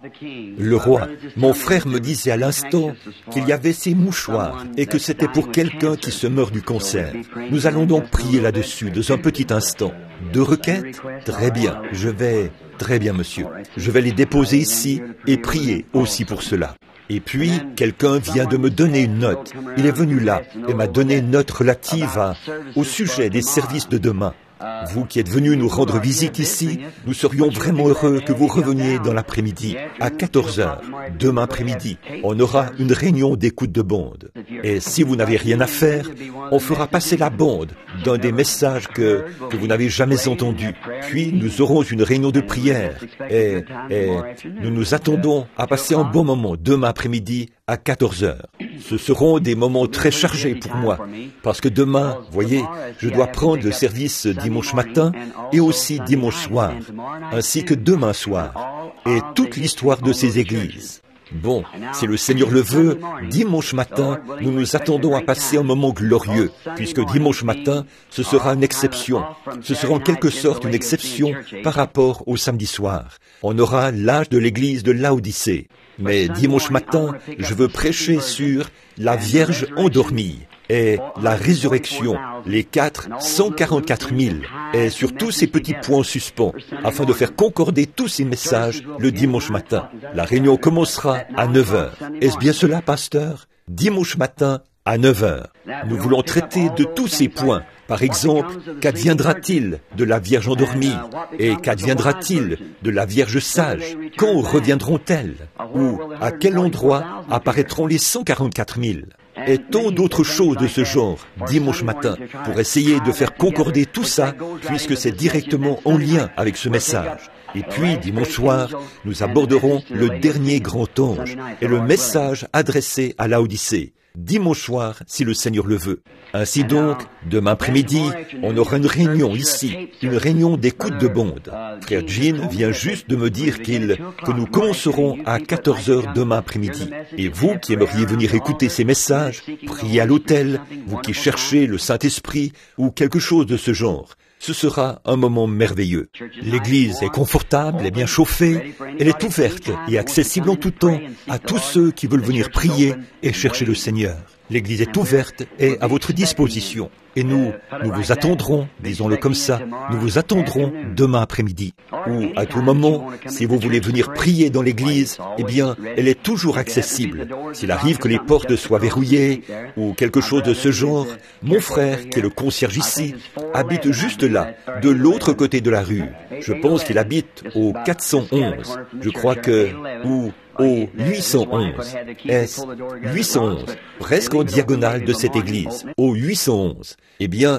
Le roi, mon frère me disait à l'instant qu'il y avait ces mouchoirs et que c'était pour quelqu'un qui se meurt du cancer. Nous allons donc prier là-dessus dans un petit instant. 2 requêtes? Très bien, très bien monsieur. Je vais les déposer ici et prier aussi pour cela. Et puis, quelqu'un vient de me donner une note. Il est venu là et m'a donné une note relative au sujet des services de demain. Vous qui êtes venus nous rendre visite ici, nous serions vraiment heureux que vous reveniez dans l'après-midi, à 14 heures. Demain après-midi, on aura une réunion d'écoute de bande. Et si vous n'avez rien à faire, on fera passer la bande d'un des messages que vous n'avez jamais entendus. Puis nous aurons une réunion de prière et nous nous attendons à passer un bon moment demain après-midi à 14 heures. Ce seront des moments très chargés pour moi, parce que demain, voyez, je dois prendre le service dimanche matin et aussi dimanche soir, ainsi que demain soir, et toute l'histoire de ces églises. Bon, si le Seigneur le veut, dimanche matin, nous nous attendons à passer un moment glorieux, puisque dimanche matin, ce sera une exception. Ce sera en quelque sorte une exception par rapport au samedi soir. On aura l'âge de l'église de Laodicée. Mais dimanche matin, je veux prêcher sur la Vierge endormie et la résurrection, les 144 000, et sur tous ces petits points suspens, afin de faire concorder tous ces messages le dimanche matin. La réunion commencera à 9 heures. Est-ce bien cela, pasteur? Dimanche matin à 9 heures. Nous voulons traiter de tous ces points. Par exemple, qu'adviendra-t-il de la Vierge endormie? Et qu'adviendra-t-il de la Vierge sage? Quand reviendront-elles? Ou à quel endroit apparaîtront les 144 000? Et tant d'autres choses de ce genre, dimanche matin, pour essayer de faire concorder tout ça, puisque c'est directement en lien avec ce message. Et puis, dimanche soir, nous aborderons le dernier grand ange et le message adressé à Laodicée. Dimanche soir, si le Seigneur le veut. Ainsi donc, demain après-midi, on aura une réunion ici, une réunion d'écoute de bande. Frère Jean vient juste de me dire que nous commencerons à 14 heures demain après-midi. Et vous qui aimeriez venir écouter ces messages, prier à l'autel, vous qui cherchez le Saint-Esprit ou quelque chose de ce genre, ce sera un moment merveilleux. L'église est confortable et bien chauffée. Elle est ouverte et accessible en tout temps à tous ceux qui veulent venir prier et chercher le Seigneur. L'église est ouverte et à votre disposition. Et nous vous attendrons, disons-le comme ça, nous vous attendrons demain après-midi. Ou à tout moment, si vous voulez venir prier dans l'église, eh bien, elle est toujours accessible. S'il arrive que les portes soient verrouillées ou quelque chose de ce genre, mon frère, qui est le concierge ici, habite juste là, de l'autre côté de la rue. Je pense qu'il habite au 411. Je crois que... ou au 811. Est-ce 811, presque en diagonale de cette église, au 811. Eh bien,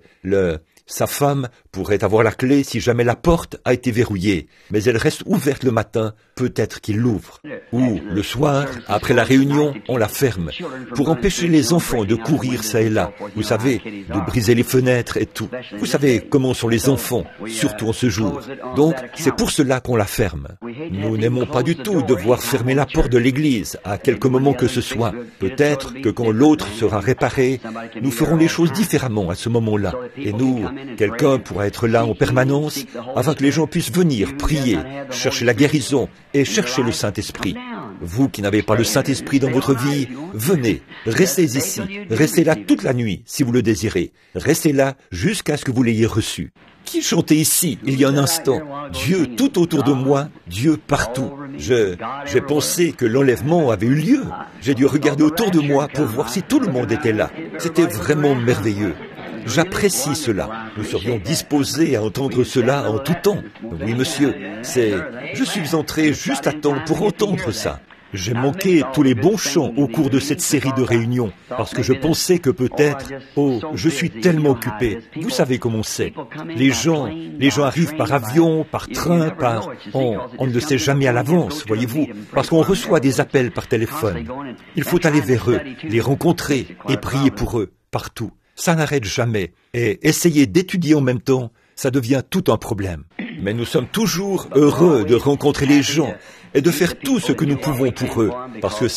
sa femme pourrait avoir la clé si jamais la porte a été verrouillée, mais elle reste ouverte le matin, peut-être qu'il l'ouvre. Ou, le soir, après la réunion, on la ferme, pour empêcher les enfants de courir ça et là, vous savez, de briser les fenêtres et tout. Vous savez comment sont les enfants, surtout en ce jour. Donc, c'est pour cela qu'on la ferme. Nous n'aimons pas du tout devoir fermer la porte de l'église à quelque moment que ce soit. Peut-être que quand l'autre sera réparé, nous ferons les choses différemment à ce moment-là. Et quelqu'un pourra être là en permanence afin que les gens puissent venir prier, chercher la guérison et chercher le Saint-Esprit. Vous qui n'avez pas le Saint-Esprit dans votre vie, venez, restez ici, restez là toute la nuit si vous le désirez. Restez là jusqu'à ce que vous l'ayez reçu. Qui chantait ici, il y a un instant? Dieu tout autour de moi, Dieu partout. J'ai pensé que l'enlèvement avait eu lieu. J'ai dû regarder autour de moi pour voir si tout le monde était là. C'était vraiment merveilleux. J'apprécie cela. Nous serions disposés à entendre cela en tout temps. Oui, monsieur, je suis entré juste à temps pour entendre ça. J'ai manqué tous les bons chants au cours de cette série de réunions, parce que je pensais que peut-être, je suis tellement occupé. Vous savez comment c'est. Les gens arrivent par avion, par train, on ne le sait jamais à l'avance, voyez-vous, parce qu'on reçoit des appels par téléphone. Il faut aller vers eux, les rencontrer et prier pour eux, partout. Ça n'arrête jamais. Et essayer d'étudier en même temps, ça devient tout un problème. Mais nous sommes toujours heureux de rencontrer les gens et de faire tout ce que nous pouvons pour eux, parce que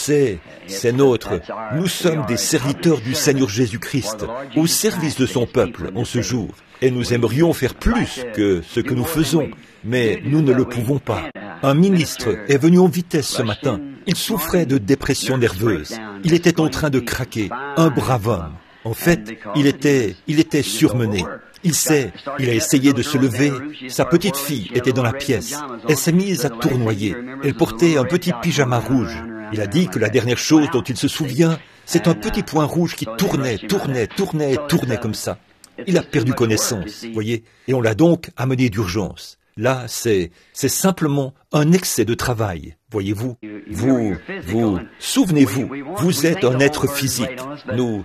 nous sommes des serviteurs du Seigneur Jésus-Christ, au service de son peuple en ce jour. Et nous aimerions faire plus que ce que nous faisons, mais nous ne le pouvons pas. Un ministre est venu en vitesse ce matin. Il souffrait de dépression nerveuse. Il était en train de craquer. Un brave homme. En fait, il était surmené. Il a essayé de se lever. Sa petite fille était dans la pièce. Elle s'est mise à tournoyer. Elle portait un petit pyjama rouge. Il a dit que la dernière chose dont il se souvient, c'est un petit point rouge qui tournait comme ça. Il a perdu connaissance, voyez, et on l'a donc amené d'urgence. Là, c'est simplement un excès de travail, voyez-vous. Souvenez-vous, vous êtes un être physique. Nous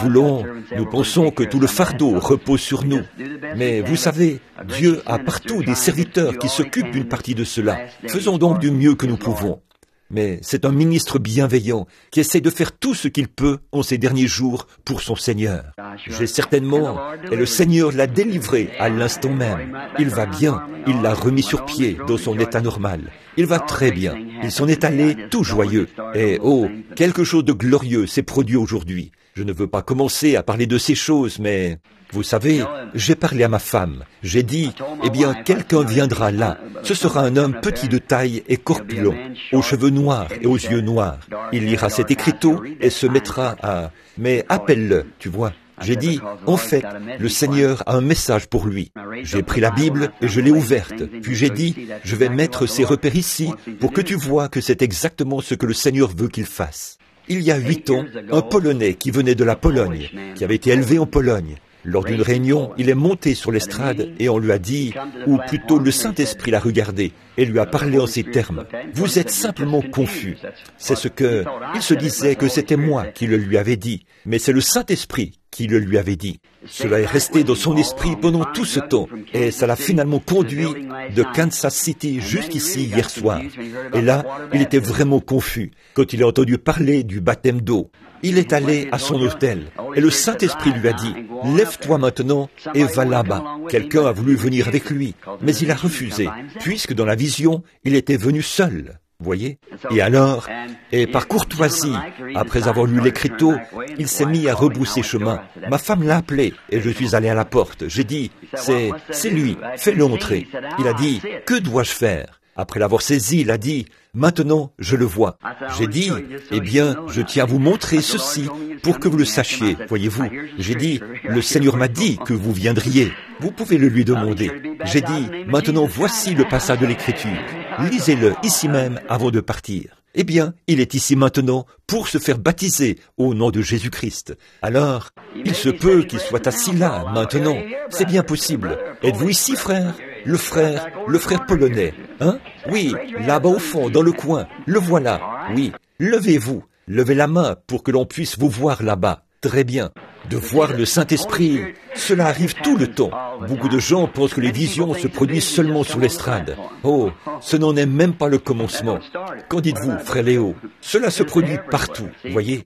pensons que tout le fardeau repose sur nous. Mais vous savez, Dieu a partout des serviteurs qui s'occupent d'une partie de cela. Faisons donc du mieux que nous pouvons. Mais c'est un ministre bienveillant qui essaie de faire tout ce qu'il peut en ces derniers jours pour son Seigneur. J'ai certainement, et le Seigneur l'a délivré à l'instant même. Il va bien, il l'a remis sur pied dans son état normal. Il va très bien, il s'en est allé tout joyeux. Et quelque chose de glorieux s'est produit aujourd'hui. Je ne veux pas commencer à parler de ces choses, mais... Vous savez, j'ai parlé à ma femme. J'ai dit, quelqu'un viendra là. Ce sera un homme petit de taille et corpulent, aux cheveux noirs et aux yeux noirs. Il lira cet écriteau et se mettra à... Mais appelle-le, tu vois. J'ai dit, en fait, le Seigneur a un message pour lui. J'ai pris la Bible et je l'ai ouverte. Puis j'ai dit, je vais mettre ces repères ici pour que tu vois que c'est exactement ce que le Seigneur veut qu'il fasse. Il y a 8 ans, un Polonais qui venait de la Pologne, qui avait été élevé en Pologne. Lors d'une réunion, il est monté sur l'estrade et on lui a dit, ou plutôt le Saint-Esprit l'a regardé et lui a parlé en ces termes. Vous êtes simplement confus. C'est ce que... Il se disait que c'était moi qui le lui avais dit, mais c'est le Saint-Esprit qui le lui avait dit. Cela est resté dans son esprit pendant tout ce temps et ça l'a finalement conduit de Kansas City jusqu'ici hier soir. Et là, il était vraiment confus quand il a entendu parler du baptême d'eau. Il est allé à son hôtel et le Saint-Esprit lui a dit « Lève-toi maintenant et va là-bas ». Quelqu'un a voulu venir avec lui, mais il a refusé, puisque dans la vision, il était venu seul. Voyez? Et alors, par courtoisie, après avoir lu l'écriteau, il s'est mis à rebrousser chemin. Ma femme l'a appelé et je suis allé à la porte. J'ai dit « C'est lui, fais-le entrer ». Il a dit « Que dois-je faire ?» Après l'avoir saisi, il a dit « Maintenant, je le vois ». J'ai dit « je tiens à vous montrer ceci pour que vous le sachiez, voyez-vous. » J'ai dit « Le Seigneur m'a dit que vous viendriez. Vous pouvez le lui demander. » J'ai dit « Maintenant, voici le passage de l'Écriture. Lisez-le ici même avant de partir. » Il est ici maintenant pour se faire baptiser au nom de Jésus-Christ. Alors, il se peut qu'il soit assis là, maintenant. C'est bien possible. Êtes-vous ici, frère? Le frère polonais, hein? Oui, là-bas au fond, dans le coin. Le voilà. Oui. Levez-vous. Levez la main pour que l'on puisse vous voir là-bas. Très bien. De voir le Saint-Esprit, cela arrive tout le temps. Beaucoup de gens pensent que les visions se produisent seulement sur l'estrade. Oh, ce n'en est même pas le commencement. Qu'en dites-vous, frère Léo? Cela se produit partout, voyez?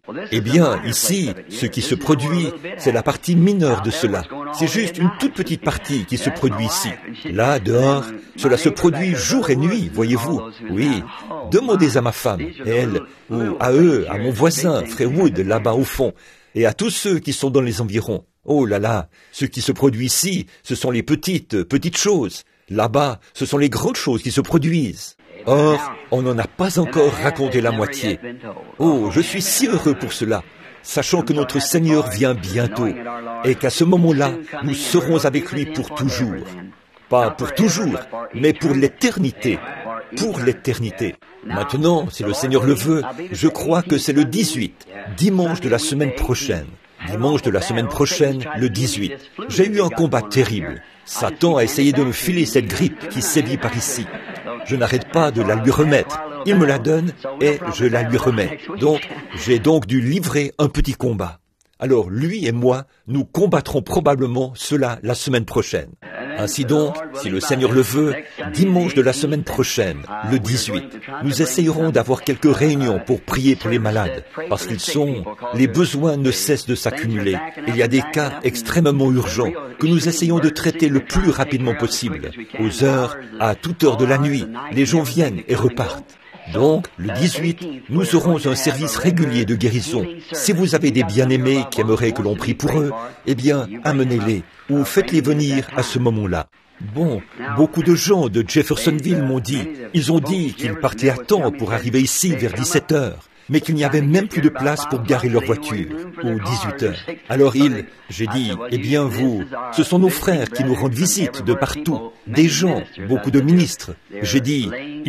Ici, ce qui se produit, c'est la partie mineure de cela. C'est juste une toute petite partie qui se produit ici. Là, dehors, cela se produit jour et nuit, voyez-vous? Oui. Demandez à ma femme, elle, ou à eux, à mon voisin, frère Wood, là-bas au fond, et à tous ceux qui sont dans les environs. Oh là là, ce qui se produit ici, ce sont les petites choses. Là-bas, ce sont les grandes choses qui se produisent. Or, on n'en a pas encore raconté la moitié. Oh, je suis si heureux pour cela, sachant que notre Seigneur vient bientôt, et qu'à ce moment-là, nous serons avec lui pour toujours. Pas pour toujours, mais pour l'éternité. Pour l'éternité. Maintenant, si le Seigneur le veut, je crois que c'est le 18, dimanche de la semaine prochaine. Dimanche de la semaine prochaine, le 18. J'ai eu un combat terrible. Satan a essayé de me filer cette grippe qui sévit par ici. Je n'arrête pas de la lui remettre. Il me la donne et je la lui remets. Donc, j'ai donc dû livrer un petit combat. Alors, lui et moi, nous combattrons probablement cela la semaine prochaine. Ainsi donc, si le Seigneur le veut, dimanche de la semaine prochaine, le 18, nous essayerons d'avoir quelques réunions pour prier pour les malades, parce les besoins ne cessent de s'accumuler. Il y a des cas extrêmement urgents que nous essayons de traiter le plus rapidement possible. Aux heures, à toute heure de la nuit, les gens viennent et repartent. Donc, le 18, nous aurons un service régulier de guérison. Si vous avez des bien-aimés qui aimeraient que l'on prie pour eux, amenez-les ou faites-les venir à ce moment-là. Bon, beaucoup de gens de Jeffersonville m'ont dit, ils ont dit qu'ils partaient à temps pour arriver ici vers 17 heures, mais qu'il n'y avait même plus de place pour garer leur voiture, ou 18 heures. Alors j'ai dit, eh bien vous, ce sont nos frères qui nous rendent visite de partout, des gens, beaucoup de ministres. J'ai dit,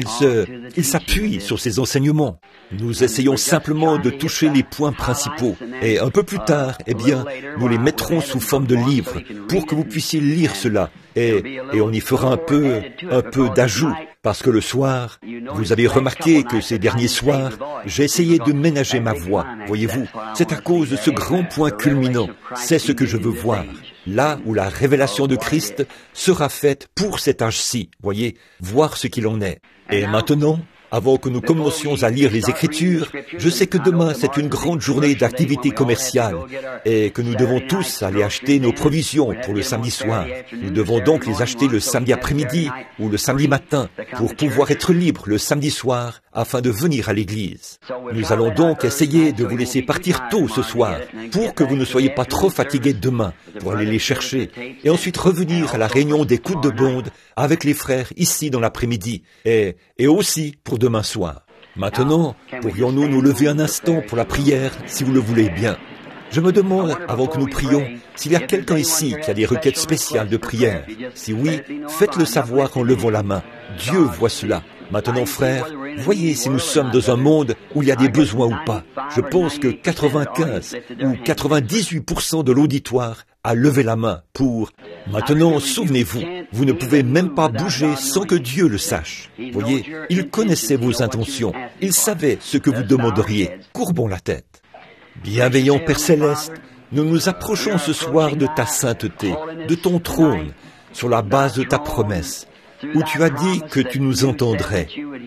ils s'appuient sur ces enseignements. Nous essayons simplement de toucher les points principaux, et un peu plus tard, eh bien, nous les mettrons sous forme de livres, pour que vous puissiez lire cela, et on y fera un peu d'ajout, parce que le soir, vous avez remarqué que ces derniers soirs, j'ai essayé de ménager ma voix, voyez-vous. C'est à cause de ce grand point culminant, c'est ce que je veux voir, là où la révélation de Christ sera faite pour cet âge-ci, voyez, voir ce qu'il en est. Et maintenant, avant que nous commencions à lire les Écritures, je sais que demain c'est une grande journée d'activité commerciale et que nous devons tous aller acheter nos provisions pour le samedi soir. Nous devons donc les acheter le samedi après-midi ou le samedi matin pour pouvoir être libres le samedi soir afin de venir à l'église. Nous allons donc essayer de vous laisser partir tôt ce soir pour que vous ne soyez pas trop fatigués demain pour aller les chercher et ensuite revenir à la réunion d'écoute de bande avec les frères ici dans l'après-midi et aussi pour demain soir. Maintenant, pourrions-nous nous lever un instant pour la prière, si vous le voulez bien? Je me demande, avant que nous prions, s'il y a quelqu'un ici qui a des requêtes spéciales de prière. Si oui, faites-le savoir en levant la main. Dieu voit cela. Maintenant, frères, voyez si nous sommes dans un monde où il y a des besoins ou pas. Je pense que 95 ou 98% de l'auditoire a levé la main pour... Maintenant, souvenez-vous, vous ne pouvez même pas bouger sans que Dieu le sache. Voyez, il connaissait vos intentions. Il savait ce que vous demanderiez. Courbons la tête. Bienveillant Père Céleste, nous nous approchons ce soir de ta sainteté, de ton trône, sur la base de ta promesse, où tu as dit que tu nous entendrais,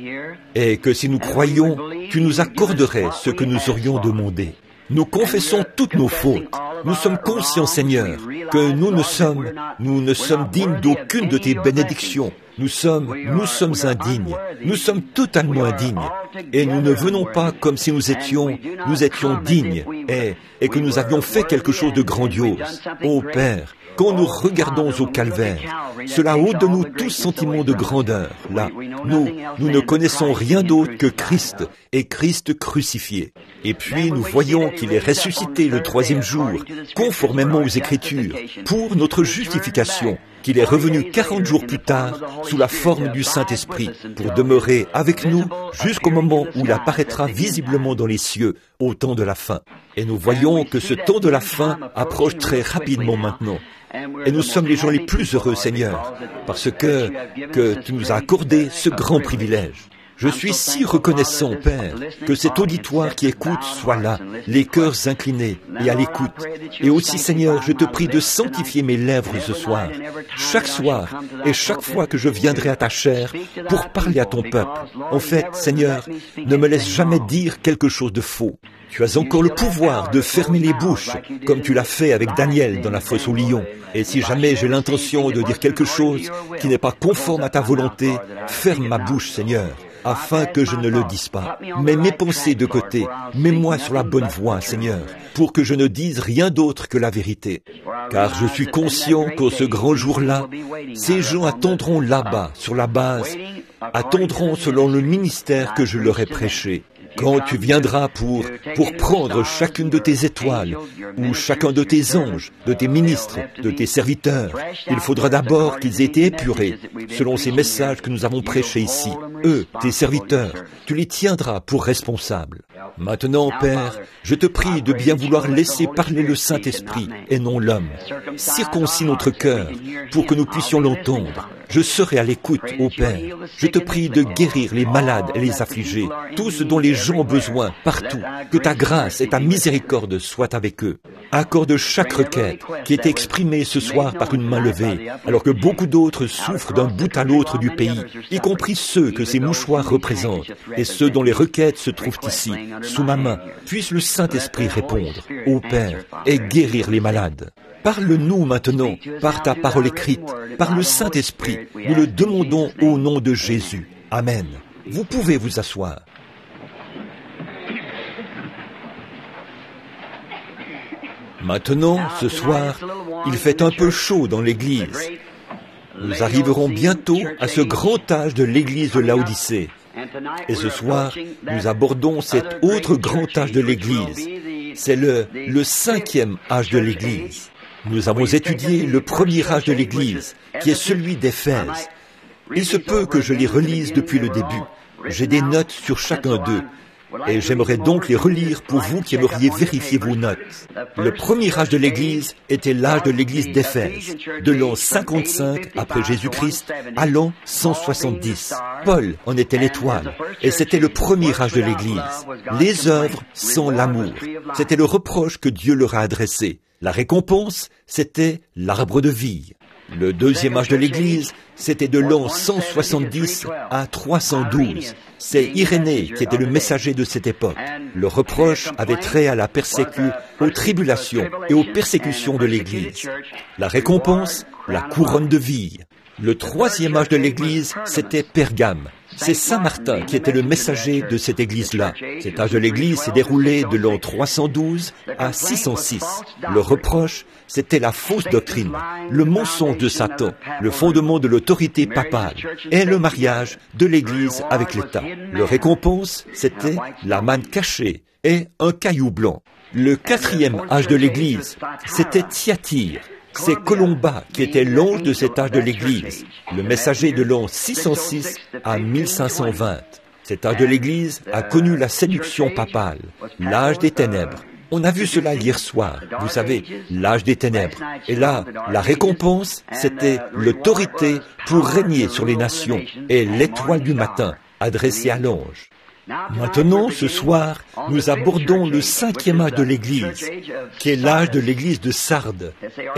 et que si nous croyions, tu nous accorderais ce que nous aurions demandé. Nous confessons toutes nos fautes. Nous sommes conscients, Seigneur, que nous ne sommes dignes d'aucune de tes bénédictions. Nous sommes indignes. Nous sommes totalement indignes. Et nous ne venons pas comme si nous étions dignes et que nous avions fait quelque chose de grandiose. Ô Père, quand nous regardons au calvaire, cela ôte de nous tout sentiment de grandeur. Là, nous ne connaissons rien d'autre que Christ et Christ crucifié. Et puis nous voyons qu'il est ressuscité le troisième jour, conformément aux Écritures, pour notre justification, qu'il est revenu 40 jours plus tard sous la forme du Saint-Esprit, pour demeurer avec nous jusqu'au moment où il apparaîtra visiblement dans les cieux, au temps de la fin. Et nous voyons que ce temps de la fin approche très rapidement maintenant. Et nous sommes les gens les plus heureux, Seigneur, parce que tu nous as accordé ce grand privilège. Je suis si reconnaissant, Père, que cet auditoire qui écoute soit là, les cœurs inclinés et à l'écoute. Et aussi, Seigneur, je te prie de sanctifier mes lèvres ce soir, chaque soir et chaque fois que je viendrai à ta chair pour parler à ton peuple. En fait, Seigneur, ne me laisse jamais dire quelque chose de faux. Tu as encore le pouvoir de fermer les bouches, comme tu l'as fait avec Daniel dans la fosse aux lions. Et si jamais j'ai l'intention de dire quelque chose qui n'est pas conforme à ta volonté, ferme ma bouche, Seigneur, afin que je ne le dise pas. Mets mes pensées de côté, mets-moi sur la bonne voie, Seigneur, pour que je ne dise rien d'autre que la vérité. Car je suis conscient qu'en ce grand jour-là, ces gens attendront là-bas, sur la base, attendront selon le ministère que je leur ai prêché. Quand tu viendras pour prendre chacune de tes étoiles, ou chacun de tes anges, de tes ministres, de tes serviteurs, il faudra d'abord qu'ils aient été épurés, selon ces messages que nous avons prêchés ici. Eux, tes serviteurs, tu les tiendras pour responsables. Maintenant, Père, je te prie de bien vouloir laisser parler le Saint-Esprit et non l'homme. Circoncis notre cœur pour que nous puissions l'entendre. Je serai à l'écoute, ô Père. Je te prie de guérir les malades et les affligés, tous ceux dont les gens ont besoin, partout. Que ta grâce et ta miséricorde soient avec eux. Accorde chaque requête qui est exprimée ce soir par une main levée, alors que beaucoup d'autres souffrent d'un bout à l'autre du pays, y compris ceux que ces mouchoirs représentent, et ceux dont les requêtes se trouvent ici, sous ma main. Puisse le Saint-Esprit répondre, ô Père, et guérir les malades. Parle-nous maintenant, par ta parole écrite, par le Saint-Esprit. Nous le demandons au nom de Jésus. Amen. Vous pouvez vous asseoir. Maintenant, ce soir, il fait un peu chaud dans l'église. Nous arriverons bientôt à ce grand âge de l'Église de Laodicée. Et ce soir, nous abordons cet autre grand âge de l'Église. C'est le 5e âge de l'Église. Nous avons étudié le premier âge de l'Église, qui est celui d'Éphèse. Il se peut que je les relise depuis le début. J'ai des notes sur chacun d'eux. Et j'aimerais donc les relire pour vous qui aimeriez vérifier vos notes. Le premier âge de l'Église était l'âge de l'Église d'Éphèse, de l'an 55 après Jésus-Christ à l'an 170. Paul en était l'étoile, et c'était le premier âge de l'Église. Les œuvres sans l'amour, c'était le reproche que Dieu leur a adressé. La récompense, c'était l'arbre de vie. Le deuxième âge de l'Église, c'était de l'an 170 à 312. C'est Irénée qui était le messager de cette époque. Le reproche avait trait à la aux tribulations et aux persécutions de l'Église. La récompense, la couronne de vie. Le troisième âge de l'Église, c'était Pergame. C'est Saint Martin qui était le messager de cette Église-là. Cet âge de l'Église s'est déroulé de l'an 312 à 606. Le reproche, c'était la fausse doctrine, le mensonge de Satan, le fondement de l'autorité papale et le mariage de l'Église avec l'État. Le récompense, c'était la manne cachée et un caillou blanc. Le quatrième âge de l'Église, c'était Thyatire. C'est Colomba qui était l'ange de cet âge de l'Église, le messager de l'an 606 à 1520. Cet âge de l'Église a connu la séduction papale, l'âge des ténèbres. On a vu cela hier soir, vous savez, l'âge des ténèbres. Et là, la récompense, c'était l'autorité pour régner sur les nations et l'étoile du matin adressée à l'ange. Maintenant, ce soir, nous abordons le 5e âge de l'Église, qui est l'âge de l'Église de Sardes,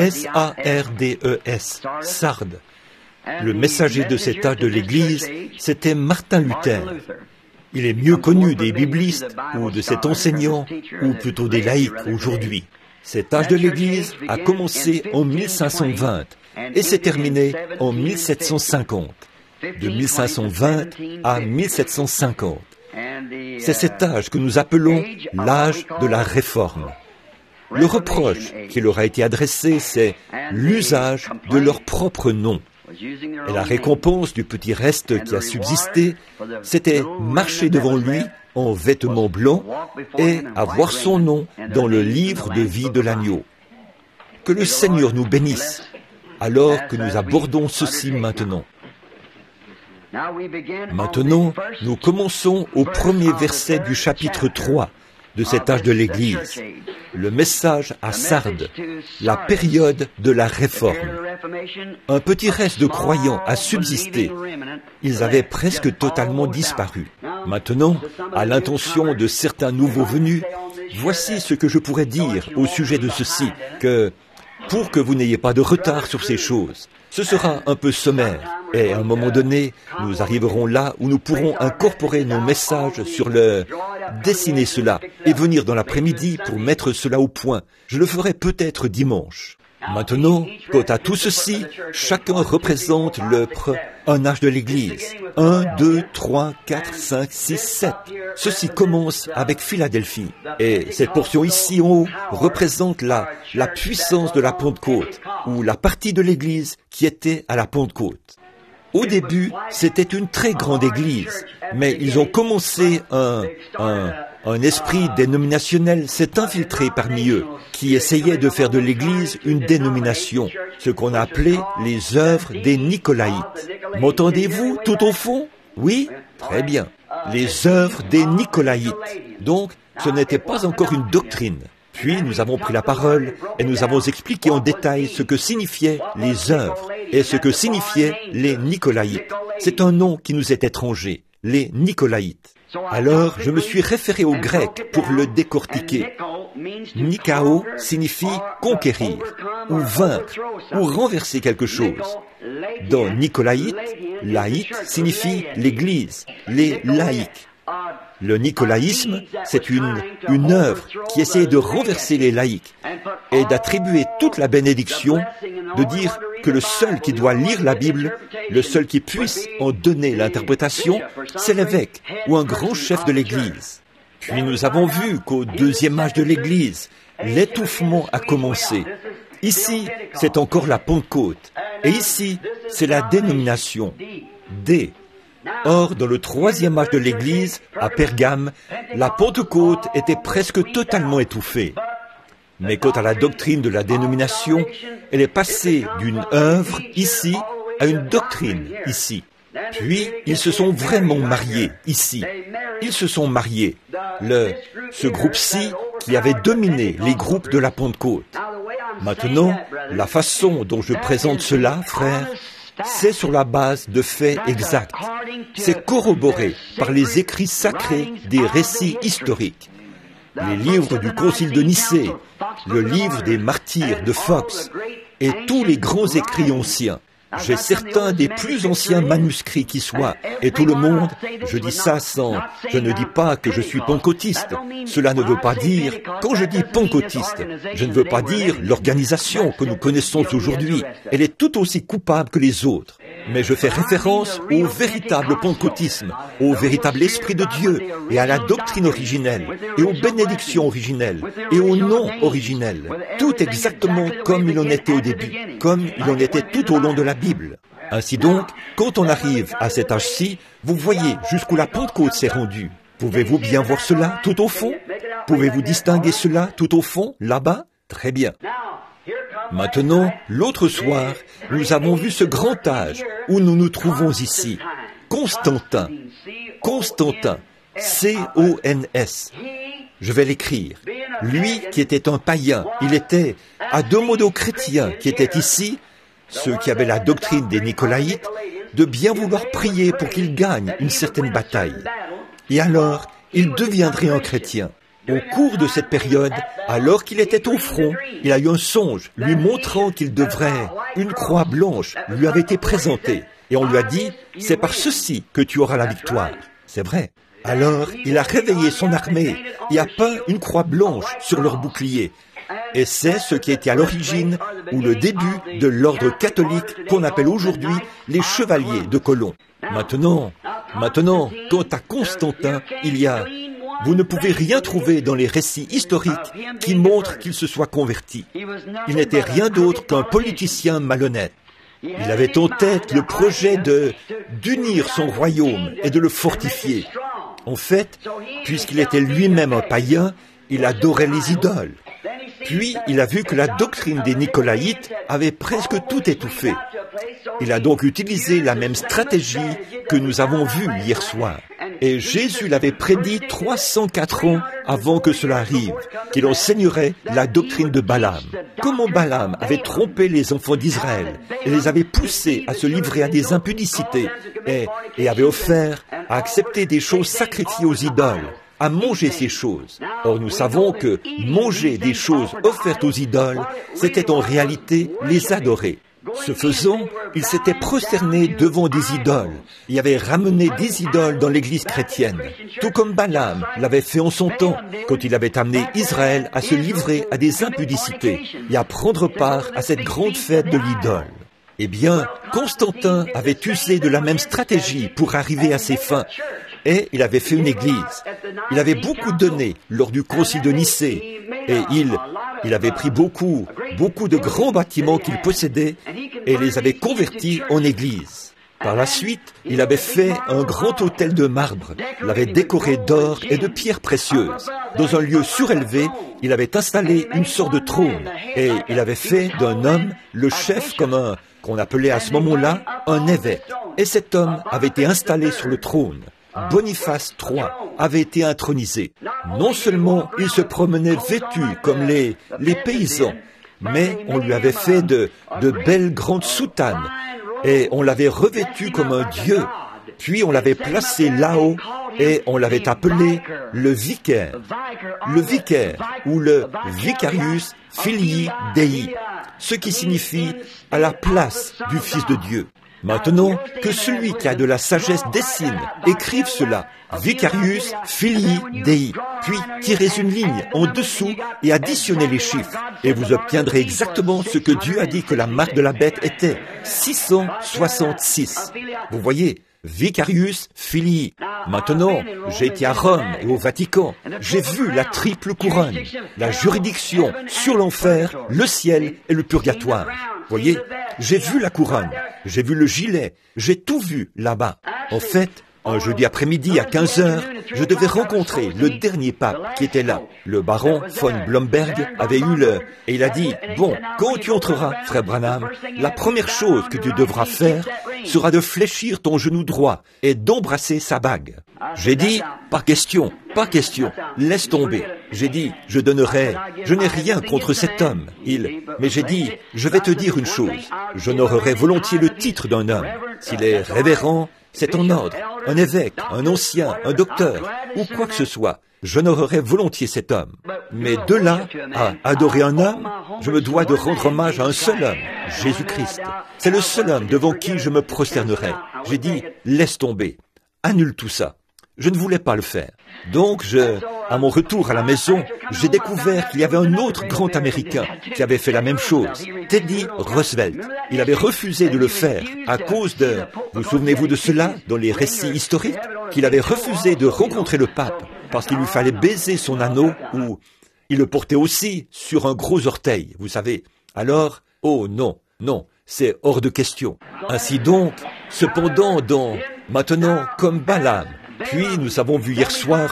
S-A-R-D-E-S, Sardes. Le messager de cet âge de l'Église, c'était Martin Luther. Il est mieux connu des biblistes ou de cet enseignant, ou plutôt des laïcs aujourd'hui. Cet âge de l'Église a commencé en 1520 et s'est terminé en 1750, de 1520 à 1750. C'est cet âge que nous appelons l'âge de la Réforme. Le reproche qui leur a été adressé, c'est l'usage de leur propre nom. Et la récompense du petit reste qui a subsisté, c'était marcher devant lui en vêtements blancs et avoir son nom dans le livre de vie de l'agneau. Que le Seigneur nous bénisse, alors que nous abordons ceci maintenant. Maintenant, nous commençons au premier verset du chapitre 3 de cet âge de l'Église, le message à Sardes, la période de la Réforme. Un petit reste de croyants a subsisté. Ils avaient presque totalement disparu. Maintenant, à l'intention de certains nouveaux venus, voici ce que je pourrais dire au sujet de ceci, que pour que vous n'ayez pas de retard sur ces choses, ce sera un peu sommaire, et à un moment donné, nous arriverons là où nous pourrons incorporer nos messages sur le dessiner cela et venir dans l'après-midi pour mettre cela au point. Je le ferai peut-être dimanche. Maintenant, quant à tout ceci, chacun représente un âge de l'Église. 1, 2, 3, 4, 5, 6, 7. Ceci commence avec Philadelphie. Et cette portion ici en haut représente la puissance de la Pentecôte, ou la partie de l'Église qui était à la Pentecôte. Au début, c'était une très grande Église, mais ils ont commencé un esprit dénominationnel s'est infiltré parmi eux, qui essayait de faire de l'Église une dénomination, ce qu'on a appelé les œuvres des Nicolaïtes. M'entendez-vous tout au fond? Oui? Très bien. Les œuvres des Nicolaïtes. Donc, ce n'était pas encore une doctrine. Puis, nous avons pris la parole et nous avons expliqué en détail ce que signifiaient les œuvres et ce que signifiaient les Nicolaïtes. C'est un nom qui nous est étranger, les Nicolaïtes. Alors, je me suis référé au grec pour le décortiquer. Nikao signifie conquérir, ou vaincre, ou renverser quelque chose. Dans Nicolaïte, laïque signifie l'Église, les laïcs. Le nicolaïsme, c'est une œuvre qui essaie de renverser les laïcs et d'attribuer toute la bénédiction, de dire que le seul qui doit lire la Bible, le seul qui puisse en donner l'interprétation, c'est l'évêque ou un grand chef de l'Église. Puis nous avons vu qu'au deuxième âge de l'Église, l'étouffement a commencé. Ici, c'est encore la Pentecôte. Et ici, c'est la dénomination, D. Or, dans le troisième âge de l'Église, à Pergame, la Pentecôte était presque totalement étouffée. Mais quant à la doctrine de la dénomination, elle est passée d'une œuvre, ici, à une doctrine, ici. Puis, ils se sont vraiment mariés, ici. Ils se sont mariés. Ce groupe-ci qui avait dominé les groupes de la Pentecôte. Maintenant, la façon dont je présente cela, frères, c'est sur la base de faits exacts. C'est corroboré par les écrits sacrés des récits historiques. Les livres du Concile de Nicée, le livre des martyrs de Fox et tous les grands écrits anciens. J'ai certains des plus anciens manuscrits qui soient, et tout le monde, je dis ça je ne dis pas que je suis pentecôtiste. Cela ne veut pas dire, quand je dis pentecôtiste, je ne veux pas dire l'organisation que nous connaissons aujourd'hui. Elle est tout aussi coupable que les autres. Mais je fais référence au véritable pentecôtisme, au véritable esprit de Dieu, et à la doctrine originelle, et aux bénédictions originelles, et au nom originel. Tout exactement comme il en était au début, comme il en était tout au long de la Bible. Ainsi donc, quand on arrive à cet âge-ci, vous voyez jusqu'où la Pentecôte s'est rendue. Pouvez-vous bien voir cela tout au fond? Pouvez-vous distinguer cela tout au fond, là-bas? Très bien. Maintenant, l'autre soir, nous avons vu ce grand âge où nous nous trouvons ici. Constantin. Constantin. C-O-N-S. Je vais l'écrire. Lui qui était un païen, il était à deux modos chrétiens qui étaient ici, ceux qui avaient la doctrine des Nicolaïtes, de bien vouloir prier pour qu'ils gagnent une certaine bataille. Et alors, il deviendrait un chrétien. Au cours de cette période, alors qu'il était au front, il a eu un songe lui montrant qu'il devrait, une croix blanche lui avait été présentée. Et on lui a dit, c'est par ceci que tu auras la victoire. C'est vrai. Alors, il a réveillé son armée et a peint une croix blanche sur leur bouclier. Et c'est ce qui était à l'origine ou le début de l'ordre catholique qu'on appelle aujourd'hui les chevaliers de Colomb. Maintenant, quant à Constantin, vous ne pouvez rien trouver dans les récits historiques qui montrent qu'il se soit converti. Il n'était rien d'autre qu'un politicien malhonnête. Il avait en tête le projet d'unir son royaume et de le fortifier. En fait, puisqu'il était lui-même un païen, il adorait les idoles. Puis, il a vu que la doctrine des Nicolaïtes avait presque tout étouffé. Il a donc utilisé la même stratégie que nous avons vue hier soir. Et Jésus l'avait prédit 304 ans avant que cela arrive, qu'il enseignerait la doctrine de Balaam. Comment Balaam avait trompé les enfants d'Israël et les avait poussés à se livrer à des impudicités et avait offert à accepter des choses sacrifiées aux idoles, à manger ces choses. Or, nous savons que manger des choses offertes aux idoles, c'était en réalité les adorer. Ce faisant, il s'était prosterné devant des idoles. Il avait ramené des idoles dans l'église chrétienne, tout comme Balaam l'avait fait en son temps, quand il avait amené Israël à se livrer à des impudicités et à prendre part à cette grande fête de l'idole. Eh bien, Constantin avait usé de la même stratégie pour arriver à ses fins. Et il avait fait une église. Il avait beaucoup donné lors du concile de Nicée. Et il avait pris beaucoup de grands bâtiments qu'il possédait et les avait convertis en église. Par la suite, il avait fait un grand autel de marbre, l'avait décoré d'or et de pierres précieuses. Dans un lieu surélevé, il avait installé une sorte de trône et il avait fait d'un homme le chef comme qu'on appelait à ce moment-là un évêque. Et cet homme avait été installé sur le trône. Boniface III avait été intronisé. Non seulement il se promenait vêtu comme les paysans, mais on lui avait fait de belles grandes soutanes et on l'avait revêtu comme un dieu. Puis on l'avait placé là-haut et on l'avait appelé le vicaire. Le vicaire ou le vicarius filii Dei, ce qui signifie à la place du Fils de Dieu. Maintenant, que celui qui a de la sagesse dessine, écrive cela, Vicarius Filii Dei, puis tirez une ligne en dessous et additionnez les chiffres, et vous obtiendrez exactement ce que Dieu a dit que la marque de la bête était, 666. Vous voyez, Vicarius Filii. Maintenant, j'ai été à Rome et au Vatican. J'ai vu la triple couronne, la juridiction sur l'enfer, le ciel et le purgatoire. Voyez, j'ai vu la couronne, j'ai vu le gilet, j'ai tout vu là-bas. En fait, un jeudi après-midi à 15 heures, je devais rencontrer le dernier pape qui était là. Le baron von Blomberg avait eu le... Et il a dit, bon, quand tu entreras, frère Branham, la première chose que tu devras faire sera de fléchir ton genou droit et d'embrasser sa bague. J'ai dit, pas question, laisse tomber. J'ai dit, je n'ai rien contre cet homme. Mais j'ai dit, je vais te dire une chose, j'honorerais volontiers le titre d'un homme. S'il est révérend, c'est en ordre, un évêque, un ancien, un docteur, ou quoi que ce soit. J'honorerais volontiers cet homme. Mais de là à adorer un homme, je me dois de rendre hommage à un seul homme, Jésus-Christ. C'est le seul homme devant qui je me prosternerai. J'ai dit, laisse tomber, annule tout ça. Je ne voulais pas le faire. Donc, à mon retour à la maison, j'ai découvert qu'il y avait un autre grand Américain qui avait fait la même chose, Teddy Roosevelt. Il avait refusé de le faire à cause de... Vous souvenez-vous de cela dans les récits historiques? Qu'il avait refusé de rencontrer le pape parce qu'il lui fallait baiser son anneau ou... Il le portait aussi sur un gros orteil, vous savez. Alors, oh non, c'est hors de question. Ainsi donc, cependant, maintenant, comme Balaam, puis nous avons vu hier soir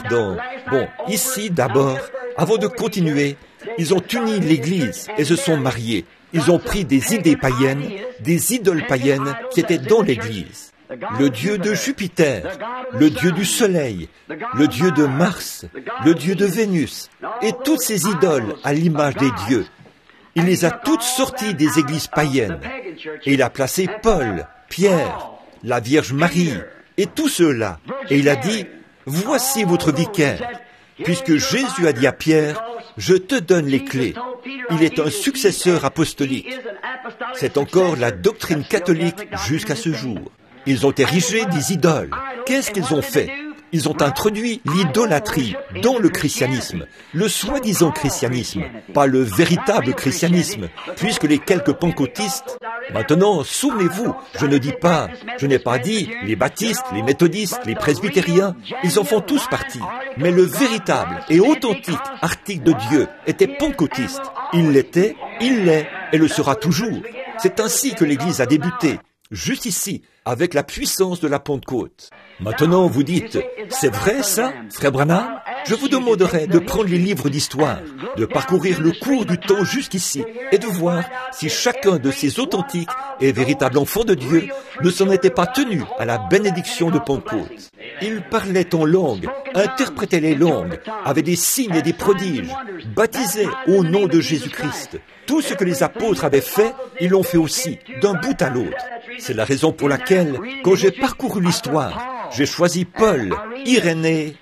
ici d'abord, avant de continuer, ils ont uni l'Église et se sont mariés. Ils ont pris des idées païennes, des idoles païennes qui étaient dans l'Église. Le dieu de Jupiter, le dieu du soleil, le dieu de Mars, le dieu de Vénus, et toutes ces idoles à l'image des dieux. Il les a toutes sorties des églises païennes. Et il a placé Paul, Pierre, la Vierge Marie, et tous ceux-là. Et il a dit, voici votre vicaire. Puisque Jésus a dit à Pierre, je te donne les clés. Il est un successeur apostolique. C'est encore la doctrine catholique jusqu'à ce jour. Ils ont érigé des idoles. Qu'est-ce qu'ils ont fait? Ils ont introduit l'idolâtrie dans le christianisme, le soi-disant christianisme, pas le véritable christianisme, puisque les quelques pentecôtistes... Maintenant, souvenez-vous, je n'ai pas dit les baptistes, les méthodistes, les presbytériens, ils en font tous partie. Mais le véritable et authentique article de Dieu était pentecôtiste. Il l'était, il l'est et le sera toujours. C'est ainsi que l'Église a débuté, juste ici, avec la puissance de la Pentecôte. Maintenant, vous dites, c'est vrai ça, frère Branham? Je vous demanderai de prendre les livres d'histoire, de parcourir le cours du temps jusqu'ici et de voir si chacun de ces authentiques et véritables enfants de Dieu ne s'en était pas tenu à la bénédiction de Pentecôte. Ils parlaient en langue, interprétaient les langues, avaient des signes et des prodiges, baptisaient au nom de Jésus-Christ. Tout ce que les apôtres avaient fait, ils l'ont fait aussi, d'un bout à l'autre. C'est la raison pour laquelle, quand j'ai parcouru l'histoire, j'ai choisi Paul, Irénée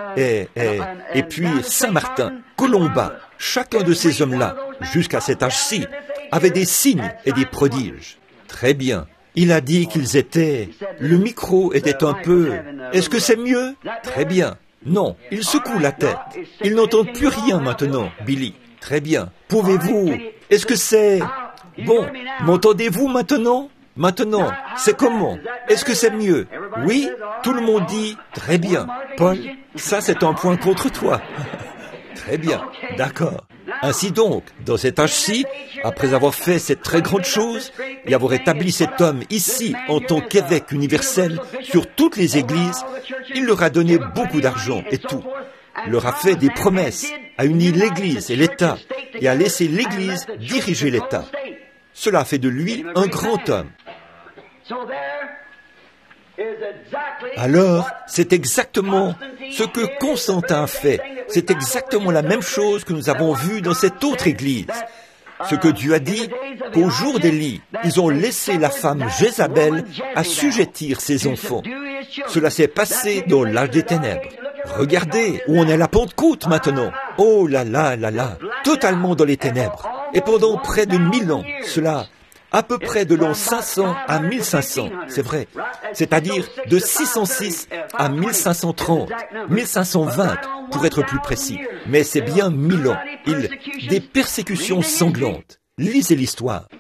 et puis Saint-Martin, Colomba. Chacun de ces hommes-là, jusqu'à cet âge-ci, avait des signes et des prodiges. Très bien. Il a dit qu'ils étaient... Le micro était un peu... Est-ce que c'est mieux? Très bien. Non, il secoue la tête. Ils n'entendent plus rien maintenant, Billy. Très bien. Pouvez-vous... Est-ce que c'est... Bon, m'entendez-vous maintenant? Maintenant, c'est comment? Est-ce que c'est mieux? Oui? Tout le monde dit, très bien. Paul, ça c'est un point contre toi. Très bien, d'accord. Ainsi donc, dans cet âge-ci, après avoir fait cette très grande chose et avoir établi cet homme ici en tant qu'évêque universel sur toutes les églises, il leur a donné beaucoup d'argent et tout. Il leur a fait des promesses, a uni l'Église et l'État et a laissé l'Église diriger l'État. Cela fait de lui un grand homme. Alors, c'est exactement ce que Constantin fait. C'est exactement la même chose que nous avons vu dans cette autre église. Ce que Dieu a dit, qu'au jour d'Élie, ils ont laissé la femme Jézabel assujettir ses enfants. Cela s'est passé dans l'âge des ténèbres. Regardez où on est à la Pentecôte maintenant. Oh là là là là, totalement dans les ténèbres. Et pendant près de 1000 ans, cela... à peu près de l'an 500 à 1500, c'est vrai. C'est-à-dire de 606 à 1530, 1520 pour être plus précis. Mais c'est bien 1000 ans. Des persécutions sanglantes. Lisez l'histoire.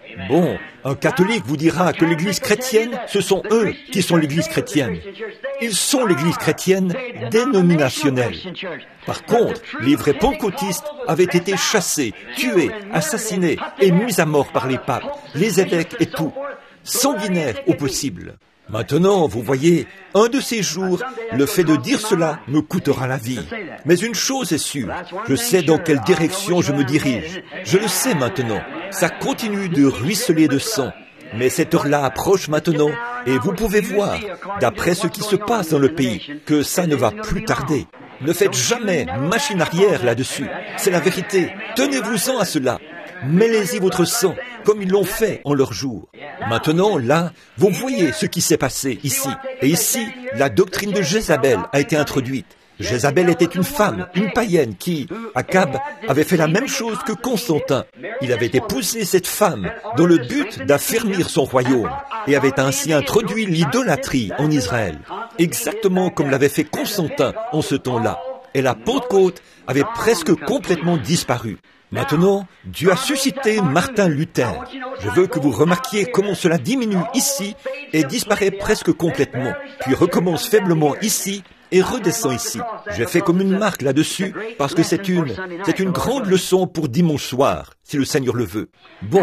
Bon, un catholique vous dira que l'Église chrétienne, ce sont eux qui sont l'Église chrétienne. Ils sont l'Église chrétienne dénominationnelle. Par contre, les vrais pentecôtistes avaient été chassés, tués, assassinés et mis à mort par les papes, les évêques et tout. Sanguinaires au possible. Maintenant, vous voyez, un de ces jours, le fait de dire cela me coûtera la vie. Mais une chose est sûre, je sais dans quelle direction je me dirige. Je le sais maintenant. Ça continue de ruisseler de sang. Mais cette heure-là approche maintenant, et vous pouvez voir, d'après ce qui se passe dans le pays, que ça ne va plus tarder. Ne faites jamais machine arrière là-dessus. C'est la vérité. Tenez-vous-en à cela. Mêlez-y votre sang, comme ils l'ont fait en leur jour. Maintenant, là, vous voyez ce qui s'est passé ici. Et ici, la doctrine de Jézabel a été introduite. Jézabel était une femme, une païenne qui, Akab, avait fait la même chose que Constantin. Il avait épousé cette femme dans le but d'affermir son royaume et avait ainsi introduit l'idolâtrie en Israël, exactement comme l'avait fait Constantin en ce temps-là. Et la Pentecôte avait presque complètement disparu. Maintenant, Dieu a suscité Martin Luther. Je veux que vous remarquiez comment cela diminue ici et disparaît presque complètement, puis recommence faiblement ici et redescend ici. J'ai fait comme une marque là-dessus parce que c'est une grande leçon pour dimanche soir, si le Seigneur le veut.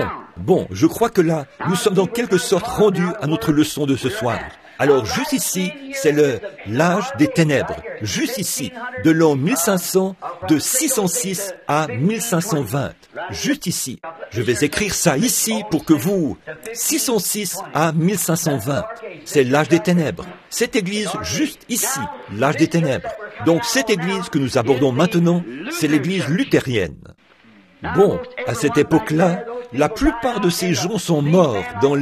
Bon, je crois que là, nous sommes en quelque sorte rendus à notre leçon de ce soir. Alors, juste ici, c'est l'âge des ténèbres. Juste ici, de l'an 1500, de 606 à 1520. Juste ici. Je vais écrire ça ici pour que vous... 606 à 1520. C'est l'âge des ténèbres. Cette église, juste ici, l'âge des ténèbres. Donc, cette église que nous abordons maintenant, c'est l'église luthérienne. Bon, à cette époque-là, la plupart de ces gens sont morts dans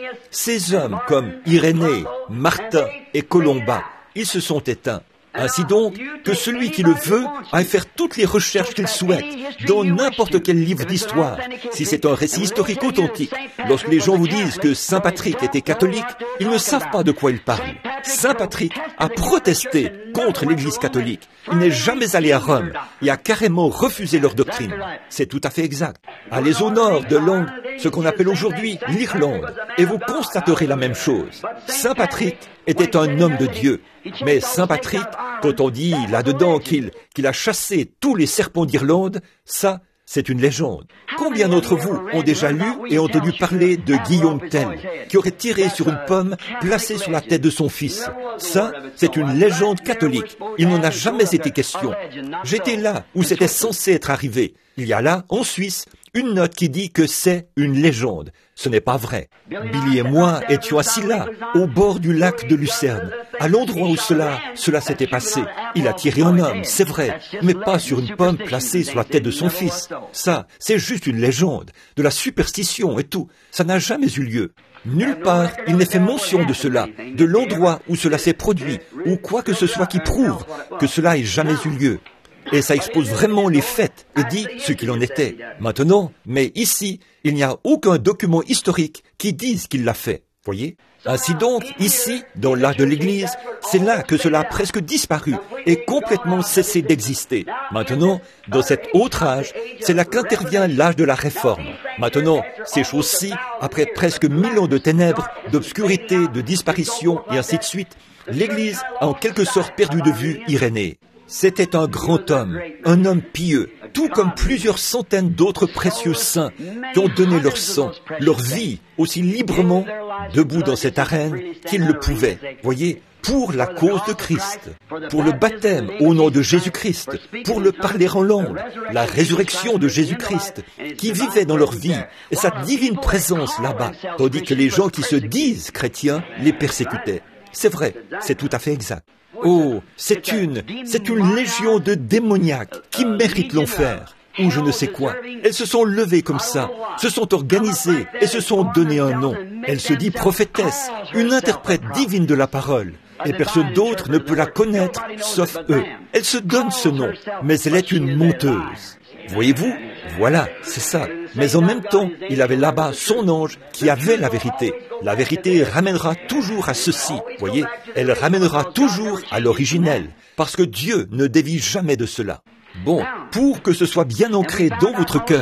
ces hommes comme Irénée, Martin et Colomba, ils se sont éteints. Ainsi donc, que celui qui le veut aille faire toutes les recherches qu'il souhaite, dans n'importe quel livre d'histoire, si c'est un récit historique authentique. Lorsque les gens vous disent que Saint Patrick était catholique, ils ne savent pas de quoi ils parlent. Saint Patrick a protesté contre l'Église catholique. Il n'est jamais allé à Rome et a carrément refusé leur doctrine. C'est tout à fait exact. Allez au nord de ce qu'on appelle aujourd'hui l'Irlande, et vous constaterez la même chose. Saint Patrick était un homme de Dieu. Mais Saint Patrick, quand on dit là-dedans qu'il a chassé tous les serpents d'Irlande, ça, c'est une légende. Combien d'entre vous ont déjà lu et entendu parler de Guillaume Tell, qui aurait tiré sur une pomme placée sur la tête de son fils? Ça, c'est une légende catholique. Il n'en a jamais été question. J'étais là où c'était censé être arrivé. Il y a là, en Suisse, une note qui dit que c'est une légende. Ce n'est pas vrai. Billy et moi étions assis là, au bord du lac de Lucerne, à l'endroit où cela s'était passé. Il a tiré un homme, c'est vrai, mais pas sur une pomme placée sur la tête de son fils. Ça, c'est juste une légende, de la superstition et tout. Ça n'a jamais eu lieu. Nulle part, il n'est fait mention de cela, de l'endroit où cela s'est produit, ou quoi que ce soit qui prouve que cela ait jamais eu lieu. Et ça expose vraiment les faits et dit ce qu'il en était. Maintenant, mais ici, il n'y a aucun document historique qui dise qu'il l'a fait. Voyez? Ainsi donc, ici, dans l'âge de l'Église, c'est là que cela a presque disparu et complètement cessé d'exister. Maintenant, dans cet autre âge, c'est là qu'intervient l'âge de la Réforme. Maintenant, ces choses-ci, après presque 1000 ans de ténèbres, d'obscurité, de disparition et ainsi de suite, l'Église a en quelque sorte perdu de vue Irénée. C'était un grand homme, un homme pieux, tout comme plusieurs centaines d'autres précieux saints qui ont donné leur sang, leur vie, aussi librement, debout dans cette arène qu'ils le pouvaient. Voyez, pour la cause de Christ, pour le baptême au nom de Jésus-Christ, pour le parler en langue, la résurrection de Jésus-Christ, qui vivait dans leur vie, et sa divine présence là-bas, tandis que les gens qui se disent chrétiens les persécutaient. C'est vrai, c'est tout à fait exact. Oh, c'est une légion de démoniaques qui méritent l'enfer, ou je ne sais quoi. Elles se sont levées comme ça, se sont organisées et se sont donné un nom. Elle se dit prophétesse, une interprète divine de la parole, et personne d'autre ne peut la connaître sauf eux. Elle se donne ce nom, mais elle est une menteuse. Voyez-vous? Voilà, c'est ça. Mais en même temps, il avait là-bas son ange qui avait la vérité. La vérité ramènera toujours à ceci, voyez? Elle ramènera toujours à l'originel, parce que Dieu ne dévie jamais de cela. Bon, pour que ce soit bien ancré dans votre cœur,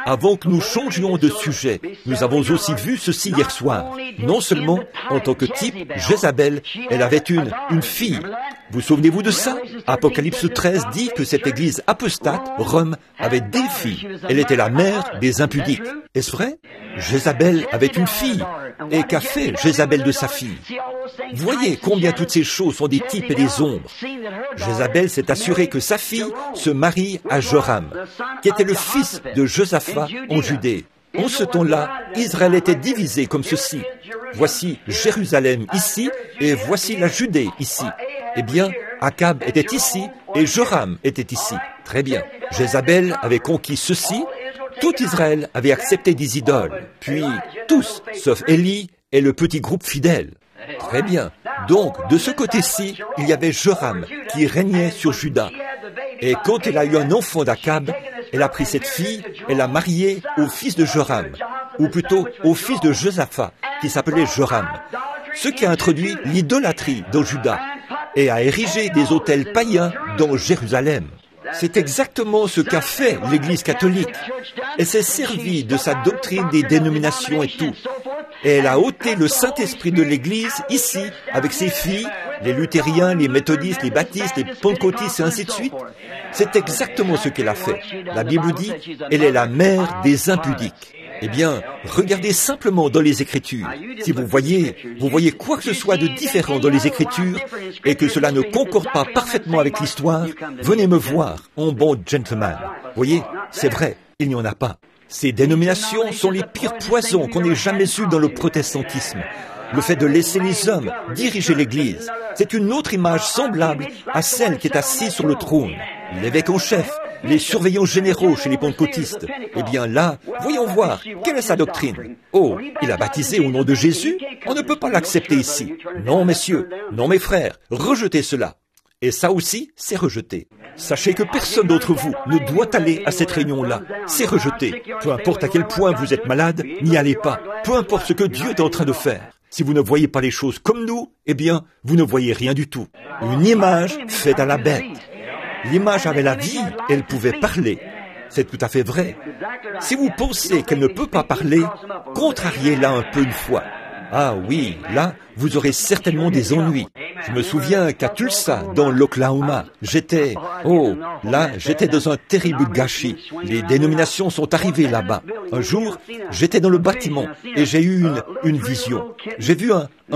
Avant que nous changions de sujet, nous avons aussi vu ceci hier soir. Non seulement, en tant que type, Jézabel, elle avait une fille. Vous souvenez-vous de ça? Apocalypse 13 dit que cette église apostate, Rome, avait des filles. Elle était la mère des impudiques. Est-ce vrai? Jézabel avait une fille. Et qu'a fait Jézabel de sa fille? Voyez combien toutes ces choses sont des types et des ombres. Jézabel s'est assurée que sa fille se marie à Joram, qui était le fils de Josaphat en Judée. En ce temps-là, Israël était divisé comme ceci. Voici Jérusalem ici, et voici la Judée ici. Eh bien, Akab était ici, et Joram était ici. Très bien. Jézabel avait conquis ceci. Tout Israël avait accepté des idoles. Puis, tous, sauf Élie et le petit groupe fidèle. Très bien. Donc, de ce côté-ci, il y avait Joram qui régnait sur Juda. Et quand elle a eu un enfant d'Akab, elle a pris cette fille, elle l'a mariée au fils de Joram, ou plutôt au fils de Josaphat, qui s'appelait Joram, ce qui a introduit l'idolâtrie dans Juda et a érigé des autels païens dans Jérusalem. C'est exactement ce qu'a fait l'Église catholique. Elle s'est servie de sa doctrine des dénominations et tout. Et elle a ôté le Saint-Esprit de l'Église ici, avec ses filles, les luthériens, les méthodistes, les baptistes, les pentecôtistes et ainsi de suite. C'est exactement ce qu'elle a fait. La Bible dit, elle est la mère des impudiques. Eh bien, regardez simplement dans les Écritures. Si vous voyez quoi que ce soit de différent dans les Écritures et que cela ne concorde pas parfaitement avec l'histoire, venez me voir, en bon gentleman. Voyez, c'est vrai, il n'y en a pas. Ces dénominations sont les pires poisons qu'on ait jamais eus dans le protestantisme. Le fait de laisser les hommes diriger l'Église, c'est une autre image semblable à celle qui est assise sur le trône. L'évêque en chef, les surveillants généraux chez les pentecôtistes. Eh bien là, voyons voir, quelle est sa doctrine? Oh, il a baptisé au nom de Jésus? On ne peut pas l'accepter ici. Non, messieurs, non, mes frères, rejetez cela. Et ça aussi, c'est rejeté. Sachez que personne d'entre vous ne doit aller à cette réunion-là. C'est rejeté. Peu importe à quel point vous êtes malade, n'y allez pas. Peu importe ce que Dieu est en train de faire. Si vous ne voyez pas les choses comme nous, eh bien, vous ne voyez rien du tout. Une image faite à la bête. L'image avait la vie, elle pouvait parler. C'est tout à fait vrai. Si vous pensez qu'elle ne peut pas parler, contrariez-la un peu une fois. Ah oui, là, vous aurez certainement des ennuis. Je me souviens qu'à Tulsa, dans l'Oklahoma, j'étais dans un terrible gâchis. Les dénominations sont arrivées là-bas. Un jour, j'étais dans le bâtiment et j'ai eu une vision. J'ai vu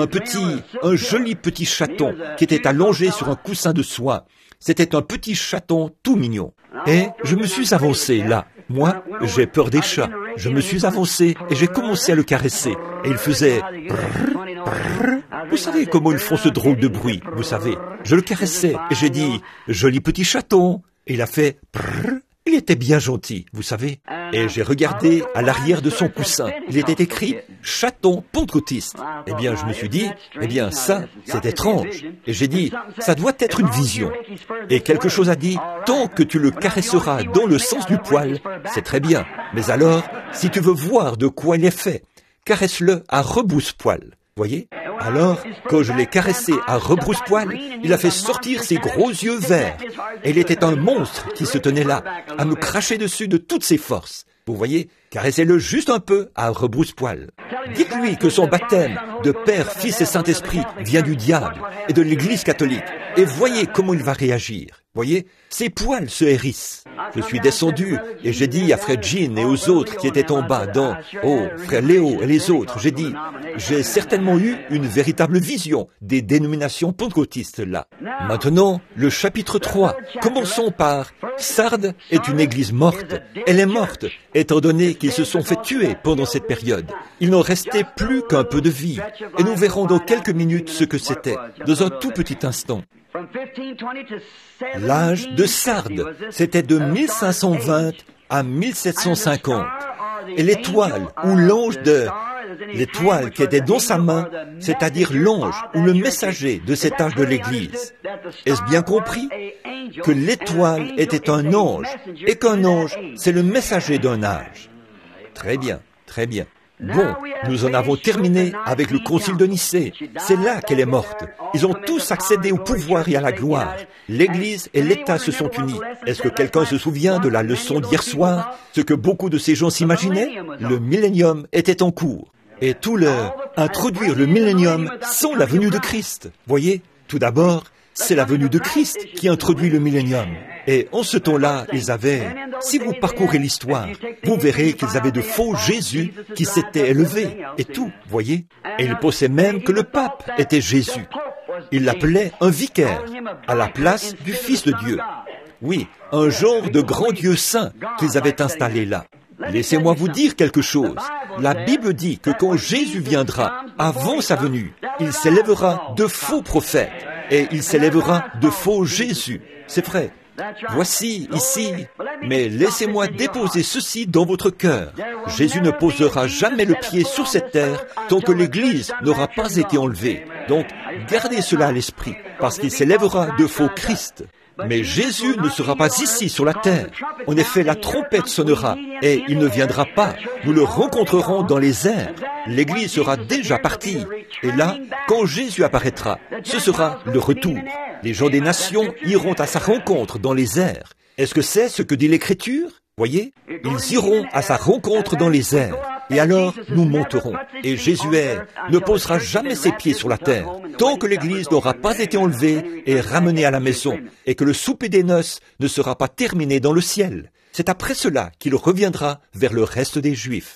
un joli petit chaton qui était allongé sur un coussin de soie. C'était un petit chaton tout mignon. Et je me suis avancé là. Moi, j'ai peur des chats. Je me suis avancé et j'ai commencé à le caresser. Et il faisait... brrr, brrr. Vous savez comment ils font ce drôle de bruit, vous savez. Je le caressais et j'ai dit « Joli petit chaton ». Et il a fait « brrr ». Il était bien gentil, vous savez. Et j'ai regardé à l'arrière de son coussin. Il était écrit « Chaton pentecôtiste ». Eh bien, je me suis dit, ça, c'est étrange. Et j'ai dit, ça doit être une vision. Et quelque chose a dit, tant que tu le caresseras dans le sens du poil, c'est très bien. Mais alors, si tu veux voir de quoi il est fait, caresse-le à rebrousse-poil. Voyez? Alors, quand je l'ai caressé à rebrousse-poil, il a fait sortir ses gros yeux verts. Et il était un monstre qui se tenait là, à me cracher dessus de toutes ses forces. Vous voyez? Caressez-le juste un peu à rebrousse-poil. Dites-lui que son baptême de Père, Fils et Saint-Esprit vient du diable et de l'Église catholique. Et voyez comment il va réagir. Voyez? Ses poils se hérissent. Je suis descendu et j'ai dit à Frère Jean et aux autres qui étaient en bas Frère Léo et les autres, j'ai dit, j'ai certainement eu une véritable vision des dénominations pentecôtistes là. Maintenant, le chapitre 3. Commençons par Sardes est une église morte. Elle est morte, étant donné qu'ils se sont fait tuer pendant cette période. Il n'en restait plus qu'un peu de vie. Et nous verrons dans quelques minutes ce que c'était, dans un tout petit instant. L'âge de Sardes, c'était de 1520 à 1750. Et l'étoile ou l'étoile qui était dans sa main, c'est-à-dire l'ange ou le messager de cet âge de l'Église. Est-ce bien compris que l'étoile était un ange et qu'un ange, c'est le messager d'un âge? Très bien, très bien. Bon, nous en avons terminé avec le concile de Nicée. C'est là qu'elle est morte. Ils ont tous accédé au pouvoir et à la gloire. L'Église et l'État se sont unis. Est-ce que quelqu'un se souvient de la leçon d'hier soir? Ce que beaucoup de ces gens s'imaginaient? Le millénium était en cours. Et tout leur introduire le millénium sans la venue de Christ. Voyez, tout d'abord, c'est la venue de Christ qui introduit le millénium. Et en ce temps-là, ils avaient, si vous parcourez l'histoire, vous verrez qu'ils avaient de faux Jésus qui s'étaient élevés et tout, voyez. Et ils pensaient même que le pape était Jésus. Ils l'appelaient un vicaire, à la place du Fils de Dieu. Oui, un genre de grand Dieu saint qu'ils avaient installé là. Laissez-moi vous dire quelque chose. La Bible dit que quand Jésus viendra, avant sa venue, il s'élèvera de faux prophètes et il s'élèvera de faux Jésus. C'est vrai. Voici ici, mais laissez-moi déposer ceci dans votre cœur. Jésus ne posera jamais le pied sur cette terre tant que l'Église n'aura pas été enlevée. Donc, gardez cela à l'esprit, parce qu'il s'élèvera de faux Christ. Mais Jésus ne sera pas ici sur la terre. En effet, la trompette sonnera et il ne viendra pas. Nous le rencontrerons dans les airs. L'Église sera déjà partie. Et là, quand Jésus apparaîtra, ce sera le retour. Les gens des nations iront à sa rencontre dans les airs. Est-ce que c'est ce que dit l'Écriture? Voyez, ils iront à sa rencontre dans les airs. Et alors, nous monterons. Et Jésus ne posera jamais ses pieds sur la terre, tant que l'Église n'aura pas été enlevée et ramenée à la maison, et que le souper des noces ne sera pas terminé dans le ciel. C'est après cela qu'il reviendra vers le reste des Juifs.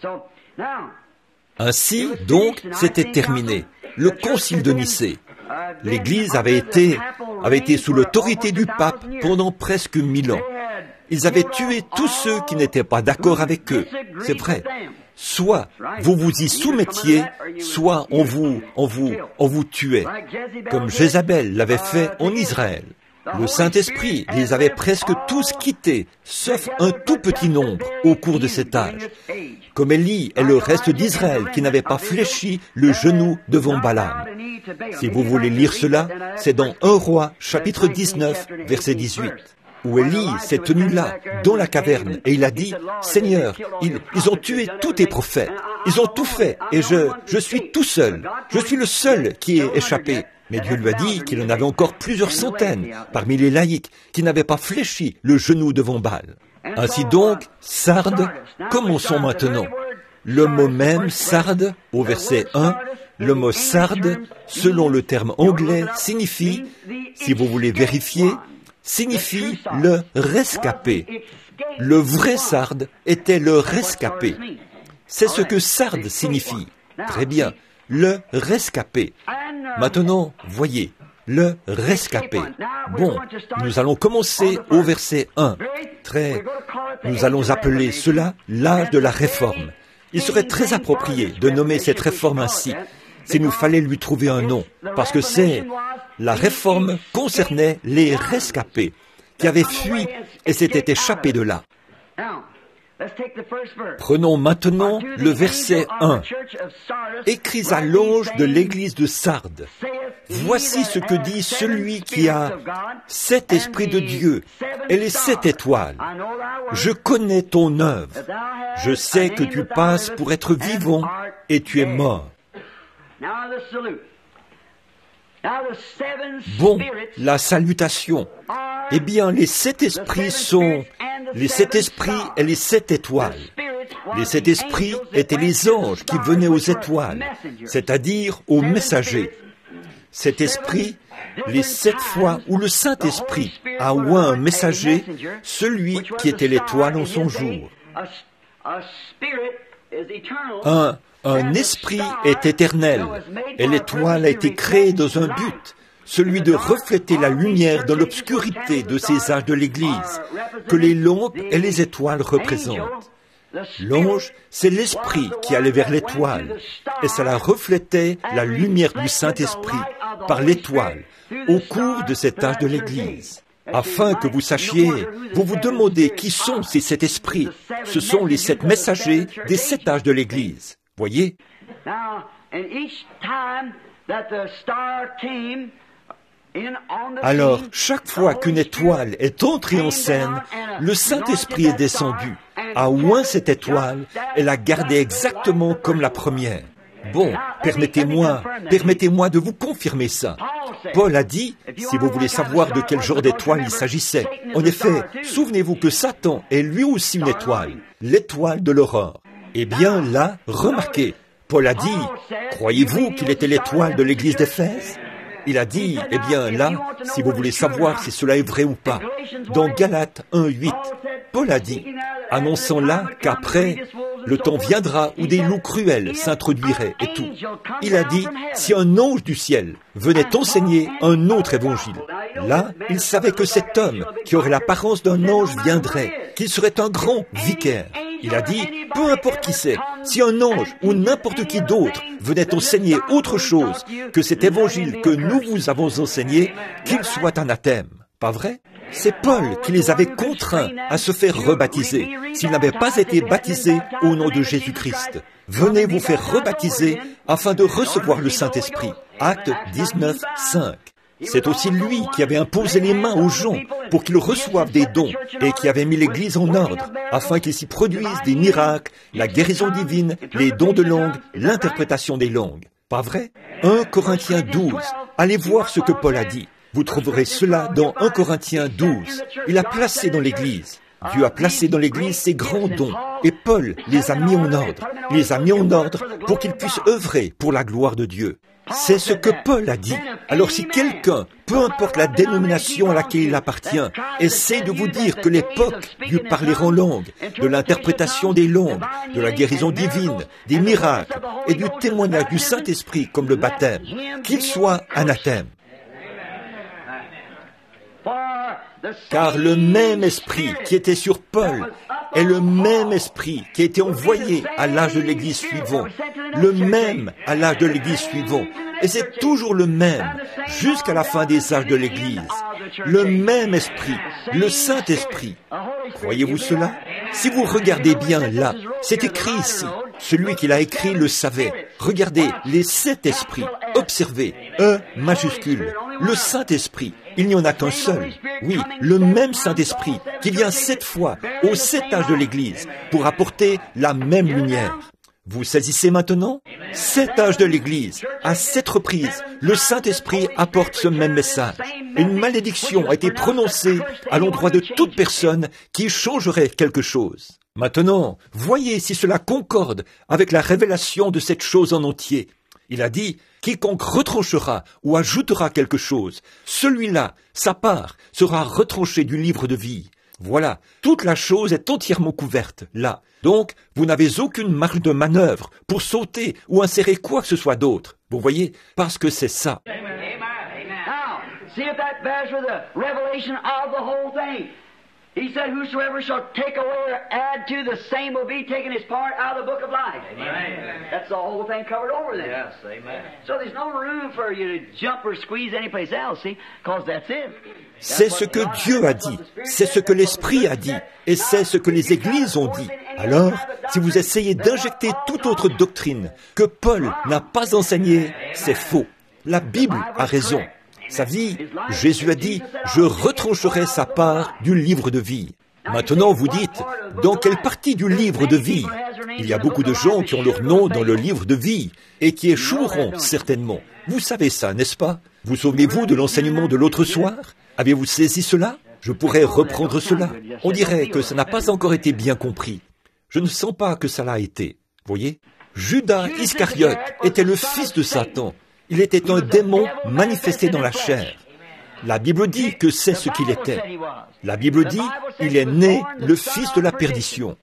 Ainsi, donc, c'était terminé. Le concile de Nicée. L'Église avait été sous l'autorité du pape pendant presque 1000 ans. Ils avaient tué tous ceux qui n'étaient pas d'accord avec eux. C'est vrai. Soit vous vous y soumettiez, soit on vous tuait, comme Jézabel l'avait fait en Israël. Le Saint-Esprit les avait presque tous quittés, sauf un tout petit nombre au cours de cet âge, comme Élie et le reste d'Israël qui n'avaient pas fléchi le genou devant Balaam. Si vous voulez lire cela, c'est dans 1 Roi, chapitre 19, verset 18. Où Élie s'est tenu là, dans la caverne, et il a dit, « Seigneur, ils ont tué tous tes prophètes, ils ont tout fait, et je suis tout seul, je suis le seul qui est échappé. » Mais Dieu lui a dit qu'il en avait encore plusieurs centaines, parmi les laïcs, qui n'avaient pas fléchi le genou devant Baal. Ainsi donc, Sardes, commençons maintenant. Le mot même, Sardes, au verset 1, le mot Sardes, selon le terme anglais, signifie, si vous voulez vérifier, signifie le rescapé. Le vrai Sarde était le rescapé. C'est ce que Sarde signifie. Très bien, le rescapé. Maintenant, voyez, le rescapé. Bon, nous allons commencer au verset 1. Nous allons appeler cela l'âge de la réforme. Il serait très approprié de nommer cette réforme ainsi, s'il nous fallait lui trouver un nom, parce que la réforme concernait les rescapés qui avaient fui et s'étaient échappés de là. Prenons maintenant le verset 1. Écris à l'ange de l'église de Sardes. Voici ce que dit celui qui a 7 esprits de Dieu et les 7 étoiles. Je connais ton œuvre. Je sais que tu passes pour être vivant et tu es mort. Bon, la salutation. Eh bien, les 7 esprits sont les 7 esprits et les 7 étoiles. Les 7 esprits étaient les anges qui venaient aux étoiles, c'est-à-dire aux messagers. Cet esprit, les 7 fois où le Saint-Esprit a oint un messager, celui qui était l'étoile en son jour. Un esprit est éternel, et l'étoile a été créée dans un but, celui de refléter la lumière dans l'obscurité de ces âges de l'Église, que les lampes et les étoiles représentent. L'ange, c'est l'esprit qui allait vers l'étoile, et cela reflétait la lumière du Saint-Esprit par l'étoile, au cours de cet âge de l'Église. Afin que vous sachiez, vous vous demandez qui sont ces 7 esprits. Ce sont les 7 messagers des 7 âges de l'Église. Voyez? Alors, chaque fois qu'une étoile est entrée en scène, le Saint-Esprit est descendu, a oint cette étoile et l'a gardée exactement comme la première. Bon, permettez-moi de vous confirmer ça. Paul a dit, si vous voulez savoir de quel genre d'étoile il s'agissait, en effet, souvenez-vous que Satan est lui aussi une étoile, l'étoile de l'aurore. Eh bien là, remarquez, Paul a dit, croyez-vous qu'il était l'étoile de l'église d'Éphèse? Il a dit, eh bien là, si vous voulez savoir si cela est vrai ou pas, dans Galates 1:8, Paul a dit, annonçant là qu'après, le temps viendra où des loups cruels s'introduiraient et tout. Il a dit, si un ange du ciel venait enseigner un autre évangile, là, il savait que cet homme, qui aurait l'apparence d'un ange, viendrait, qu'il serait un grand vicaire. Il a dit, peu importe qui c'est, si un ange ou n'importe qui d'autre venait enseigner autre chose que cet évangile que nous vous avons enseigné, qu'il soit anathème. Pas vrai? C'est Paul qui les avait contraints à se faire rebaptiser, s'ils n'avaient pas été baptisés au nom de Jésus-Christ. Venez vous faire rebaptiser afin de recevoir le Saint-Esprit. Acte 19, 5. C'est aussi lui qui avait imposé les mains aux gens pour qu'ils reçoivent des dons et qui avait mis l'Église en ordre afin qu'il s'y produise des miracles, la guérison divine, les dons de langue, l'interprétation des langues. Pas vrai? 1 Corinthiens 12. Allez voir ce que Paul a dit. Vous trouverez cela dans 1 Corinthiens 12. Il a placé dans l'Église. Dieu a placé dans l'Église ses grands dons. Et Paul les a mis en ordre. Il les a mis en ordre pour qu'ils puissent œuvrer pour la gloire de Dieu. C'est ce que Paul a dit. Alors si quelqu'un, peu importe la dénomination à laquelle il appartient, essaie de vous dire que l'époque du parler en langue, de l'interprétation des langues, de la guérison divine, des miracles et du témoignage du Saint-Esprit comme le baptême, qu'il soit anathème. Car le même esprit qui était sur Paul est le même esprit qui a été envoyé à l'âge de l'Église suivant, le même à l'âge de l'Église suivant, et c'est toujours le même jusqu'à la fin des âges de l'Église. Le même esprit, le Saint-Esprit. Croyez-vous cela? Si vous regardez bien là, c'est écrit ici. Celui qui l'a écrit le savait. Regardez, les 7 esprits. Observez, E majuscule, le Saint-Esprit. Il n'y en a qu'un seul. Oui, le même Saint-Esprit qui vient 7 fois aux 7 âges de l'Église pour apporter la même lumière. Vous saisissez maintenant? 7 âges de l'Église, à 7 reprises, le Saint-Esprit apporte ce même message. Une malédiction a été prononcée à l'endroit de toute personne qui changerait quelque chose. Maintenant, voyez si cela concorde avec la révélation de cette chose en entier. Il a dit, quiconque retranchera ou ajoutera quelque chose, celui-là, sa part, sera retranché du livre de vie. Voilà, toute la chose est entièrement couverte, là. Donc, vous n'avez aucune marge de manœuvre pour sauter ou insérer quoi que ce soit d'autre. Vous voyez, parce que c'est ça. He said, whosoever shall take away or add to, the same will be taking his part out of the book of life. Amen. That's the whole thing covered over there. Yes, amen. So there's no room for you to jump or squeeze anyplace else, see, because that's it. C'est ce que Dieu a dit, c'est ce que l'Esprit a dit, et c'est ce que les églises ont dit. Alors, si vous essayez d'injecter toute autre doctrine que Paul n'a pas enseignée, c'est faux. La Bible a raison. Sa vie, Jésus a dit, je retrancherai sa part du livre de vie. Maintenant, vous dites, dans quelle partie du livre de vie? Il y a beaucoup de gens qui ont leur nom dans le livre de vie et qui échoueront certainement. Vous savez ça, n'est-ce pas? Vous souvenez-vous de l'enseignement de l'autre soir? Avez-vous saisi cela? Je pourrais reprendre cela. On dirait que ça n'a pas encore été bien compris. Je ne sens pas que ça l'a été. Voyez? Judas Iscariote était le fils de Satan. Il était un démon manifesté dans la chair. La Bible dit que c'est ce qu'il était. La Bible dit, il est né le fils de la perdition.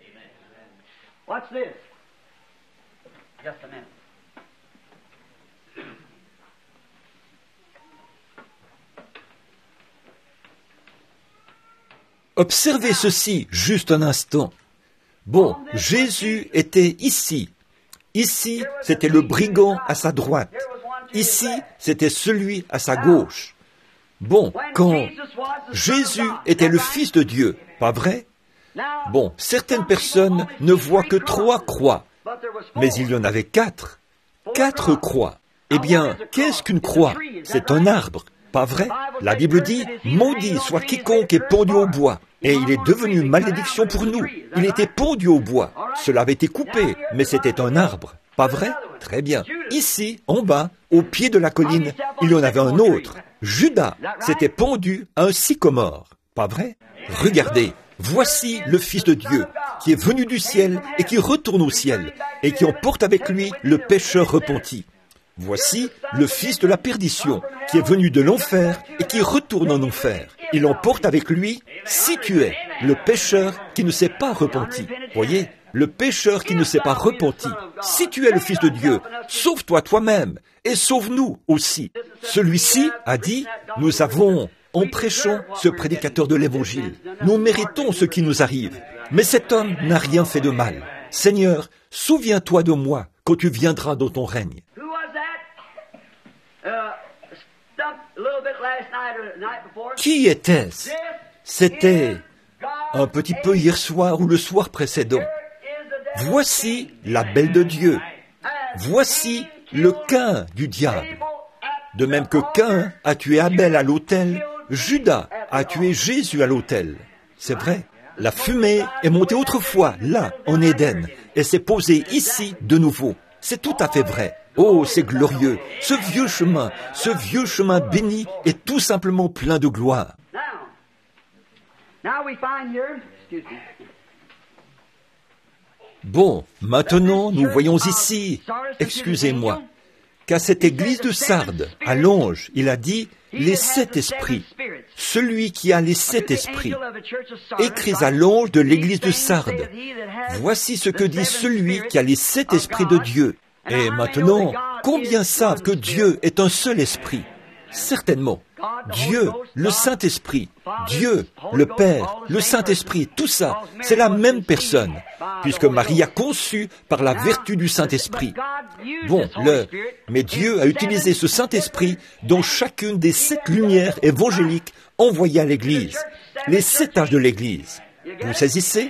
Observez ceci juste un instant. Bon, Jésus était ici. Ici, c'était le brigand à sa droite. Ici, c'était celui à sa gauche. Bon, quand Jésus était le Fils de Dieu, pas vrai? Bon, certaines personnes ne voient que 3 croix, mais il y en avait 4. 4 croix. Eh bien, qu'est-ce qu'une croix? C'est un arbre, pas vrai? La Bible dit, maudit soit quiconque est pendu au bois. Et il est devenu malédiction pour nous. Il était pendu au bois. Cela avait été coupé, mais c'était un arbre. Pas vrai? Très bien. Ici, en bas, au pied de la colline, il y en avait un autre. Judas s'était pendu à un sycomore. Pas vrai? Regardez, voici le Fils de Dieu, qui est venu du ciel et qui retourne au ciel, et qui emporte avec lui le pécheur repenti. Voici le fils de la perdition, qui est venu de l'enfer et qui retourne en enfer. Il emporte avec lui, si tu es le pécheur qui ne s'est pas repenti. Voyez, le pécheur qui ne s'est pas repenti. Si tu es le Fils de Dieu, sauve-toi toi-même et sauve-nous aussi. Celui-ci a dit, nous avons, en prêchant ce prédicateur de l'Évangile, nous méritons ce qui nous arrive. Mais cet homme n'a rien fait de mal. Seigneur, souviens-toi de moi quand tu viendras dans ton règne. Qui était-ce? C'était un petit peu hier soir ou le soir précédent. Voici la belle de Dieu. Voici le Caïn du diable. De même que Caïn a tué Abel à l'autel, Judas a tué Jésus à l'autel. C'est vrai. La fumée est montée autrefois, là, en Éden, et s'est posée ici de nouveau. C'est tout à fait vrai. Oh, c'est glorieux. Ce vieux chemin béni est tout simplement plein de gloire. Bon, maintenant, nous voyons ici, excusez-moi, qu'à cette église de Sardes, à l'ange, il a dit, les 7 esprits. Celui qui a les 7 esprits. Écris à l'ange de l'église de Sardes. Voici ce que dit celui qui a les 7 esprits de Dieu. Et maintenant, combien savent que Dieu est un seul esprit? Certainement. Dieu, le Saint-Esprit, Dieu, le Père, le Saint-Esprit, tout ça, c'est la même personne, puisque Marie a conçu par la vertu du Saint-Esprit. Bon, mais Dieu a utilisé ce Saint-Esprit dans chacune des 7 lumières évangéliques envoyées à l'Église, les 7 âges de l'Église. Vous saisissez?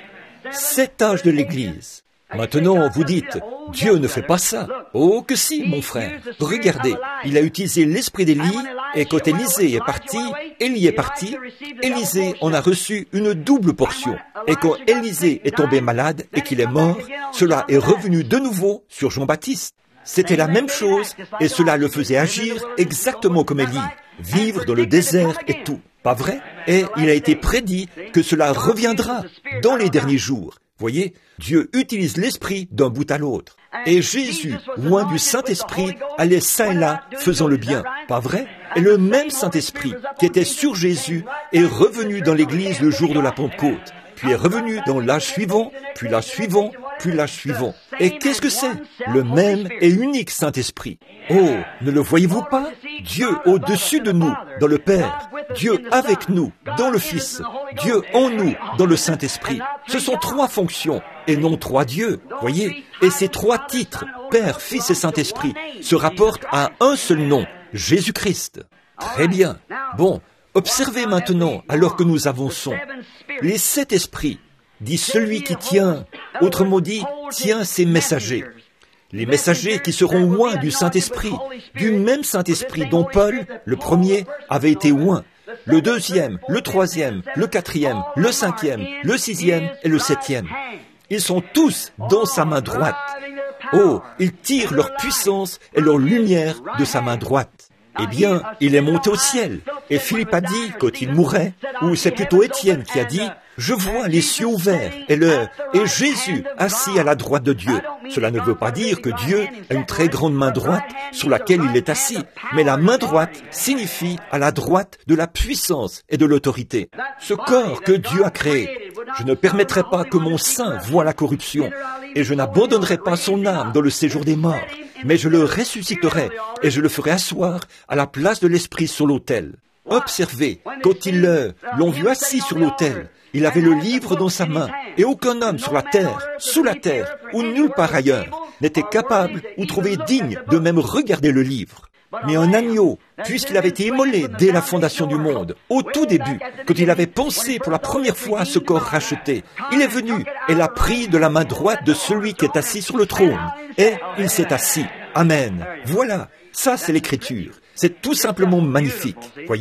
7 âges de l'Église. Maintenant, vous dites, Dieu ne fait pas ça. Oh que si, mon frère. Regardez, il a utilisé l'esprit d'Élie, et quand Élisée est parti, Élie est parti, Élisée en a reçu une double portion. Et quand Élisée est tombé malade et qu'il est mort, cela est revenu de nouveau sur Jean-Baptiste. C'était la même chose, et cela le faisait agir exactement comme Élie, vivre dans le désert et tout. Pas vrai? Et il a été prédit que cela reviendra dans les derniers jours. Voyez, Dieu utilise l'esprit d'un bout à l'autre. Et Jésus, loin du Saint-Esprit, allait ça et là, faisant le bien. Pas vrai? Et le même Saint-Esprit qui était sur Jésus est revenu dans l'Église le jour de la Pentecôte, puis est revenu dans l'âge suivant, puis l'âge suivant, puis l'âge suivant. Et qu'est-ce que c'est? Le même et unique Saint-Esprit. Oh, ne le voyez-vous pas? Dieu au-dessus de nous, dans le Père. Dieu avec nous, dans le Fils. Dieu en nous, dans le Saint-Esprit. Ce sont 3 fonctions, et non 3 dieux, voyez? Et ces 3 titres, Père, Fils et Saint-Esprit, se rapportent à un seul nom, Jésus-Christ. Très bien. Bon, observez maintenant, alors que nous avançons. Les 7 esprits, dit celui qui tient, autrement dit, tient ses messagers. Les messagers qui seront oints du Saint-Esprit, du même Saint-Esprit dont Paul, le premier, avait été oint. Le deuxième, le troisième, le quatrième, le cinquième, le sixième et le septième. Ils sont tous dans sa main droite. Oh, ils tirent leur puissance et leur lumière de sa main droite. Eh bien, il est monté au ciel. Et Philippe a dit, quand il mourait, ou c'est plutôt Étienne qui a dit, je vois les cieux ouverts et Jésus assis à la droite de Dieu. Cela ne veut pas dire que Dieu a une très grande main droite sur laquelle il est assis, mais la main droite signifie à la droite de la puissance et de l'autorité. Ce corps que Dieu a créé, je ne permettrai pas que mon sein voie la corruption, et je n'abandonnerai pas son âme dans le séjour des morts, mais je le ressusciterai et je le ferai asseoir à la place de l'Esprit sur l'autel. Observez, quand ils l'ont vu assis sur l'autel, il avait le livre dans sa main, et aucun homme sur la terre, sous la terre, ou nulle part ailleurs, n'était capable ou trouvé digne de même regarder le livre. Mais un agneau, puisqu'il avait été immolé dès la fondation du monde, au tout début, quand il avait pensé pour la première fois à ce corps racheté, il est venu et l'a pris de la main droite de celui qui est assis sur le trône, et il s'est assis. Amen. Voilà, ça c'est l'Écriture. C'est tout simplement magnifique, voyez?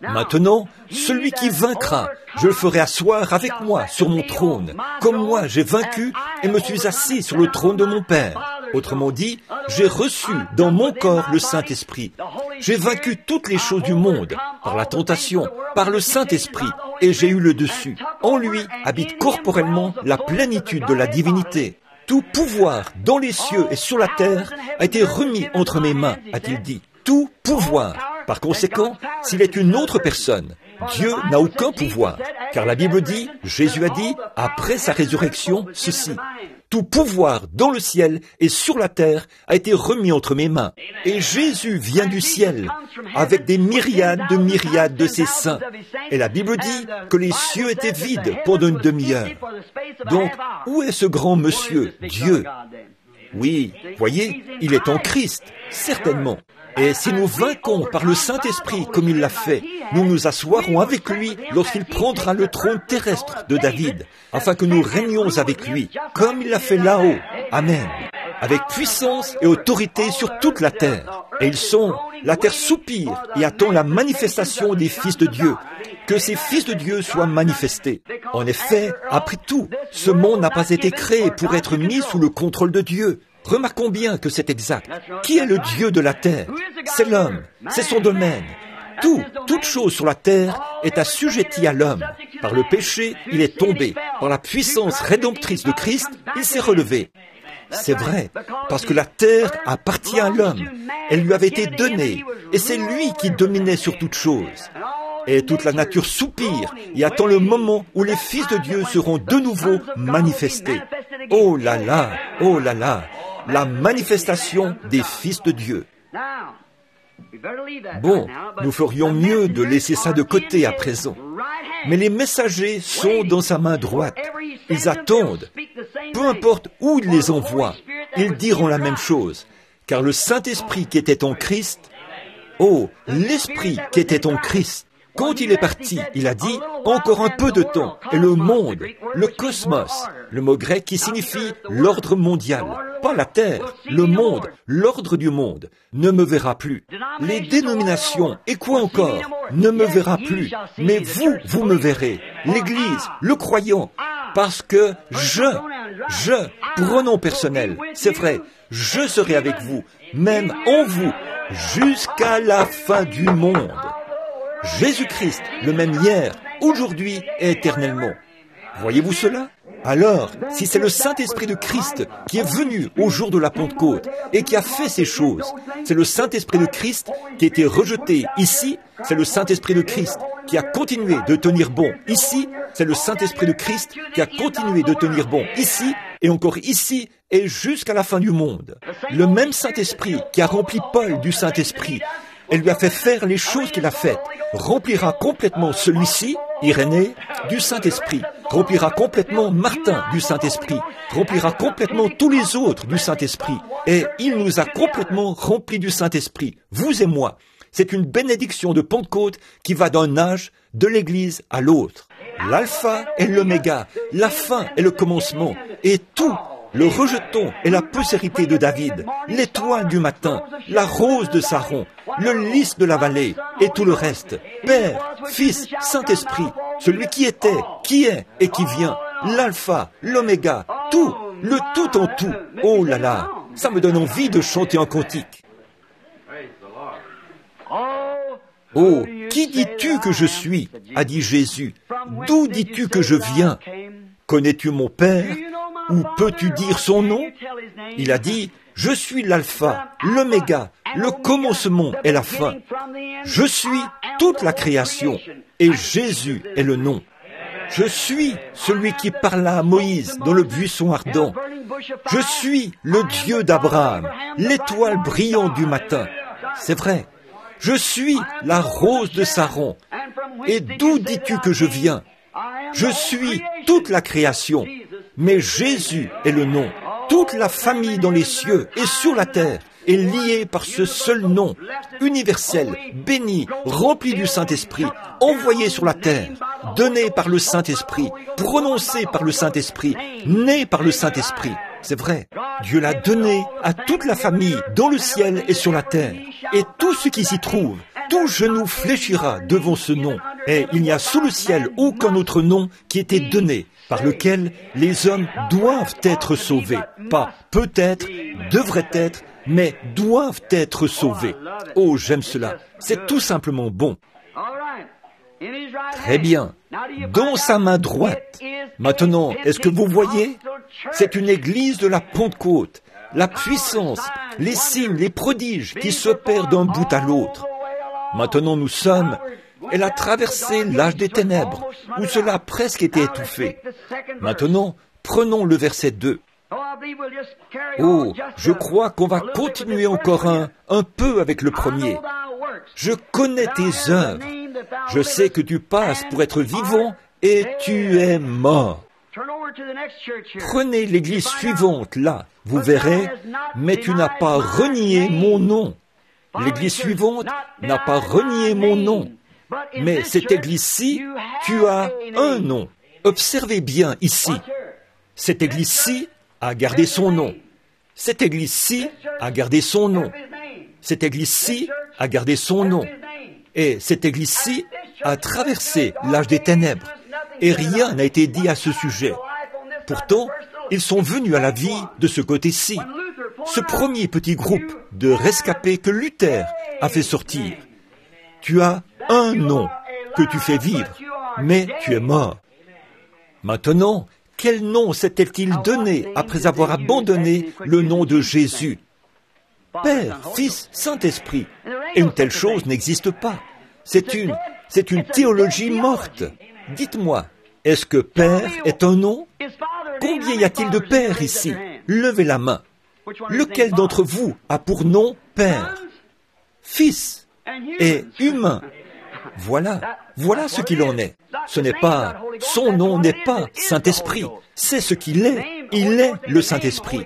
Maintenant, celui qui vaincra, je le ferai asseoir avec moi sur mon trône, comme moi j'ai vaincu et me suis assis sur le trône de mon Père. Autrement dit, j'ai reçu dans mon corps le Saint-Esprit. J'ai vaincu toutes les choses du monde, par la tentation, par le Saint-Esprit, et j'ai eu le dessus. En lui habite corporellement la plénitude de la divinité. Tout pouvoir dans les cieux et sur la terre a été remis entre mes mains, a-t-il dit. Tout pouvoir. Par conséquent, s'il est une autre personne, Dieu n'a aucun pouvoir. Car la Bible dit, Jésus a dit, après sa résurrection, ceci. Tout pouvoir dans le ciel et sur la terre a été remis entre mes mains. Et Jésus vient du ciel avec des myriades de ses saints. Et la Bible dit que les cieux étaient vides pendant une demi-heure. Donc, où est ce grand monsieur, Dieu? Oui, voyez, il est en Christ, certainement. Et si nous vainquons par le Saint-Esprit comme il l'a fait, nous nous asseoirons avec lui lorsqu'il prendra le trône terrestre de David, afin que nous régnions avec lui, comme il l'a fait là-haut. Amen. Avec puissance et autorité sur toute la terre. Et la terre soupire et attend la manifestation des fils de Dieu. Que ces fils de Dieu soient manifestés. En effet, après tout, ce monde n'a pas été créé pour être mis sous le contrôle de Dieu. Remarquons bien que c'est exact. Qui est le Dieu de la terre? C'est l'homme, c'est son domaine. Toute chose sur la terre est assujettie à l'homme. Par le péché, il est tombé. Par la puissance rédemptrice de Christ, il s'est relevé. C'est vrai, parce que la terre appartient à l'homme. Elle lui avait été donnée, et c'est lui qui dominait sur toute chose. Et toute la nature soupire et attend le moment où les fils de Dieu seront de nouveau manifestés. Oh là là, la manifestation des fils de Dieu. Bon, nous ferions mieux de laisser ça de côté à présent. Mais les messagers sont dans sa main droite. Ils attendent. Peu importe où il les envoie, ils diront la même chose. Car le Saint-Esprit qui était en Christ, l'Esprit qui était en Christ, quand il est parti, il a dit « Encore un peu de temps, et le monde, le cosmos », le mot grec qui signifie l'ordre mondial, pas la terre, le monde, l'ordre du monde, ne me verra plus. Les dénominations, et quoi encore, ne me verra plus, mais vous me verrez, l'Église, le croyant, parce que pronom personnel, c'est vrai, je serai avec vous, même en vous, jusqu'à la fin du monde. Jésus-Christ, le même hier, aujourd'hui et éternellement. Voyez-vous cela? Alors, si c'est le Saint-Esprit de Christ qui est venu au jour de la Pentecôte et qui a fait ces choses, c'est le Saint-Esprit de Christ qui a été rejeté ici, c'est le Saint-Esprit de Christ qui a continué de tenir bon ici, c'est le Saint-Esprit de Christ qui a continué de tenir bon ici, et encore ici, et jusqu'à la fin du monde. Le même Saint-Esprit qui a rempli Paul du Saint-Esprit, et lui a fait faire les choses qu'il a faites, remplira complètement celui-ci, Irénée, du Saint-Esprit, remplira complètement Martin du Saint-Esprit, remplira complètement tous les autres du Saint-Esprit, et il nous a complètement remplis du Saint-Esprit, vous et moi. C'est une bénédiction de Pentecôte qui va d'un âge de l'Église à l'autre. L'alpha est l'oméga, la fin est le commencement, et tout, le rejeton est la postérité de David, l'étoile du matin, la rose de Saron, le lys de la vallée, et tout le reste. Père, Fils, Saint-Esprit, celui qui était, qui est et qui vient, l'alpha, l'oméga, tout, le tout en tout. Oh là là, ça me donne envie de chanter un cantique. Oh, qui dis-tu que je suis? A dit Jésus. D'où dis-tu que je viens? Connais-tu mon Père? Ou peux-tu dire son nom? Il a dit, je suis l'alpha, l'oméga, le commencement et la fin. Je suis toute la création, et Jésus est le nom. Je suis celui qui parla à Moïse dans le buisson ardent. Je suis le Dieu d'Abraham, l'étoile brillante du matin. C'est vrai. Je suis la rose de Saron. Et d'où dis-tu que je viens? Je suis toute la création, mais Jésus est le nom. Toute la famille dans les cieux et sur la terre est liée par ce seul nom, universel, béni, rempli du Saint-Esprit, envoyé sur la terre, donné par le Saint-Esprit, prononcé par le Saint-Esprit, né par le Saint-Esprit. C'est vrai, Dieu l'a donné à toute la famille dans le ciel et sur la terre, et tous ceux qui s'y trouvent, tout genou fléchira devant ce nom, et il n'y a sous le ciel aucun autre nom qui ait été donné, par lequel les hommes doivent être sauvés. Pas peut-être, devraient être, mais doivent être sauvés. Oh, j'aime cela. C'est tout simplement bon. Très bien. Dans sa main droite. Maintenant, est-ce que vous voyez? C'est une église de la Pentecôte. La puissance, les signes, les prodiges qui s'opèrent d'un bout à l'autre. Maintenant, nous sommes... Elle a traversé l'âge des ténèbres, où cela a presque été étouffé. Maintenant, prenons le verset 2. Oh, je crois qu'on va continuer encore un peu avec le premier. Je connais tes œuvres. Je sais que tu passes pour être vivant et tu es mort. Prenez l'église suivante, là, vous verrez, mais tu n'as pas renié mon nom. L'église suivante n'a pas renié mon nom. Mais cette église-ci, tu as un nom. Observez bien ici. Cette église-ci a gardé son nom. Cette église-ci a gardé son nom. Cette église-ci a gardé son nom. Et cette église-ci a traversé l'âge des ténèbres. Et rien n'a été dit à ce sujet. Pourtant, ils sont venus à la vie de ce côté-ci. Ce premier petit groupe de rescapés que Luther a fait sortir. Tu as un nom que tu fais vivre, mais tu es mort. Maintenant, quel nom s'était-il donné après avoir abandonné le nom de Jésus? Père, Fils, Saint-Esprit. Et une telle chose n'existe pas. C'est une théologie morte. Dites-moi, est-ce que Père est un nom? Combien y a-t-il de pères ici? Levez la main. Lequel d'entre vous a pour nom Père? Fils et humain. Voilà ce qu'il en est. Son nom n'est pas Saint-Esprit. C'est ce qu'il est. Il est le Saint-Esprit.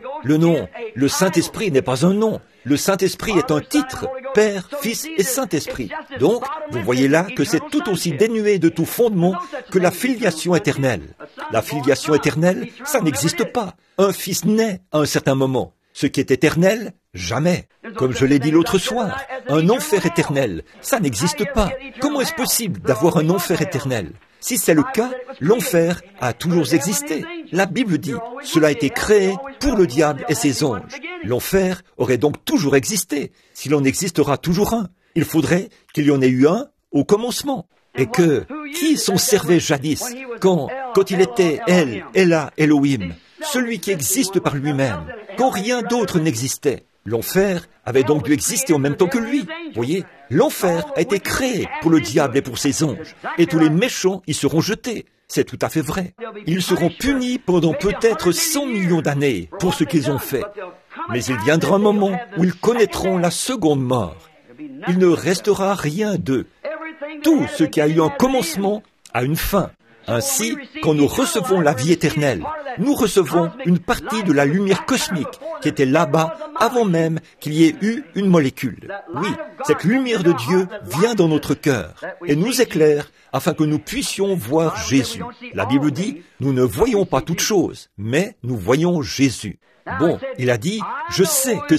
Le Saint-Esprit n'est pas un nom. Le Saint-Esprit est un titre. Père, Fils et Saint-Esprit. Donc, vous voyez là que c'est tout aussi dénué de tout fondement que la filiation éternelle. La filiation éternelle, ça n'existe pas. Un fils naît à un certain moment. Ce qui est éternel, jamais. Comme je l'ai dit l'autre soir, un enfer éternel, ça n'existe pas. Comment est-ce possible d'avoir un enfer éternel? Si c'est le cas, l'enfer a toujours existé. La Bible dit, cela a été créé pour le diable et ses anges. L'enfer aurait donc toujours existé. S'il en existera toujours un, il faudrait qu'il y en ait eu un au commencement. Et qui s'en servait jadis, quand il était Ella, Elohim, celui qui existe par lui-même, quand rien d'autre n'existait. L'enfer avait donc dû exister en même temps que lui. Voyez, l'enfer a été créé pour le diable et pour ses anges, et tous les méchants y seront jetés. C'est tout à fait vrai. Ils seront punis pendant peut-être 100 millions d'années pour ce qu'ils ont fait. Mais il viendra un moment où ils connaîtront la seconde mort. Il ne restera rien d'eux. Tout ce qui a eu un commencement a une fin. Ainsi, quand nous recevons la vie éternelle, nous recevons une partie de la lumière cosmique qui était là-bas avant même qu'il y ait eu une molécule. Oui, cette lumière de Dieu vient dans notre cœur et nous éclaire afin que nous puissions voir Jésus. La Bible dit, nous ne voyons pas toutes choses, mais nous voyons Jésus. Bon, il a dit, je sais que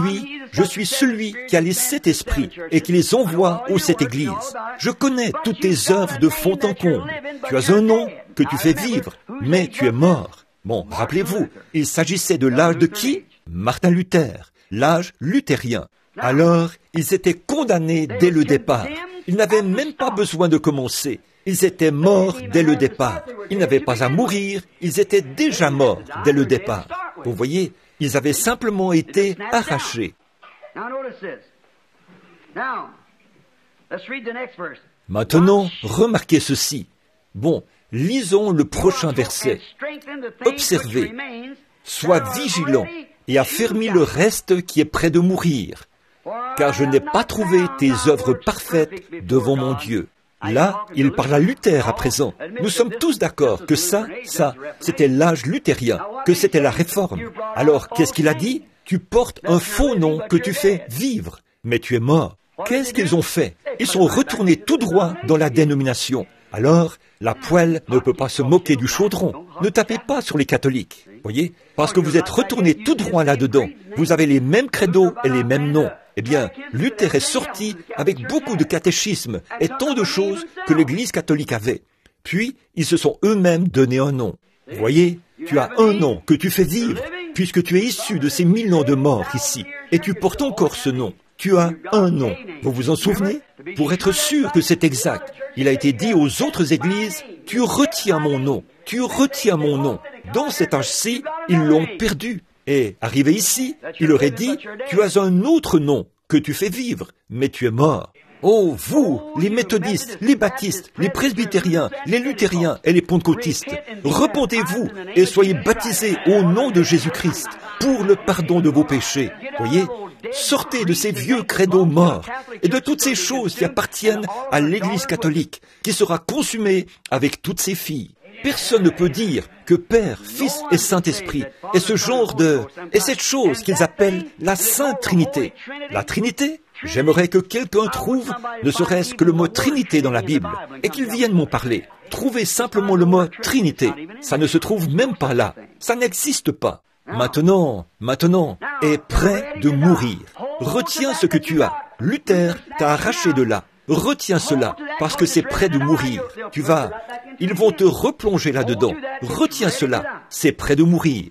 je suis celui qui a les 7 esprits et qui les envoie aux 7 églises. Je connais toutes tes œuvres de fond en comble. Tu as un nom que tu fais vivre, mais tu es mort. Bon, rappelez-vous, il s'agissait de l'âge de qui? Martin Luther, l'âge luthérien. Alors, ils étaient condamnés dès le départ. Ils n'avaient même pas besoin de commencer. Ils étaient morts dès le départ. Ils n'avaient pas à mourir, ils étaient déjà morts dès le départ. Vous voyez, ils avaient simplement été arrachés. Maintenant, remarquez ceci. Bon, lisons le prochain verset. Observez, sois vigilant et affermis le reste qui est près de mourir, car je n'ai pas trouvé tes œuvres parfaites devant mon Dieu. Là, il parle à Luther à présent. Nous sommes tous d'accord que ça, c'était l'âge luthérien, que c'était la réforme. Alors, qu'est-ce qu'il a dit? Tu portes un faux nom que tu fais vivre, mais tu es mort. Qu'est-ce qu'ils ont fait? Ils sont retournés tout droit dans la dénomination. Alors, la poêle ne peut pas se moquer du chaudron. Ne tapez pas sur les catholiques, voyez, parce que vous êtes retournés tout droit là-dedans. Vous avez les mêmes credos et les mêmes noms. Eh bien, Luther est sorti avec beaucoup de catéchismes et tant de choses que l'Église catholique avait. Puis, ils se sont eux-mêmes donné un nom. Vous voyez, tu as un nom que tu fais vivre, puisque tu es issu de ces 1000 ans de mort ici, et tu portes encore ce nom. Tu as un nom. Vous vous en souvenez? Pour être sûr que c'est exact, il a été dit aux autres églises, tu retiens mon nom, tu retiens mon nom. Dans cet âge-ci, ils l'ont perdu. Et arrivé ici, il leur est dit, tu as un autre nom que tu fais vivre, mais tu es mort. Oh, vous, les méthodistes, les baptistes, les presbytériens, les luthériens et les pentecôtistes, repentez-vous et soyez baptisés au nom de Jésus-Christ pour le pardon de vos péchés. Voyez, sortez de ces vieux credos morts et de toutes ces choses qui appartiennent à l'Église catholique, qui sera consumée avec toutes ses filles. Personne ne peut dire que Père, Fils et Saint-Esprit est cette chose qu'ils appellent la Sainte Trinité. La Trinité? J'aimerais que quelqu'un trouve ne serait-ce que le mot Trinité dans la Bible et qu'il vienne m'en parler. Trouvez simplement le mot Trinité. Ça ne se trouve même pas là. Ça n'existe pas. Maintenant est prêt de mourir. Retiens ce que tu as. Luther t'a arraché de là. Retiens cela, parce que c'est près de mourir. Ils vont te replonger là-dedans. Retiens cela, c'est près de mourir.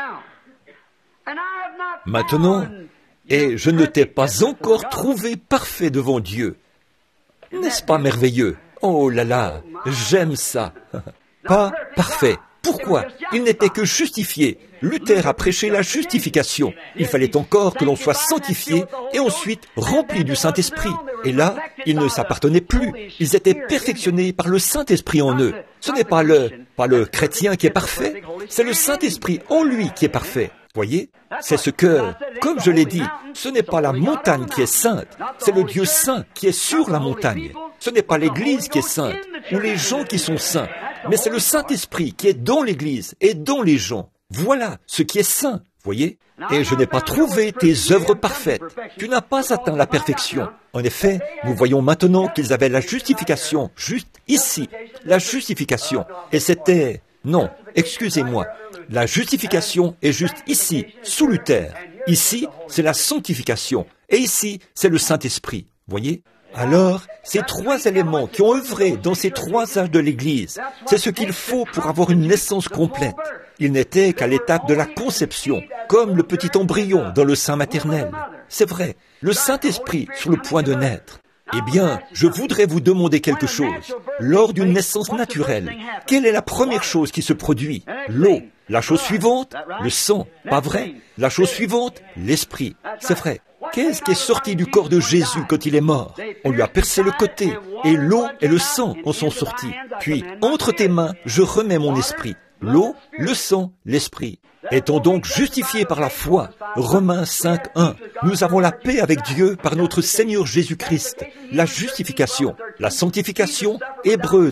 Maintenant, et je ne t'ai pas encore trouvé parfait devant Dieu. N'est-ce pas merveilleux? Oh là là, j'aime ça. Pas parfait. Pourquoi? Il n'était que justifié. Luther a prêché la justification. Il fallait encore que l'on soit sanctifié et ensuite rempli du Saint-Esprit. Et là, ils ne s'appartenaient plus. Ils étaient perfectionnés par le Saint-Esprit en eux. Ce n'est pas le chrétien qui est parfait, c'est le Saint-Esprit en lui qui est parfait. Voyez? C'est ce que, comme je l'ai dit, ce n'est pas la montagne qui est sainte, c'est le Dieu saint qui est sur la montagne. Ce n'est pas l'Église qui est sainte, ou les gens qui sont saints, mais c'est le Saint-Esprit qui est dans l'Église et dans les gens. Voilà ce qui est saint, voyez? Et je n'ai pas trouvé tes œuvres parfaites. Tu n'as pas atteint la perfection. En effet, nous voyons maintenant qu'ils avaient la justification, juste ici. La justification. Et c'était... Non, excusez-moi. La justification est juste ici, sous Luther. Ici, c'est la sanctification. Et ici, c'est le Saint-Esprit. Voyez? Alors, ces trois éléments qui ont œuvré dans ces trois âges de l'Église, c'est ce qu'il faut pour avoir une naissance complète. Ils n'étaient qu'à l'étape de la conception, comme le petit embryon dans le sein maternel. C'est vrai, le Saint-Esprit sur le point de naître. Eh bien, je voudrais vous demander quelque chose. Lors d'une naissance naturelle, quelle est la première chose qui se produit? L'eau. La chose suivante, le sang. Pas vrai? La chose suivante, l'esprit. C'est vrai. Qu'est-ce qui est sorti du corps de Jésus quand il est mort? On lui a percé le côté, et l'eau et le sang en sont sortis. Puis, entre tes mains, je remets mon esprit. L'eau, le sang, l'esprit. Étant donc justifiés par la foi, Romains 5:1, nous avons la paix avec Dieu par notre Seigneur Jésus-Christ. La justification, la sanctification, Hébreux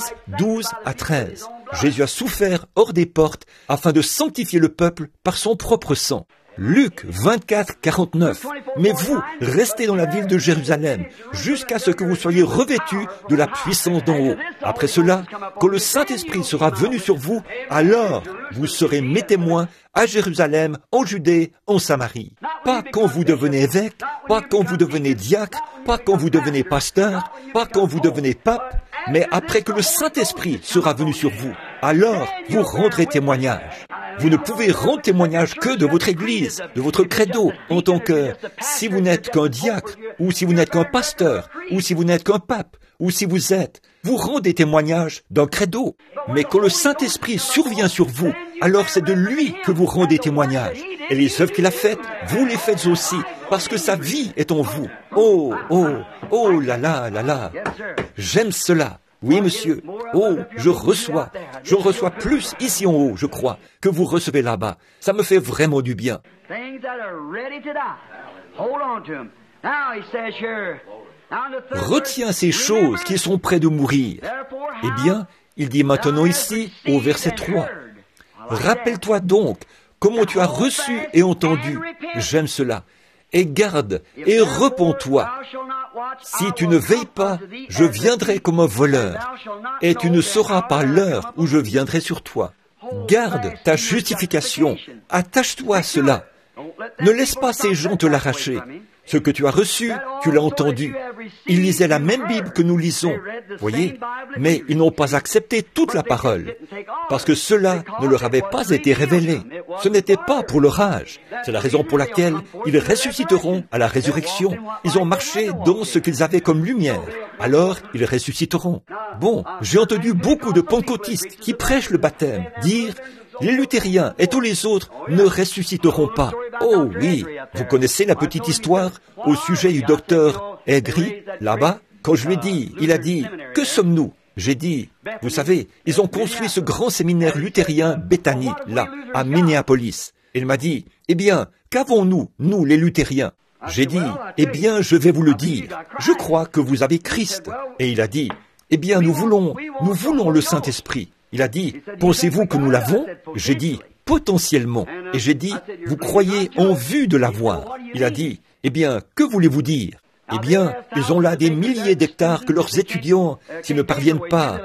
13:12-13. Jésus a souffert hors des portes afin de sanctifier le peuple par son propre sang. Luc 24:49. Mais vous, restez dans la ville de Jérusalem, jusqu'à ce que vous soyez revêtus de la puissance d'en haut. Après cela, quand le Saint-Esprit sera venu sur vous, alors vous serez mes témoins à Jérusalem, en Judée, en Samarie. Pas quand vous devenez évêque, pas quand vous devenez diacre, pas quand vous devenez pasteur, pas quand vous devenez pape, mais après que le Saint-Esprit sera venu sur vous. Alors, vous rendrez témoignage. Vous ne pouvez rendre témoignage que de votre Église, de votre credo, en tant que, si vous n'êtes qu'un diacre, ou si vous n'êtes qu'un pasteur, ou si vous n'êtes qu'un pape, ou si vous rendez témoignage d'un credo. Mais quand le Saint-Esprit survient sur vous, alors c'est de lui que vous rendez témoignage. Et les œuvres qu'il a faites, vous les faites aussi, parce que sa vie est en vous. Oh, oh, oh là là là là. J'aime cela. Oui, monsieur. Oh, je reçois plus ici en haut, je crois, que vous recevez là-bas. Ça me fait vraiment du bien. Retiens ces choses qui sont près de mourir. Eh bien, il dit maintenant ici, au verset 3, « Rappelle-toi donc comment tu as reçu et entendu. » J'aime cela. « Et garde, et repens-toi. Si tu ne veilles pas, je viendrai comme un voleur, et tu ne sauras pas l'heure où je viendrai sur toi. Garde ta justification, attache-toi à cela. Ne laisse pas ces gens te l'arracher. Ce que tu as reçu, tu l'as entendu. Ils lisaient la même Bible que nous lisons, voyez, mais ils n'ont pas accepté toute la parole, parce que cela ne leur avait pas été révélé. Ce n'était pas pour leur âge. C'est la raison pour laquelle ils ressusciteront à la résurrection. Ils ont marché dans ce qu'ils avaient comme lumière. Alors, ils ressusciteront. Bon, j'ai entendu beaucoup de pentecôtistes qui prêchent le baptême dire « Les luthériens et tous les autres ne ressusciteront pas. » Oh oui, vous connaissez la petite histoire au sujet du docteur Aigri, là-bas? Quand je lui ai dit, il a dit « Que sommes-nous » J'ai dit, vous savez, ils ont construit ce grand séminaire luthérien Bethany, là, à Minneapolis. Il m'a dit, eh bien, qu'avons-nous, nous les luthériens? J'ai dit, eh bien, je vais vous le dire. Je crois que vous avez Christ. Et il a dit, eh bien, nous voulons le Saint-Esprit. Il a dit, pensez-vous que nous l'avons? J'ai dit, potentiellement. Et j'ai dit, vous croyez en vue de l'avoir? Il a dit, eh bien, que voulez-vous dire? Eh bien, ils ont là des milliers d'hectares que leurs étudiants, s'ils ne parviennent pas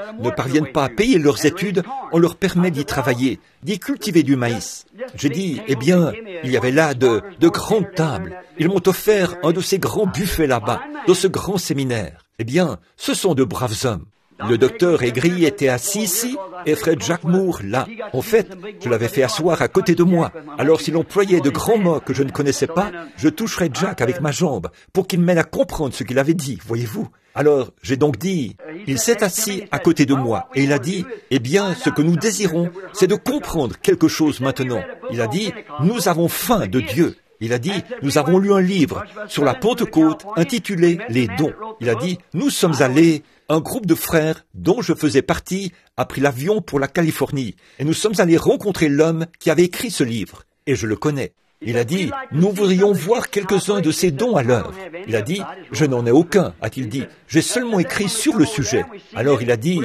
à payer leurs études, on leur permet d'y travailler, d'y cultiver du maïs. J'ai dit, eh bien, il y avait là de grandes tables. Ils m'ont offert un de ces grands buffets là-bas, dans ce grand séminaire. Eh bien, ce sont de braves hommes. Le docteur Aigri était assis ici et Fred Jack Moore là. En fait, je l'avais fait asseoir à côté de moi. Alors s'il employait de grands mots que je ne connaissais pas, je toucherais Jack avec ma jambe pour qu'il m'aide à comprendre ce qu'il avait dit, voyez-vous. Alors, j'ai donc dit, il s'est assis à côté de moi et il a dit, eh bien, ce que nous désirons, c'est de comprendre quelque chose maintenant. Il a dit, nous avons faim de Dieu. Il a dit, nous avons lu un livre sur la Pentecôte intitulé « Les dons ». Il a dit, nous sommes allés, un groupe de frères dont je faisais partie a pris l'avion pour la Californie et nous sommes allés rencontrer l'homme qui avait écrit ce livre. Et je le connais. Il a dit, nous voudrions voir quelques-uns de ces dons à l'œuvre. Il a dit, je n'en ai aucun, a-t-il dit. J'ai seulement écrit sur le sujet. Alors il a dit,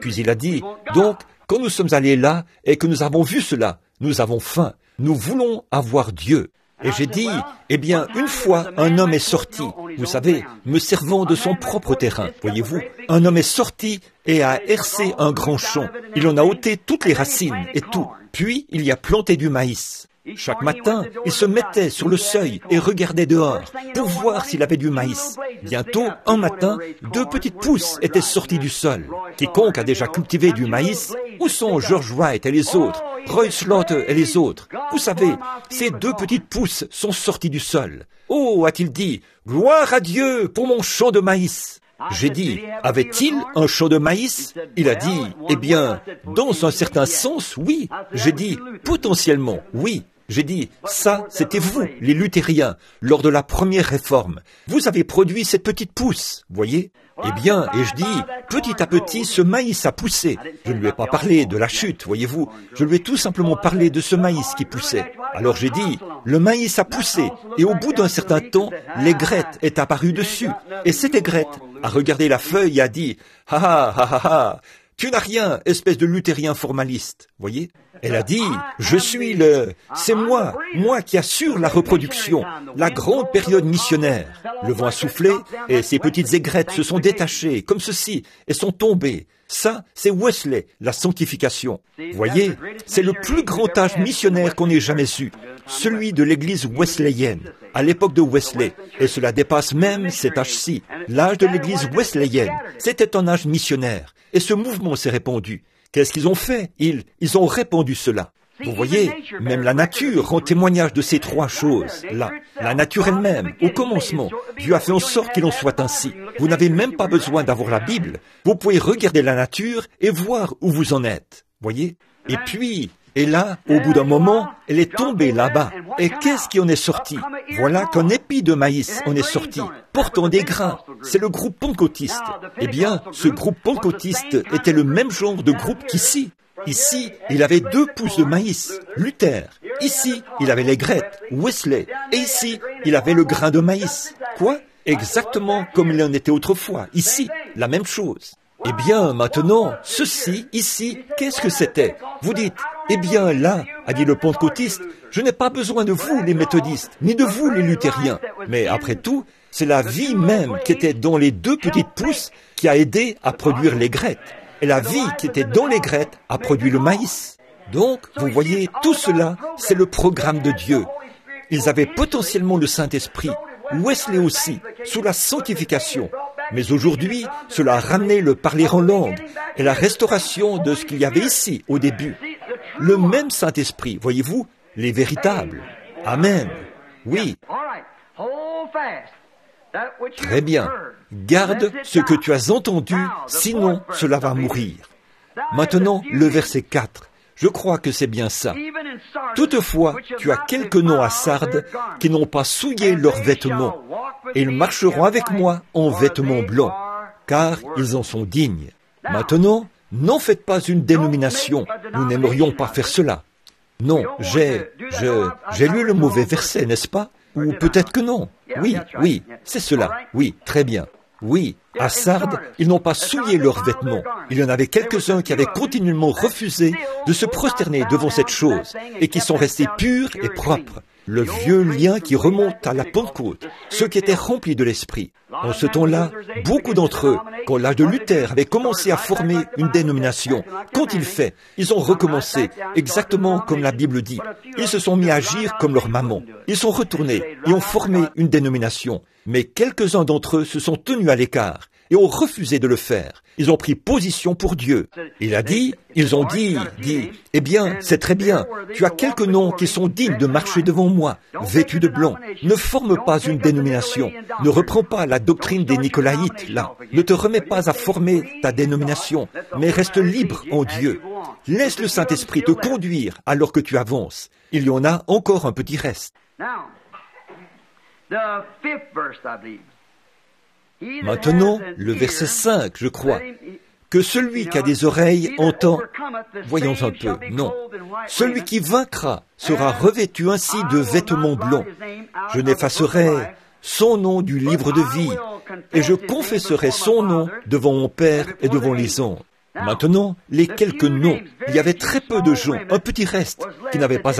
donc, quand nous sommes allés là et que nous avons vu cela, nous avons faim. Nous voulons avoir Dieu. Et j'ai dit, eh bien, une fois, un homme est sorti, vous savez, me servant de son propre terrain, voyez-vous. Un homme est sorti et a hercé un grand champ. Il en a ôté toutes les racines et tout. Puis, il y a planté du maïs. Chaque matin, il se mettait sur le seuil et regardait dehors pour voir s'il avait du maïs. Bientôt, un matin, 2 petites pousses étaient sorties du sol. Quiconque a déjà cultivé du maïs, où sont George Wright et les autres, Roy Slaughter et les autres? Vous savez, ces 2 petites pousses sont sorties du sol. Oh, a-t-il dit, gloire à Dieu pour mon champ de maïs. J'ai dit, avait-il un champ de maïs? Il a dit, eh bien, dans un certain sens, oui. J'ai dit, potentiellement, oui. J'ai dit, ça, c'était vous, les luthériens, lors de la première réforme. Vous avez produit cette petite pousse, voyez? Eh bien, et je dis, petit à petit, ce maïs a poussé. Je ne lui ai pas parlé de la chute, voyez-vous. Je lui ai tout simplement parlé de ce maïs qui poussait. Alors j'ai dit, le maïs a poussé, et au bout d'un certain temps, l'aigrette est apparue dessus. Et cette aigrette a regardé la feuille et a dit, ha ha ha ha ha, tu n'as rien, espèce de luthérien formaliste, voyez? Elle a dit, c'est moi qui assure la reproduction, la grande période missionnaire. Le vent a soufflé et ces petites aigrettes se sont détachées, comme ceci, et sont tombées. Ça, c'est Wesley, la sanctification. Voyez, c'est le plus grand âge missionnaire qu'on ait jamais eu, celui de l'église wesleyenne, à l'époque de Wesley, et cela dépasse même cet âge-ci. L'âge de l'église wesleyenne, c'était un âge missionnaire, et ce mouvement s'est répandu. Qu'est-ce qu'ils ont fait? Ils ont répandu cela. Vous voyez, même la nature rend témoignage de ces 3 choses-là. La nature elle-même, au commencement, Dieu a fait en sorte qu'il en soit ainsi. Vous n'avez même pas besoin d'avoir la Bible. Vous pouvez regarder la nature et voir où vous en êtes. Voyez? Et puis, et là, au bout d'un moment, elle est tombée là-bas. Et qu'est-ce qui en est sorti? Voilà qu'un épi de maïs en est sorti, portant des grains. C'est le groupe pentecôtiste. Eh bien, ce groupe pentecôtiste était le même genre de groupe qu'ici. Ici, il avait 2 pousses de maïs, Luther. Ici, il avait l'aigrette, Wesley. Et ici, il avait le grain de maïs. Quoi? Exactement comme il en était autrefois. Ici, la même chose. Eh bien, maintenant, ceci, ici, qu'est-ce que c'était? Vous dites, eh bien, là, a dit le pentecôtiste, je n'ai pas besoin de vous, les méthodistes, ni de vous, les luthériens. Mais après tout, c'est la vie même qui était dans les 2 petites pousses qui a aidé à produire l'aigrette. Et la vie qui était dans l'aigrette a produit le maïs. Donc, vous voyez, tout cela, c'est le programme de Dieu. Ils avaient potentiellement le Saint-Esprit. Wesley aussi, sous la sanctification. Mais aujourd'hui, cela a ramené le parler en langue et la restauration de ce qu'il y avait ici, au début. Le même Saint-Esprit, voyez-vous, les véritables. Amen. Oui. Très bien. Garde ce que tu as entendu, sinon cela va mourir. Maintenant, le verset 4. Je crois que c'est bien ça. Toutefois, tu as quelques noms à Sardes qui n'ont pas souillé leurs vêtements, et ils marcheront avec moi en vêtements blancs, car ils en sont dignes. Maintenant, n'en faites pas une dénomination. Nous n'aimerions pas faire cela. Non, j'ai lu le mauvais verset, n'est-ce pas? Ou peut-être que non. Oui, c'est cela. Oui, très bien. Oui, à Sardes, ils n'ont pas souillé leurs vêtements. Il y en avait quelques-uns qui avaient continuellement refusé de se prosterner devant cette chose et qui sont restés purs et propres. Le vieux lien qui remonte à la Pentecôte, ceux qui étaient remplis de l'Esprit. En ce temps-là, beaucoup d'entre eux, quand l'âge de Luther avait commencé à former une dénomination, quand il fait, ils ont recommencé, exactement comme la Bible dit. Ils se sont mis à agir comme leur maman. Ils sont retournés et ont formé une dénomination. Mais quelques-uns d'entre eux se sont tenus à l'écart et ont refusé de le faire. Ils ont pris position pour Dieu. Ils ont dit, eh bien, c'est très bien. Tu as quelques noms qui sont dignes de marcher devant moi, vêtus de blanc. Ne forme pas une dénomination. Ne reprends pas la doctrine des Nicolaïtes, là. Ne te remets pas à former ta dénomination, mais reste libre en Dieu. Laisse le Saint-Esprit te conduire alors que tu avances. Il y en a encore un petit reste. Maintenant, le verset 5, je crois, que celui qui a des oreilles entend, voyons un peu, non, celui qui vaincra sera revêtu ainsi de vêtements blancs. Je n'effacerai son nom du livre de vie, et je confesserai son nom devant mon Père et devant les anges. Maintenant, les quelques noms, il y avait très peu de gens, un petit reste, qui n'avaient pas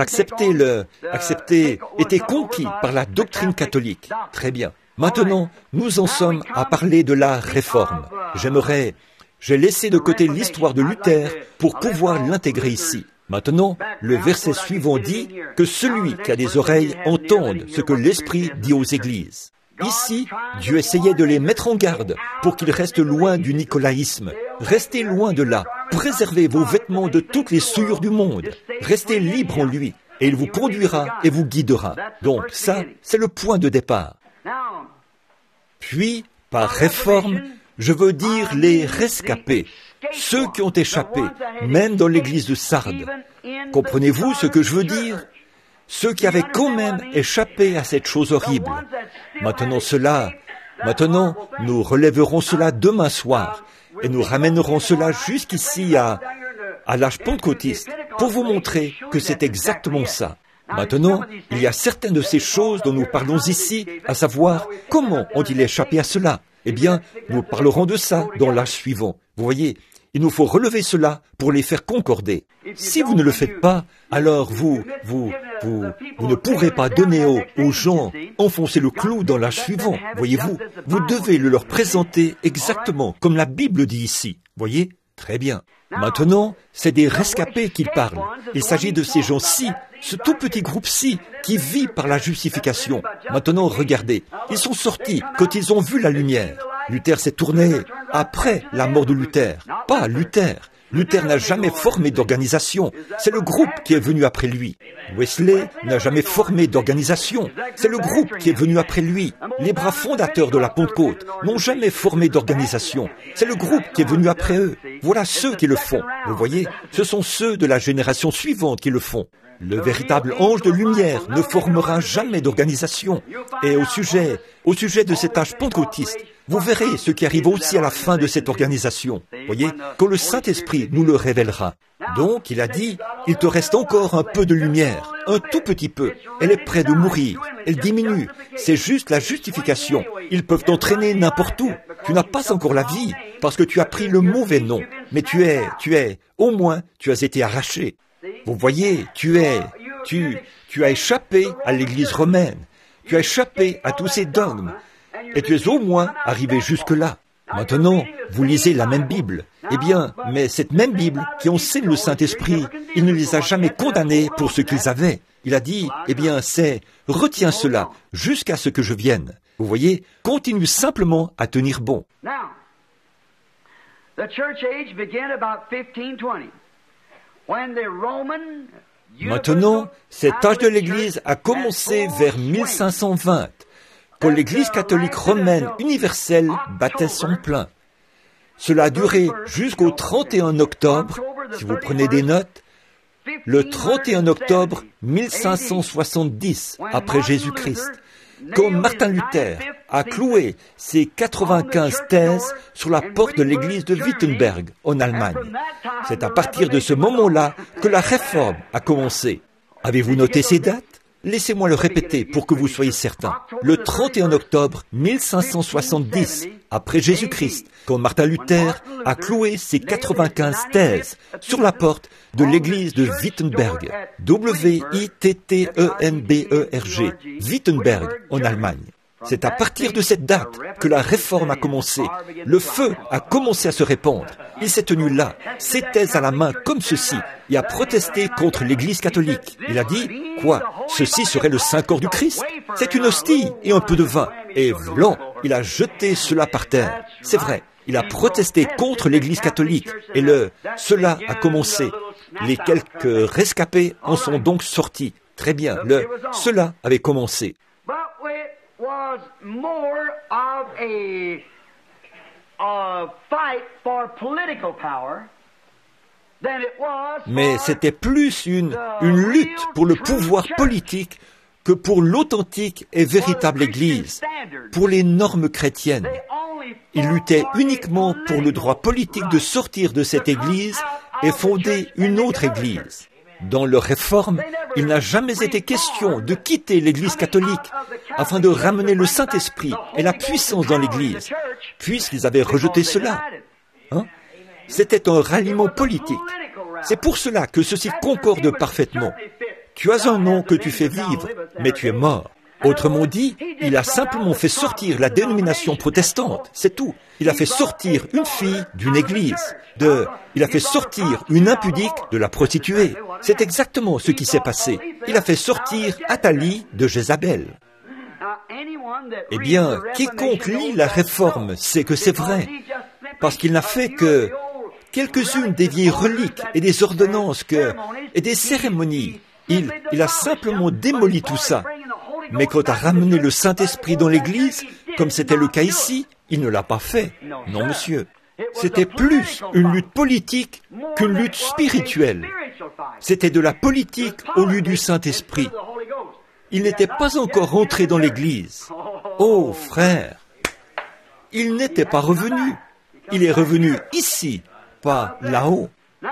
été conquis par la doctrine catholique. Très bien. Maintenant, nous en sommes à parler de la réforme. J'ai laissé de côté l'histoire de Luther pour pouvoir l'intégrer ici. Maintenant, le verset suivant dit que celui qui a des oreilles entende ce que l'Esprit dit aux églises. Ici, Dieu essayait de les mettre en garde pour qu'ils restent loin du nicolaïsme. Restez loin de là. Préservez vos vêtements de toutes les souillures du monde. Restez libres en lui et il vous conduira et vous guidera. Donc ça, c'est le point de départ. Puis, par réforme, je veux dire les rescapés, ceux qui ont échappé, même dans l'église de Sardes. Comprenez-vous ce que je veux dire? Ceux qui avaient quand même échappé à cette chose horrible. Maintenant, nous relèverons cela demain soir et nous ramènerons cela jusqu'ici à l'âge pentecôtiste pour vous montrer que c'est exactement ça. Maintenant, il y a certaines de ces choses dont nous parlons ici, à savoir comment ont-ils échappé à cela. Eh bien, nous parlerons de ça dans l'âge suivant. Vous voyez, il nous faut relever cela pour les faire concorder. Si vous ne le faites pas, alors vous ne pourrez pas donner aux gens, enfoncer le clou dans l'âge suivant. Voyez-vous, vous devez le leur présenter exactement comme la Bible dit ici. Voyez? Très bien. Maintenant, c'est des rescapés qu'il parle. Il s'agit de ces gens-ci, ce tout petit groupe-ci, qui vit par la justification. Maintenant, regardez, ils sont sortis quand ils ont vu la lumière. Luther s'est tourné après la mort de Luther, pas Luther. Luther n'a jamais formé d'organisation. C'est le groupe qui est venu après lui. Wesley n'a jamais formé d'organisation. C'est le groupe qui est venu après lui. Les bras fondateurs de la Pentecôte n'ont jamais formé d'organisation. C'est le groupe qui est venu après eux. Voilà ceux qui le font. Vous voyez, ce sont ceux de la génération suivante qui le font. Le véritable ange de lumière ne formera jamais d'organisation. Et au sujet de cet âge pentecôtiste, vous verrez ce qui arrive aussi à la fin de cette organisation. Voyez, quand le Saint-Esprit nous le révélera. Donc, il a dit, il te reste encore un peu de lumière, un tout petit peu. Elle est près de mourir. Elle diminue. C'est juste la justification. Ils peuvent t'entraîner n'importe où. Tu n'as pas encore la vie, parce que tu as pris le mauvais nom. Mais au moins, tu as été arraché. Vous voyez, tu as échappé à l'Église romaine. Tu as échappé à tous ces dogmes. Et tu es au moins arrivé jusque-là. Maintenant, vous lisez la même Bible. Eh bien, mais cette même Bible qui enseigne le Saint-Esprit, il ne les a jamais condamnés pour ce qu'ils avaient. Il a dit, eh bien, retiens cela jusqu'à ce que je vienne. Vous voyez, continue simplement à tenir bon. Now, the church age began about 1520, when the Roman Maintenant, cet âge de l'Église a commencé vers 1520, quand l'Église catholique romaine universelle battait son plein. Cela a duré jusqu'au 31 octobre, si vous prenez des notes, le 31 octobre 1570 après Jésus-Christ, quand Martin Luther a cloué ses 95 thèses sur la porte de l'église de Wittenberg, en Allemagne. C'est à partir de ce moment-là que la réforme a commencé. Avez-vous noté ces dates? Laissez-moi le répéter pour que vous soyez certains. Le 31 octobre 1570, après Jésus-Christ, quand Martin Luther a cloué ses 95 thèses sur la porte de l'église de Wittenberg, W-I-T-T-E-N-B-E-R-G, Wittenberg, en Allemagne. C'est à partir de cette date que la réforme a commencé. Le feu a commencé à se répandre. Il s'est tenu là, ses thèses à la main comme ceci, et a protesté contre l'Église catholique. Il a dit, quoi? Ceci serait le Saint-Corps du Christ? C'est une hostie et un peu de vin. Et vlan, il a jeté cela par terre. C'est vrai, il a protesté contre l'Église catholique. Et cela a commencé. Les quelques rescapés en sont donc sortis. Très bien, cela avait commencé. Was more of a fight for political power than it was Mais c'était plus une lutte pour le pouvoir politique que pour l'authentique et véritable Église, pour les normes chrétiennes. Ils luttaient uniquement pour le droit politique de sortir de cette Église et fonder une autre Église. Dans leur réforme, il n'a jamais été question de quitter l'Église catholique afin de ramener le Saint-Esprit et la puissance dans l'Église, puisqu'ils avaient rejeté cela. C'était un ralliement politique. C'est pour cela que ceci concorde parfaitement. Tu as un nom que tu fais vivre, mais tu es mort. Autrement dit, il a simplement fait sortir la dénomination protestante, c'est tout. Il a fait sortir une fille d'une église, il a fait sortir une impudique de la prostituée. C'est exactement ce qui s'est passé. Il a fait sortir Athalie de Jézabel. Eh bien, quiconque lit la Réforme sait que c'est vrai, parce qu'il n'a fait que quelques-unes des vieilles reliques et des ordonnances et des cérémonies. Il a simplement démoli tout ça. Mais quant à ramener le Saint-Esprit dans l'Église, comme c'était le cas ici, il ne l'a pas fait. Non, monsieur. C'était plus une lutte politique qu'une lutte spirituelle. C'était de la politique au lieu du Saint-Esprit. Il n'était pas encore rentré dans l'Église. Oh, frère, il n'était pas revenu. Il est revenu ici, pas là-haut.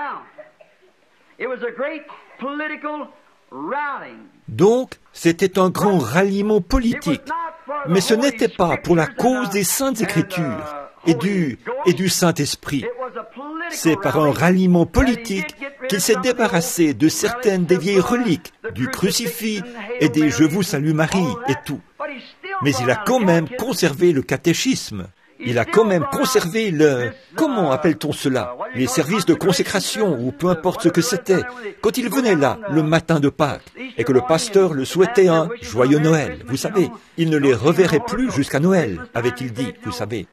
Donc, c'était un grand ralliement politique, mais ce n'était pas pour la cause des Saintes Écritures et du Saint-Esprit. C'est par un ralliement politique qu'il s'est débarrassé de certaines des vieilles reliques, du crucifix et des « Je vous salue Marie » et tout. Mais il a quand même conservé le catéchisme. Il a quand même conservé comment appelle-t-on cela? Les services de consécration, ou peu importe ce que c'était, quand il venait là, le matin de Pâques, et que le pasteur le souhaitait un joyeux Noël. Vous savez, il ne les reverrait plus jusqu'à Noël, avait-il dit, vous savez.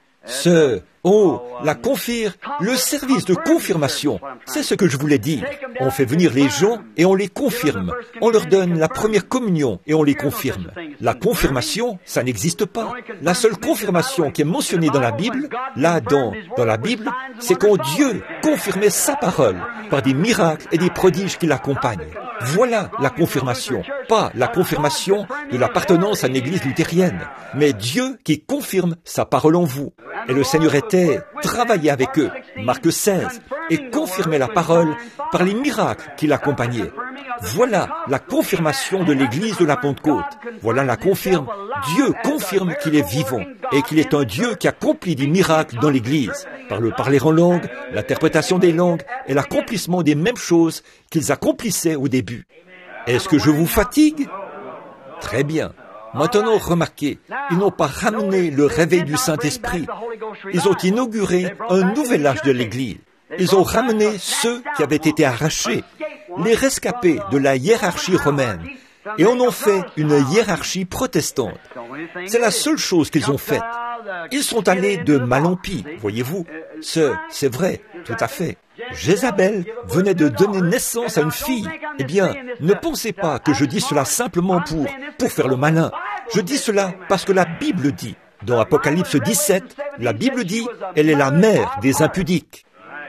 Le service de confirmation, c'est ce que je voulais dire. On fait venir les gens et on les confirme. On leur donne la première communion et on les confirme. La confirmation, ça n'existe pas. La seule confirmation qui est mentionnée dans la Bible, dans la Bible, c'est quand Dieu confirmait sa parole par des miracles et des prodiges qui l'accompagnent. Voilà la confirmation, pas la confirmation de l'appartenance à une église luthérienne, mais Dieu qui confirme sa parole en vous. Et le Seigneur travaillait avec eux, Marc 16, et confirmait la parole par les miracles qui l'accompagnaient. Voilà la confirmation de l'église de la Pentecôte. Voilà la confirme. Dieu confirme qu'il est vivant et qu'il est un Dieu qui accomplit des miracles dans l'église, par le parler en langue, l'interprétation des langues et l'accomplissement des mêmes choses qu'ils accomplissaient au début. Est-ce que je vous fatigue? Très bien. Maintenant, remarquez, ils n'ont pas ramené le réveil du Saint-Esprit. Ils ont inauguré un nouvel âge de l'Église. Ils ont ramené ceux qui avaient été arrachés, les rescapés de la hiérarchie romaine, et en ont fait une hiérarchie protestante. C'est la seule chose qu'ils ont faite. Ils sont allés de mal en pis, voyez-vous. C'est vrai, tout à fait. Jézabel venait de donner naissance à une fille. Eh bien, ne pensez pas que je dis cela simplement pour faire le malin. Je dis cela parce que la Bible dit, dans Apocalypse 17, la Bible dit, elle est la mère des impudiques.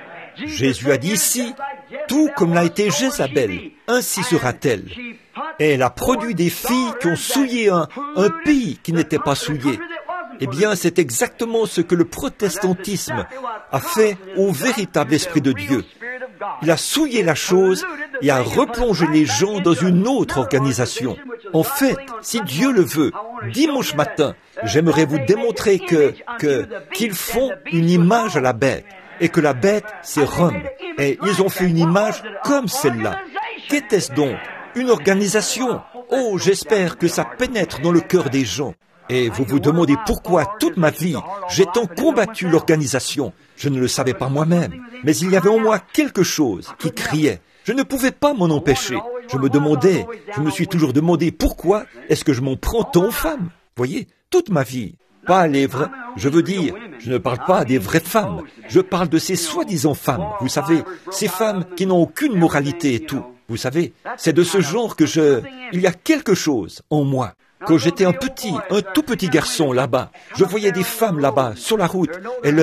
Jésus a dit ici, tout comme l'a été Jézabel, ainsi sera-t-elle. Et elle a produit des filles qui ont souillé un pays qui n'était pas souillé. Eh bien, c'est exactement ce que le protestantisme a fait au véritable Esprit de Dieu. Il a souillé la chose et a replongé les gens dans une autre organisation. En fait, si Dieu le veut, dimanche matin, j'aimerais vous démontrer qu'ils font une image à la bête. Et que la bête, c'est Rome. Et ils ont fait une image comme celle-là. Qu'était-ce donc? Une organisation. Oh, j'espère que ça pénètre dans le cœur des gens. Et vous vous demandez pourquoi toute ma vie, j'ai tant combattu l'organisation. Je ne le savais pas moi-même. Mais il y avait en moi quelque chose qui criait. Je ne pouvais pas m'en empêcher. Je me suis toujours demandé pourquoi est-ce que je m'en prends tant aux femmes. Voyez, toute ma vie. Pas les vrais, je veux dire, je ne parle pas des vraies femmes, je parle de ces soi-disant femmes, vous savez, ces femmes qui n'ont aucune moralité et tout, vous savez, c'est de ce genre que il y a quelque chose en moi. Quand j'étais un tout petit garçon là-bas, je voyais des femmes là-bas, sur la route,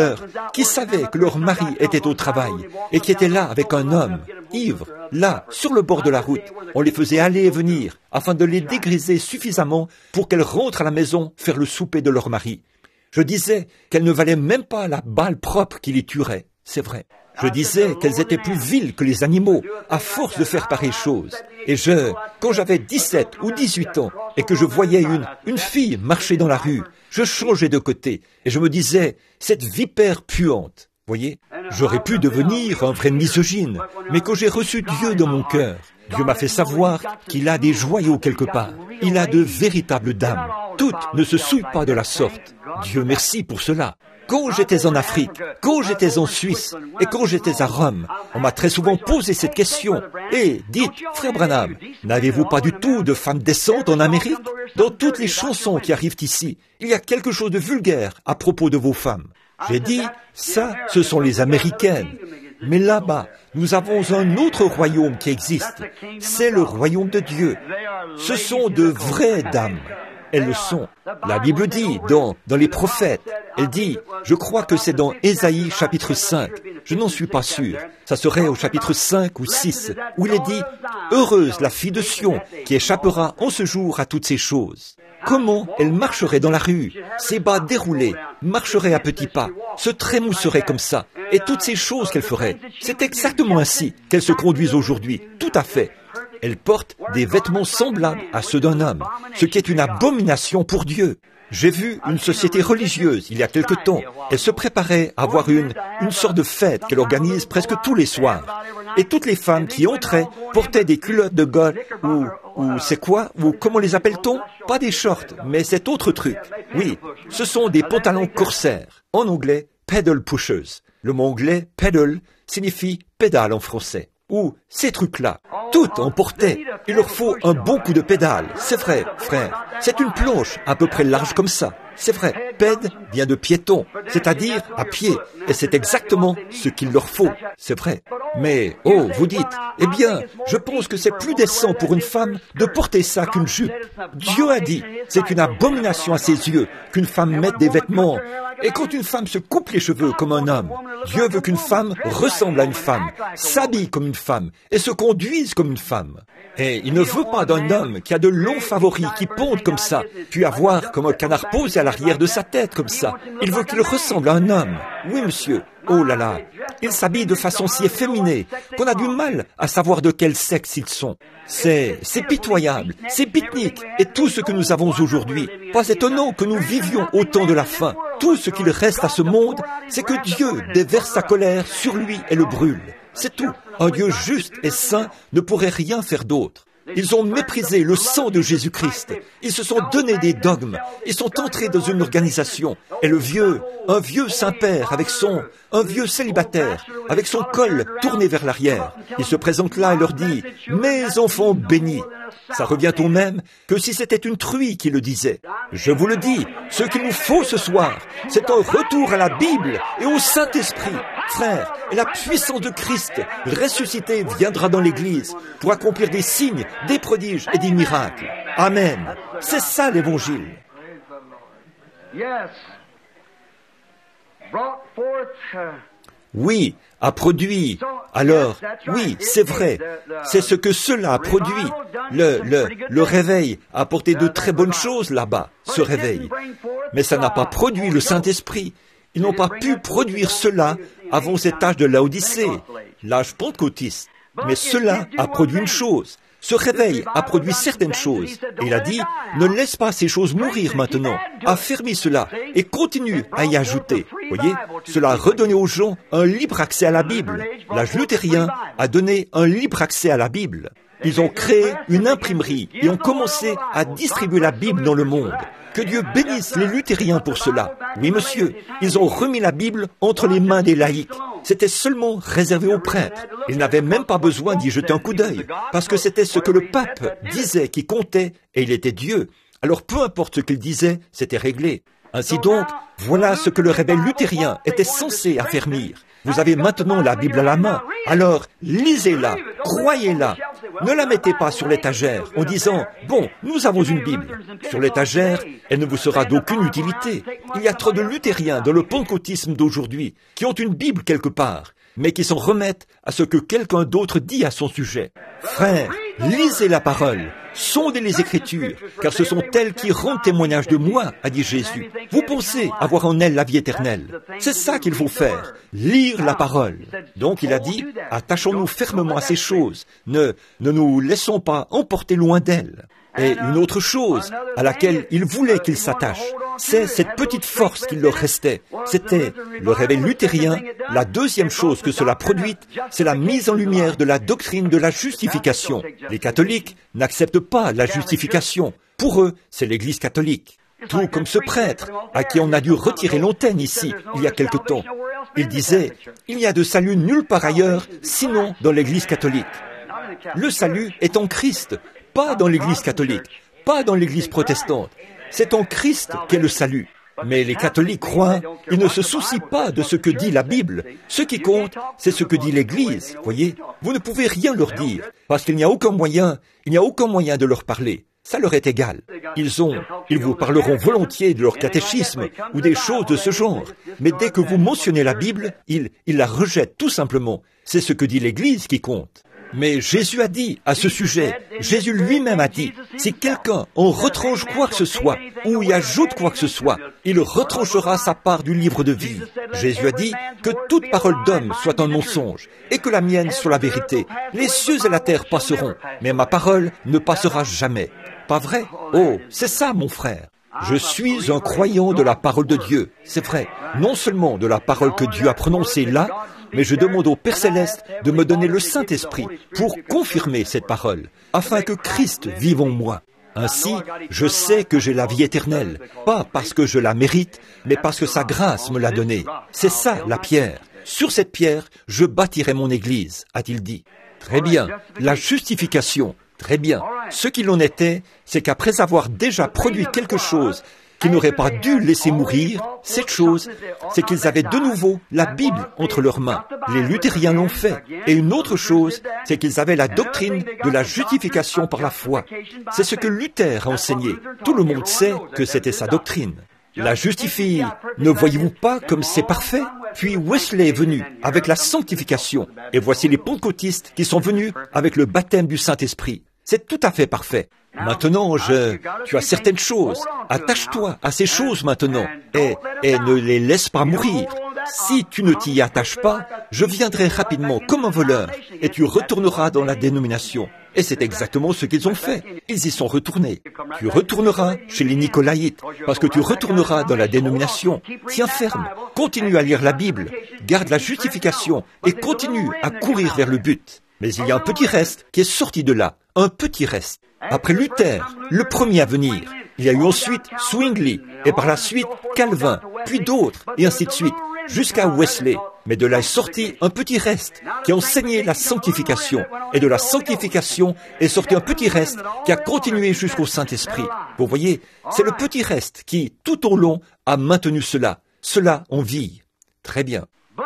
qui savaient que leur mari était au travail, et qui étaient là avec un homme, ivre, là, sur le bord de la route. On les faisait aller et venir, afin de les dégriser suffisamment pour qu'elles rentrent à la maison faire le souper de leur mari. Je disais qu'elles ne valaient même pas la balle propre qui les tuerait, c'est vrai. Je disais qu'elles étaient plus viles que les animaux, à force de faire pareille chose. Et quand j'avais 17 ou 18 ans, et que je voyais une fille marcher dans la rue, je changeais de côté, et je me disais, cette vipère puante, voyez, j'aurais pu devenir un vrai misogyne, mais quand j'ai reçu Dieu dans mon cœur, Dieu m'a fait savoir qu'il a des joyaux quelque part, il a de véritables dames, toutes ne se souillent pas de la sorte. Dieu merci pour cela. Quand j'étais en Afrique, quand j'étais en Suisse et quand j'étais à Rome, on m'a très souvent posé cette question. Et dites, frère Branham, n'avez-vous pas du tout de femmes décentes en Amérique? Dans toutes les chansons qui arrivent ici, il y a quelque chose de vulgaire à propos de vos femmes. J'ai dit, ça, ce sont les Américaines. Mais là-bas, nous avons un autre royaume qui existe. C'est le royaume de Dieu. Ce sont de vraies dames. Elles le sont. La Bible dit, dans les prophètes, elle dit, je crois que c'est dans Ésaïe chapitre 5, je n'en suis pas sûr, ça serait au chapitre 5 ou 6, où il est dit, heureuse la fille de Sion qui échappera en ce jour à toutes ces choses. Comment elle marcherait dans la rue, ses bas déroulés, marcherait à petits pas, se trémousserait comme ça, et toutes ces choses qu'elle ferait. C'est exactement ainsi qu'elle se conduisent aujourd'hui, tout à fait. Elle porte des vêtements semblables à ceux d'un homme, ce qui est une abomination pour Dieu. J'ai vu une société religieuse il y a quelque temps. Elle se préparait à avoir une sorte de fête qu'elle organise presque tous les soirs. Et toutes les femmes qui entraient portaient des culottes de gomme ou c'est quoi? Ou comment les appelle-t-on? Pas des shorts, mais cet autre truc. Oui, ce sont des pantalons corsaires. En anglais, pedal pushers. Le mot anglais, pedal, signifie pédale en français. Ou ces trucs-là, toutes en portaient. Il leur faut un bon coup de pédale. C'est vrai, frère. C'est une planche à peu près large comme ça. C'est vrai, pède vient de piéton, c'est-à-dire à pied. Et c'est exactement ce qu'il leur faut. C'est vrai. Mais, oh, vous dites, eh bien, je pense que c'est plus décent pour une femme de porter ça qu'une jupe. Dieu a dit, c'est une abomination à ses yeux qu'une femme mette des vêtements. Et quand une femme se coupe les cheveux comme un homme, Dieu veut qu'une femme ressemble à une femme, s'habille comme une femme et se conduise comme une femme. Et il ne veut pas d'un homme qui a de longs favoris qui pondent comme ça, puis avoir comme un canard posé à l'arrière de sa tête comme ça. Il veut qu'il ressemble à un homme. Oui, monsieur. Oh là là. Ils s'habillent de façon si efféminée qu'on a du mal à savoir de quel sexe ils sont. C'est pitoyable, c'est bitnique, et tout ce que nous avons aujourd'hui. Pas étonnant que nous vivions au temps de la fin. Tout ce qu'il reste à ce monde, c'est que Dieu déverse sa colère sur lui et le brûle. C'est tout. Un Dieu juste et saint ne pourrait rien faire d'autre. Ils ont méprisé le sang de Jésus-Christ. Ils se sont donné des dogmes. Ils sont entrés dans une organisation. Et un vieux Saint-Père un vieux célibataire, avec son col tourné vers l'arrière, il se présente là et leur dit, mes enfants bénis, Ça revient au même que si c'était une truie qui le disait. Je vous le dis, ce qu'il nous faut ce soir, c'est un retour à la Bible et au Saint-Esprit. Frères, et la puissance de Christ ressuscité viendra dans l'Église pour accomplir des signes, des prodiges et des miracles. Amen. C'est ça l'Évangile. Oui, a produit. Alors, oui, c'est vrai. C'est ce que cela a produit. Le réveil a apporté de très bonnes choses là-bas, ce réveil. Mais ça n'a pas produit le Saint-Esprit. Ils n'ont pas pu produire cela avant cet âge de Laodicée, l'âge pentecôtiste. Mais cela a produit une chose. Ce réveil a produit certaines choses. Et il a dit, ne laisse pas ces choses mourir maintenant. Affermis cela et continue à y ajouter. Voyez, cela a redonné aux gens un libre accès à la Bible. L'âge luthérien a donné un libre accès à la Bible. Ils ont créé une imprimerie et ont commencé à distribuer la Bible dans le monde. Que Dieu bénisse les luthériens pour cela. Oui, monsieur, ils ont remis la Bible entre les mains des laïcs. C'était seulement réservé aux prêtres. Ils n'avaient même pas besoin d'y jeter un coup d'œil, parce que c'était ce que le pape disait qui comptait, et il était Dieu. Alors peu importe ce qu'il disait, c'était réglé. Ainsi donc, voilà ce que le réveil luthérien était censé affermir. Vous avez maintenant la Bible à la main, alors lisez-la, croyez-la. Ne la mettez pas sur l'étagère en disant « Bon, nous avons une Bible ». Sur l'étagère, elle ne vous sera d'aucune utilité. Il y a trop de luthériens dans le pentecôtisme d'aujourd'hui qui ont une Bible quelque part, mais qui s'en remettent à ce que quelqu'un d'autre dit à son sujet. Frères, lisez la parole, sondez les Écritures, car ce sont elles qui rendent témoignage de moi, a dit Jésus. Vous pensez avoir en elles la vie éternelle. C'est ça qu'il faut faire, lire la parole. Donc il a dit, attachons-nous fermement à ces choses, ne nous laissons pas emporter loin d'elles. Et une autre chose à laquelle il voulait qu'ils s'attachent, c'est cette petite force qu'il leur restait. C'était le réveil luthérien. La deuxième chose que cela produit, c'est la mise en lumière de la doctrine de la justification. Les catholiques n'acceptent pas la justification. Pour eux, c'est l'Église catholique. Tout comme ce prêtre, à qui on a dû retirer l'antenne ici, il y a quelque temps. Il disait, il n'y a de salut nulle part ailleurs, sinon dans l'Église catholique. Le salut est en Christ. Pas dans l'Église catholique, pas dans l'Église protestante. C'est en Christ qu'est le salut. Mais les catholiques croient, ils ne se soucient pas de ce que dit la Bible. Ce qui compte, c'est ce que dit l'Église. Voyez, vous ne pouvez rien leur dire, parce qu'il n'y a aucun moyen de leur parler. Ça leur est égal. Ils vous parleront volontiers de leur catéchisme ou des choses de ce genre. Mais dès que vous mentionnez la Bible, ils la rejettent tout simplement. C'est ce que dit l'Église qui compte. Mais Jésus a dit à ce sujet, Jésus lui-même a dit, si quelqu'un en retranche quoi que ce soit, ou y ajoute quoi que ce soit, il retranchera sa part du livre de vie. Jésus a dit que toute parole d'homme soit un mensonge, et que la mienne soit la vérité. Les cieux et la terre passeront, mais ma parole ne passera jamais. Pas vrai? Oh, c'est ça, mon frère. Je suis un croyant de la parole de Dieu, c'est vrai, non seulement de la parole que Dieu a prononcée là, mais je demande au Père Céleste de me donner le Saint-Esprit pour confirmer cette parole, afin que Christ vive en moi. Ainsi, je sais que j'ai la vie éternelle, pas parce que je la mérite, mais parce que sa grâce me l'a donnée. C'est ça, la pierre. Sur cette pierre, je bâtirai mon Église, a-t-il dit. Très bien, la justification, très bien. Ce qu'il en était, c'est qu'après avoir déjà produit quelque chose qui n'aurait pas dû laisser mourir, cette chose, c'est qu'ils avaient de nouveau la Bible entre leurs mains. Les luthériens l'ont fait. Et une autre chose, c'est qu'ils avaient la doctrine de la justification par la foi. C'est ce que Luther a enseigné. Tout le monde sait que c'était sa doctrine. La justifie, ne voyez-vous pas comme c'est parfait? Puis Wesley est venu avec la sanctification. Et voici les pentecôtistes qui sont venus avec le baptême du Saint-Esprit. C'est tout à fait parfait. Maintenant, tu as certaines choses. Attache-toi à ces choses maintenant et ne les laisse pas mourir. Si tu ne t'y attaches pas, je viendrai rapidement comme un voleur et tu retourneras dans la dénomination. Et c'est exactement ce qu'ils ont fait. Ils y sont retournés. Tu retourneras chez les Nicolaïtes parce que tu retourneras dans la dénomination. Tiens ferme, continue à lire la Bible, garde la justification et continue à courir vers le but. Mais il y a un petit reste qui est sorti de là, un petit reste. Après Luther, le premier à venir, il y a eu ensuite Zwingli, et par la suite Calvin, puis d'autres, et ainsi de suite, jusqu'à Wesley. Mais de là est sorti un petit reste qui a enseigné la sanctification. Et de la sanctification est sorti un petit reste qui a continué jusqu'au Saint-Esprit. Vous voyez, c'est le petit reste qui, tout au long, a maintenu cela. Cela en vie. Très bien.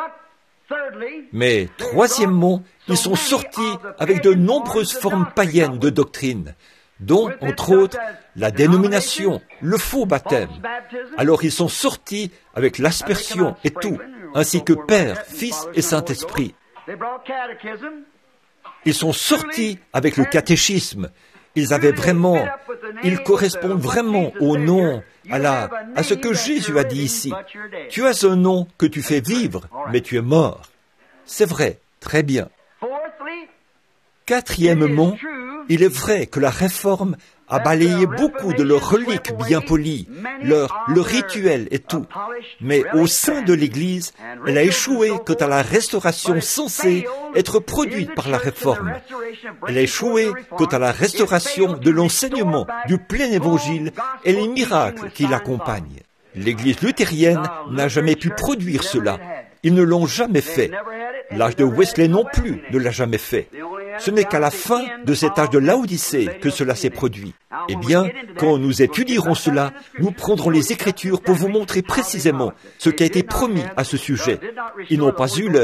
Mais troisièmement, ils sont sortis avec de nombreuses formes païennes de doctrine, dont, entre autres, la dénomination, le faux baptême. Alors ils sont sortis avec l'aspersion et tout, ainsi que Père, Fils et Saint-Esprit. Ils sont sortis avec le catéchisme. Ils correspondent vraiment au nom, à ce que Jésus a dit ici. Tu as un nom que tu fais vivre, mais tu es mort. C'est vrai, très bien. Quatrièmement, il est vrai que la Réforme a balayé beaucoup de leurs reliques bien polies, le rituel et tout. Mais au sein de l'Église, elle a échoué quant à la restauration censée être produite par la Réforme. Elle a échoué quant à la restauration de l'enseignement du plein Évangile et les miracles qui l'accompagnent. L'Église luthérienne n'a jamais pu produire cela. Ils ne l'ont jamais fait. L'âge de Wesley non plus ne l'a jamais fait. Ce n'est qu'à la fin de cet âge de Laodicée que cela s'est produit. Eh bien, quand nous étudierons cela, nous prendrons les Écritures pour vous montrer précisément ce qui a été promis à ce sujet. Ils n'ont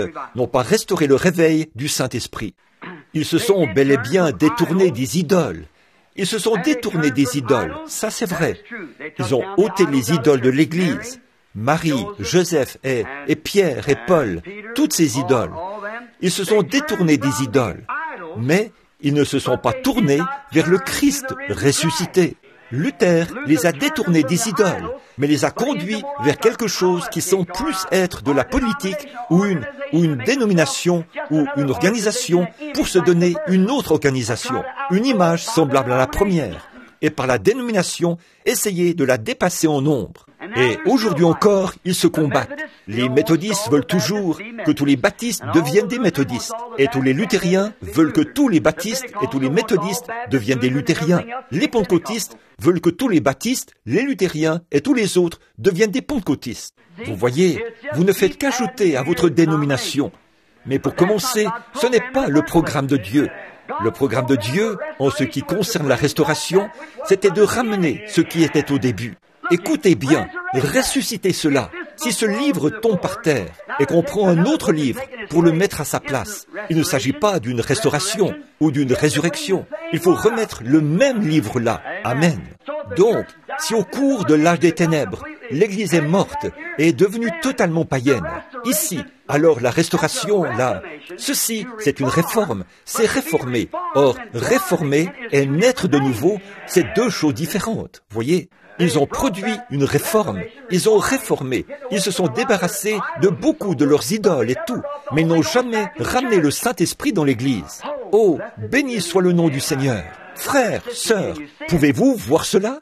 pas restauré le réveil du Saint-Esprit. Ils se sont bel et bien détournés des idoles. Ils se sont détournés des idoles, ça c'est vrai. Ils ont ôté les idoles de l'Église. Marie, Joseph et Pierre et Paul, toutes ces idoles. Ils se sont détournés des idoles, mais ils ne se sont pas tournés vers le Christ ressuscité. Luther les a détournés des idoles, mais les a conduits vers quelque chose qui semble plus être de la politique ou une dénomination ou une organisation pour se donner une autre organisation, une image semblable à la première, et par la dénomination, essayer de la dépasser en nombre. Et aujourd'hui encore, ils se combattent. Les méthodistes veulent toujours que tous les baptistes deviennent des méthodistes. Et tous les luthériens veulent que tous les baptistes et tous les méthodistes deviennent des luthériens. Les pentecôtistes veulent que tous les baptistes, les luthériens et tous les autres deviennent des pentecôtistes. Vous voyez, vous ne faites qu'ajouter à votre dénomination. Mais pour commencer, ce n'est pas le programme de Dieu. Le programme de Dieu, en ce qui concerne la restauration, c'était de ramener ce qui était au début. Écoutez bien, ressuscitez cela. Si ce livre tombe par terre et qu'on prend un autre livre pour le mettre à sa place, il ne s'agit pas d'une restauration ou d'une résurrection. Il faut remettre le même livre là. Amen. Donc, si au cours de l'âge des ténèbres, l'Église est morte et est devenue totalement païenne, ici, alors la restauration, ceci, c'est une réforme, c'est réformer. Or, réformer et naître de nouveau, c'est deux choses différentes, voyez. Ils ont produit une réforme, ils ont réformé, ils se sont débarrassés de beaucoup de leurs idoles et tout, mais ils n'ont jamais ramené le Saint-Esprit dans l'Église. Oh, béni soit le nom du Seigneur. Frères, sœurs, pouvez-vous voir cela?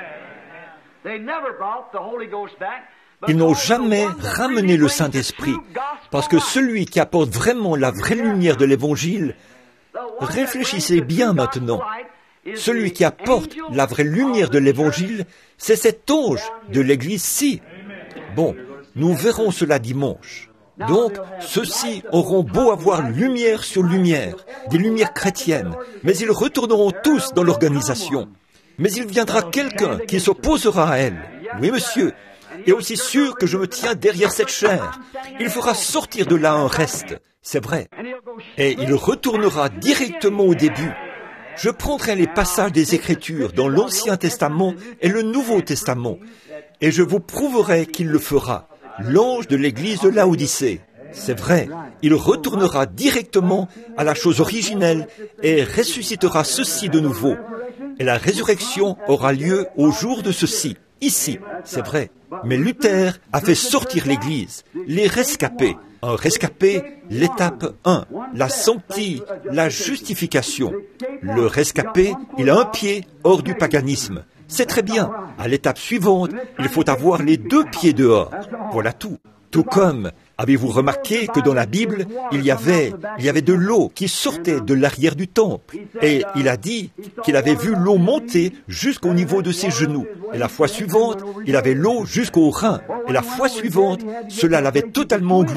Ils n'ont jamais ramené le Saint-Esprit, parce que celui qui apporte vraiment la vraie lumière de l'Évangile, réfléchissez bien maintenant, celui qui apporte la vraie lumière de l'Évangile, c'est cet ange de l'Église-ci. Bon, nous verrons cela dimanche. Donc, ceux-ci auront beau avoir lumière sur lumière, des lumières chrétiennes, mais ils retourneront tous dans l'organisation. Mais il viendra quelqu'un qui s'opposera à elle. Oui, monsieur. Et aussi sûr que je me tiens derrière cette chair, il fera sortir de là un reste. C'est vrai. Et il retournera directement au début. Je prendrai les passages des Écritures dans l'Ancien Testament et le Nouveau Testament, et je vous prouverai qu'il le fera. L'ange de l'église de Laodicée. C'est vrai, il retournera directement à la chose originelle et ressuscitera ceci de nouveau. Et la résurrection aura lieu au jour de ceci, ici, c'est vrai. Mais Luther a fait sortir l'Église, les rescapés. Un rescapé, l'étape 1, la justification. Le rescapé, il a un pied hors du paganisme. C'est très bien. À l'étape suivante, il faut avoir les deux pieds dehors. Voilà tout. Tout comme, avez-vous remarqué que dans la Bible, il y avait de l'eau qui sortait de l'arrière du temple. Et il a dit qu'il avait vu l'eau monter jusqu'au niveau de ses genoux. Et la fois suivante, il avait l'eau jusqu'aux reins. Et la fois suivante, cela l'avait totalement englouti.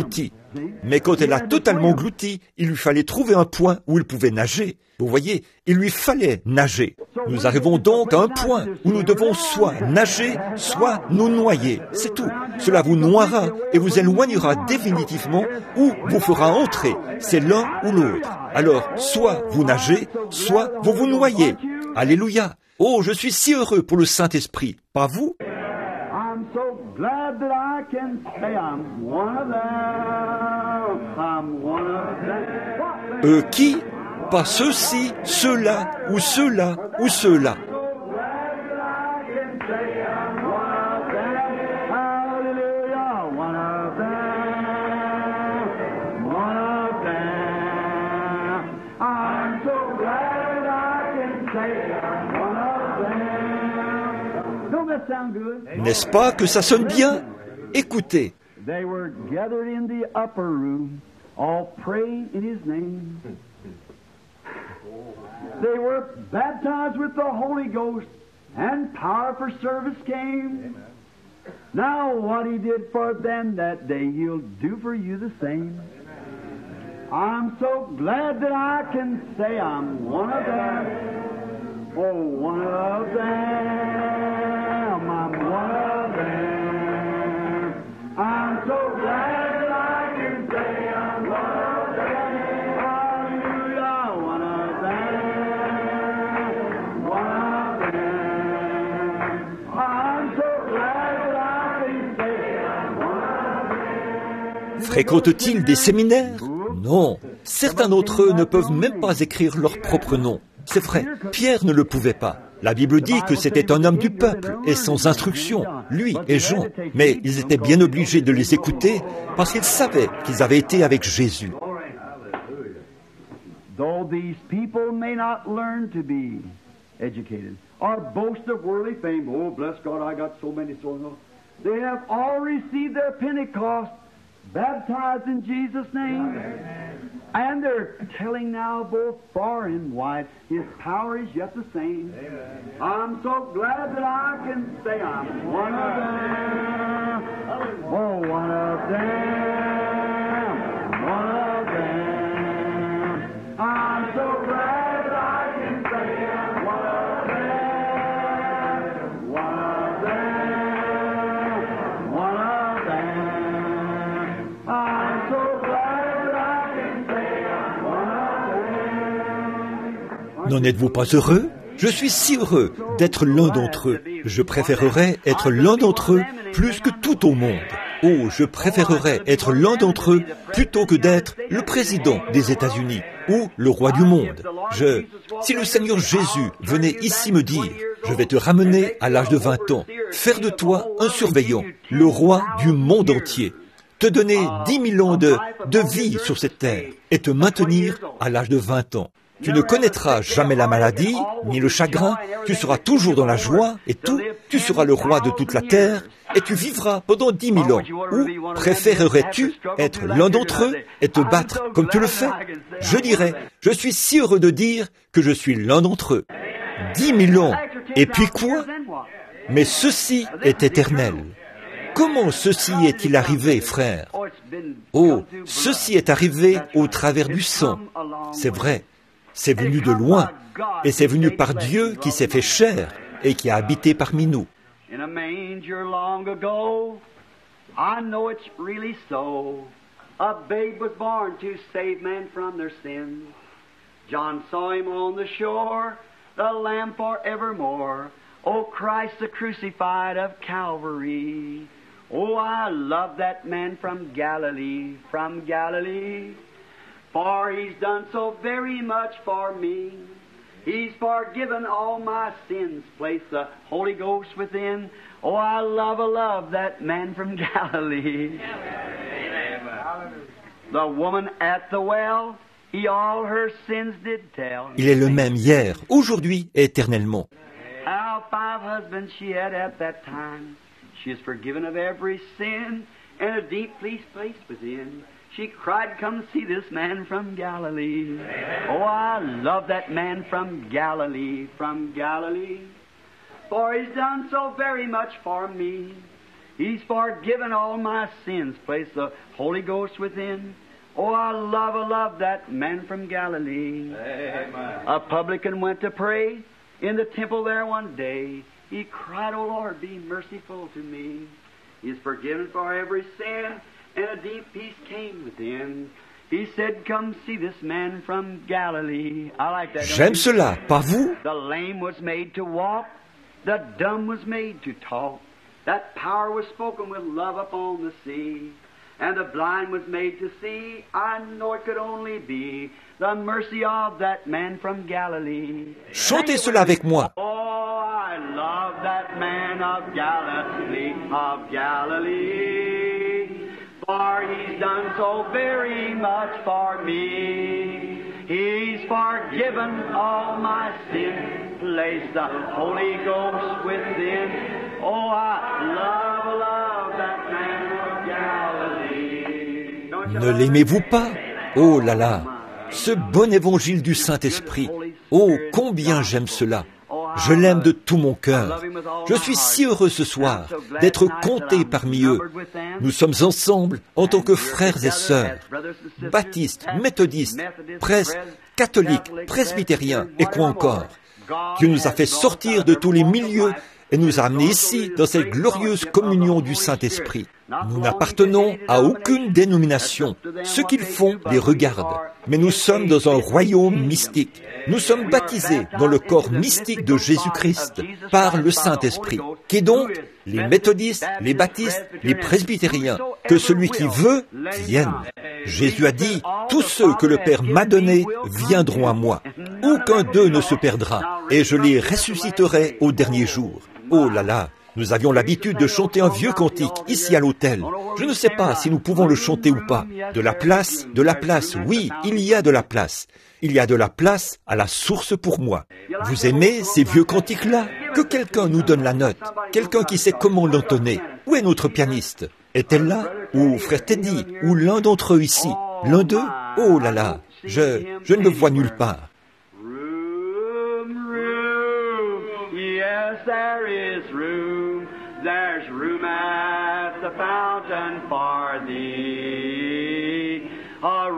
Mais quand elle a totalement englouti, il lui fallait trouver un point où il pouvait nager. Vous voyez, il lui fallait nager. Nous arrivons donc à un point où nous devons soit nager, soit nous noyer. C'est tout. Cela vous noiera et vous éloignera définitivement ou vous fera entrer. C'est l'un ou l'autre. Alors, soit vous nagez, soit vous vous noyez. Alléluia. Oh, je suis si heureux pour le Saint-Esprit. Pas vous? Qui? Pas ceux-ci, ceux-là, ou ceux-là, ou ceux-là. N'est-ce pas que ça sonne bien? Écoutez. They were gathered in the upper room, all praying in his name. They were baptized with the Holy Ghost, and power for service came. Now what he did for them that day, he'll do for you the same. I'm so glad that I can say I'm one of them. Oh, one of them. I'm one of them. I'm so glad that I can say I'm one of them. Hallelujah, one of them. One of them. I'm so glad that I can say I'm one of them. Fréquentent-ils des séminaires? Non. Certains d'entre eux ne peuvent même pas écrire leur propre nom. C'est vrai, Pierre ne le pouvait pas. La Bible dit que c'était un homme du peuple et sans instruction, lui et Jean. Mais ils étaient bien obligés de les écouter parce qu'ils savaient qu'ils avaient été avec Jésus. Though these people may not learn to be educated or boast of worldly fame, oh, bless God, I got so many souls. They have all received their Pentecost, baptized in Jesus' name. And they're telling now both far and wide, His power is yet the same. I'm so glad that I can say I'm one of them. Oh, one of them. One of them. I'm so glad that I can say I'm one of them. One of them. One of them. I'm so glad that I can say I'm one of them. N'en êtes-vous pas heureux? Je suis si heureux d'être l'un d'entre eux. Je préférerais être l'un d'entre eux plus que tout au monde. Oh, je préférerais être l'un d'entre eux plutôt que d'être le président des États-Unis ou le roi du monde. Si le Seigneur Jésus venait ici me dire, je vais te ramener à l'âge de 20 ans, faire de toi un surveillant, le roi du monde entier, te donner 10 000 ans de vie sur cette terre et te maintenir à l'âge de 20 ans. Tu ne connaîtras jamais la maladie, ni le chagrin, tu seras toujours dans la joie et tout, tu seras le roi de toute la terre et tu vivras pendant 10 000 ans. Ou préférerais-tu être l'un d'entre eux et te battre comme tu le fais? Je dirais, je suis si heureux de dire que je suis l'un d'entre eux. 10 000 ans. Et puis quoi? Mais ceci est éternel. Comment ceci est-il arrivé, frère? Oh, ceci est arrivé au travers du sang. C'est vrai. C'est venu de loin, et c'est venu par Dieu qui s'est fait chair et qui a habité parmi nous. In a manger long ago, I know it's really so. A babe was born to save man from their sins. John saw him on the shore, the Lamb forevermore. Oh, Christ the crucified of Calvary. Oh, I love that man from Galilee, from Galilee. For He's done so very much for me. He's forgiven all my sins, placed the Holy Ghost within. Oh, I love that man from Galilee. The woman at the well, He all her sins did tell. Il est le même hier, aujourd'hui et éternellement. How 5 husbands she had at that time. She is forgiven of every sin, and a deep peace placed within. She cried, come see this man from Galilee. Oh, I love that man from Galilee, from Galilee. For He's done so very much for me. He's forgiven all my sins, placed the Holy Ghost within. Oh, I love that man from Galilee. Amen. A publican went to pray in the temple there one day. He cried, "Oh Lord, be merciful to me." He's forgiven for every sin, and a deep peace came within. He said, "Come see this man from Galilee." I like that. J'aime cela, pas vous? The lame was made to walk, the dumb was made to talk. That power was spoken with love upon the sea. And the blind was made to see. I know it could only be the mercy of that man from Galilee. Chantez cela avec moi. Oh, I love that man of Galilee, for he's done so very much for me. He's forgiven all my sin, placed the Holy Ghost within. Oh, I love that man of Galilee. Ne l'aimez-vous pas? Oh là là, ce bon évangile du Saint-Esprit. Oh, combien j'aime cela. Je l'aime de tout mon cœur. Je suis si heureux ce soir d'être compté parmi eux. Nous sommes ensemble en tant que frères et sœurs, baptistes, méthodistes, presses, catholiques, presbytériens et quoi encore. Dieu nous a fait sortir de tous les milieux et nous a amenés ici dans cette glorieuse communion du Saint-Esprit. Nous n'appartenons à aucune dénomination. Ce qu'ils font les regarde. Mais nous sommes dans un royaume mystique. Nous sommes baptisés dans le corps mystique de Jésus-Christ par le Saint-Esprit, qui est donc les méthodistes, les baptistes, les presbytériens, que celui qui veut vienne. Jésus a dit, « Tous ceux que le Père m'a donnés viendront à moi. Aucun d'eux ne se perdra, et je les ressusciterai au dernier jour. » Oh là là, nous avions l'habitude de chanter un vieux cantique ici à l'hôtel. Je ne sais pas si nous pouvons le chanter ou pas. De la place, oui, il y a de la place. Il y a de la place à la source pour moi. Vous aimez ces vieux cantiques-là? Que quelqu'un nous donne la note. Quelqu'un qui sait comment l'entonner. Où est notre pianiste? Est-elle là? Ou frère Teddy? Ou l'un d'entre eux ici? L'un d'eux? Oh là là, je ne le vois nulle part. Yes, there is room. There's room at the fountain for thee. A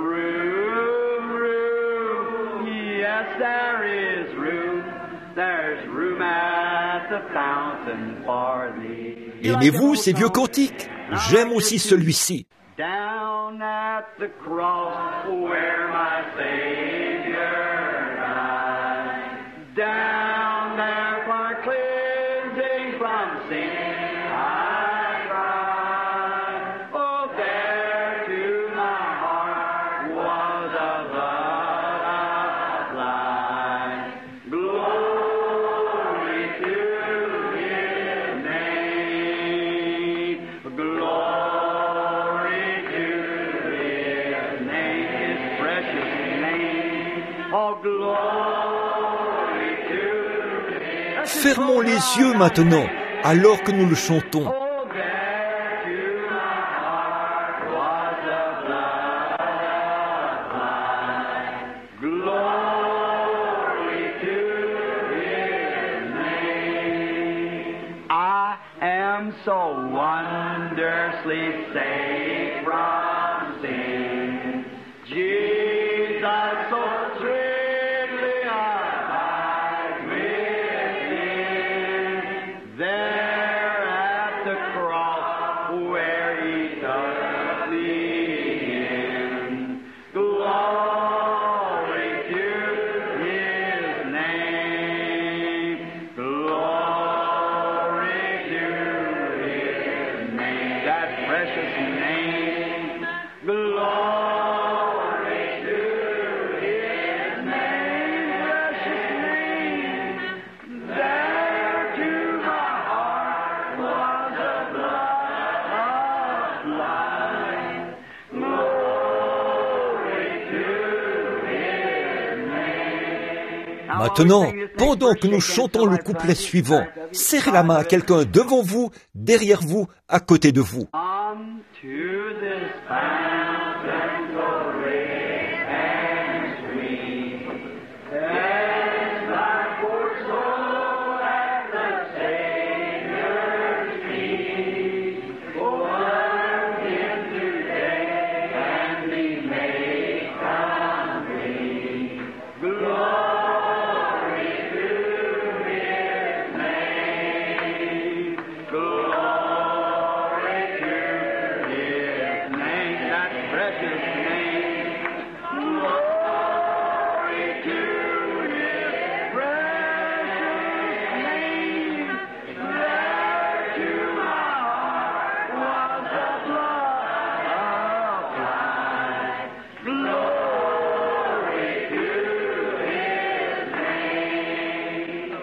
room. Yes, there is room. There's room at the fountain for thee. Aimez-vous ces vieux cantiques? J'aime aussi celui-ci. Down at the cross where my Savior died. Down there for cleansing from sin I cried. Oh, there to my heart was a blood applied. Glory to His name. Glory to His name, His precious name. Oh, glory. Fermons les yeux maintenant, alors que nous le chantons. I am so wondrously saved from sin. Jesus, so sweetly abides within. There at the cross where He took me in. Glory to His name. Glory to His name. That precious name. Glory to His name. Precious name. There to my heart was a blood of life. Glory to His name. Maintenant, pendant que nous chantons le couplet suivant, serrez la main à quelqu'un devant vous, derrière vous, à côté de vous. Unto this fountain so rich and sweet, as thy poor soul at the Savior's feet,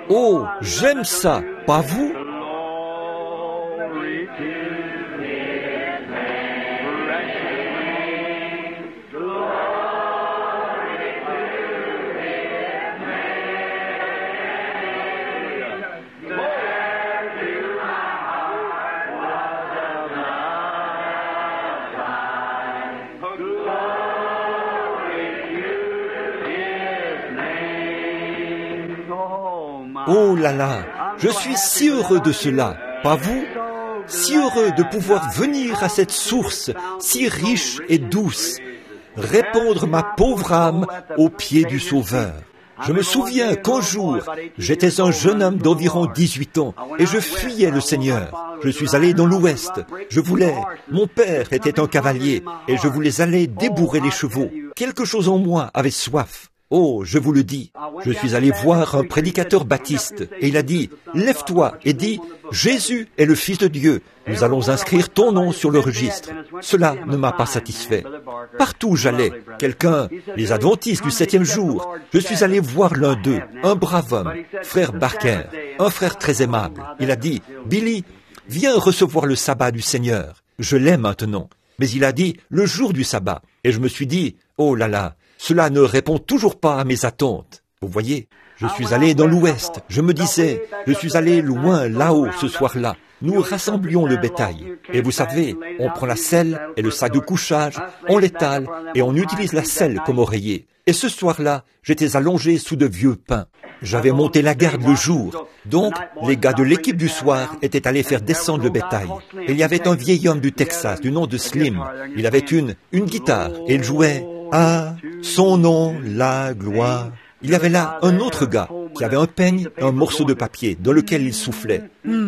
Oh, j'aime ça, pas vous? Glory to His name, precious name. Glory to His name. There to my heart was a love divine. Glory to His name. Oh, my. Oh là là, je suis si heureux de cela, pas vous? Si heureux de pouvoir venir à cette source si riche et douce, répandre ma pauvre âme aux pieds du Sauveur. Je me souviens qu'un jour, j'étais un jeune homme d'environ 18 ans et je fuyais le Seigneur. Je suis allé dans l'Ouest. Mon père était un cavalier et je voulais aller débourrer les chevaux. Quelque chose en moi avait soif. Oh, je vous le dis, je suis allé voir un prédicateur baptiste et il a dit, lève-toi et dis, Jésus est le Fils de Dieu, nous allons inscrire ton nom sur le registre. Cela ne m'a pas satisfait. Partout où j'allais, les adventistes du 7e jour, je suis allé voir l'un d'eux, un brave homme, frère Barker, un frère très aimable. Il a dit, Billy, viens recevoir le sabbat du Seigneur. Je l'ai maintenant. Mais il a dit, le jour du sabbat. Et je me suis dit, oh là là, cela ne répond toujours pas à mes attentes. Vous voyez, je suis allé dans l'Ouest. Je me disais, je suis allé loin là-haut ce soir-là. Nous rassemblions le bétail. Et vous savez, on prend la selle et le sac de couchage, on l'étale et on utilise la selle comme oreiller. Et ce soir-là, j'étais allongé sous de vieux pins. J'avais monté la garde le jour. Donc, les gars de l'équipe du soir étaient allés faire descendre le bétail. Et il y avait un vieil homme du Texas, du nom de Slim. Il avait une guitare et il jouait « À son nom la gloire ». Il y avait là un autre gars qui avait un peigne et un morceau de papier dans lequel il soufflait.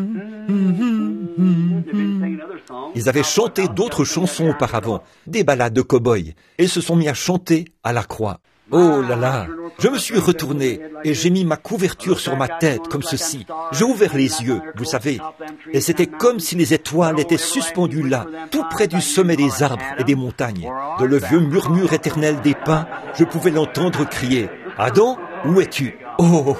Ils avaient chanté d'autres chansons auparavant, des ballades de cow-boys, et ils se sont mis à chanter à la croix. Oh là là, je me suis retourné et j'ai mis ma couverture sur ma tête comme ceci. J'ai ouvert les yeux, vous savez, et c'était comme si les étoiles étaient suspendues là, tout près du sommet des arbres et des montagnes. Dans le vieux murmure éternel des pins, je pouvais l'entendre crier « Adam, où es-tu » Oh.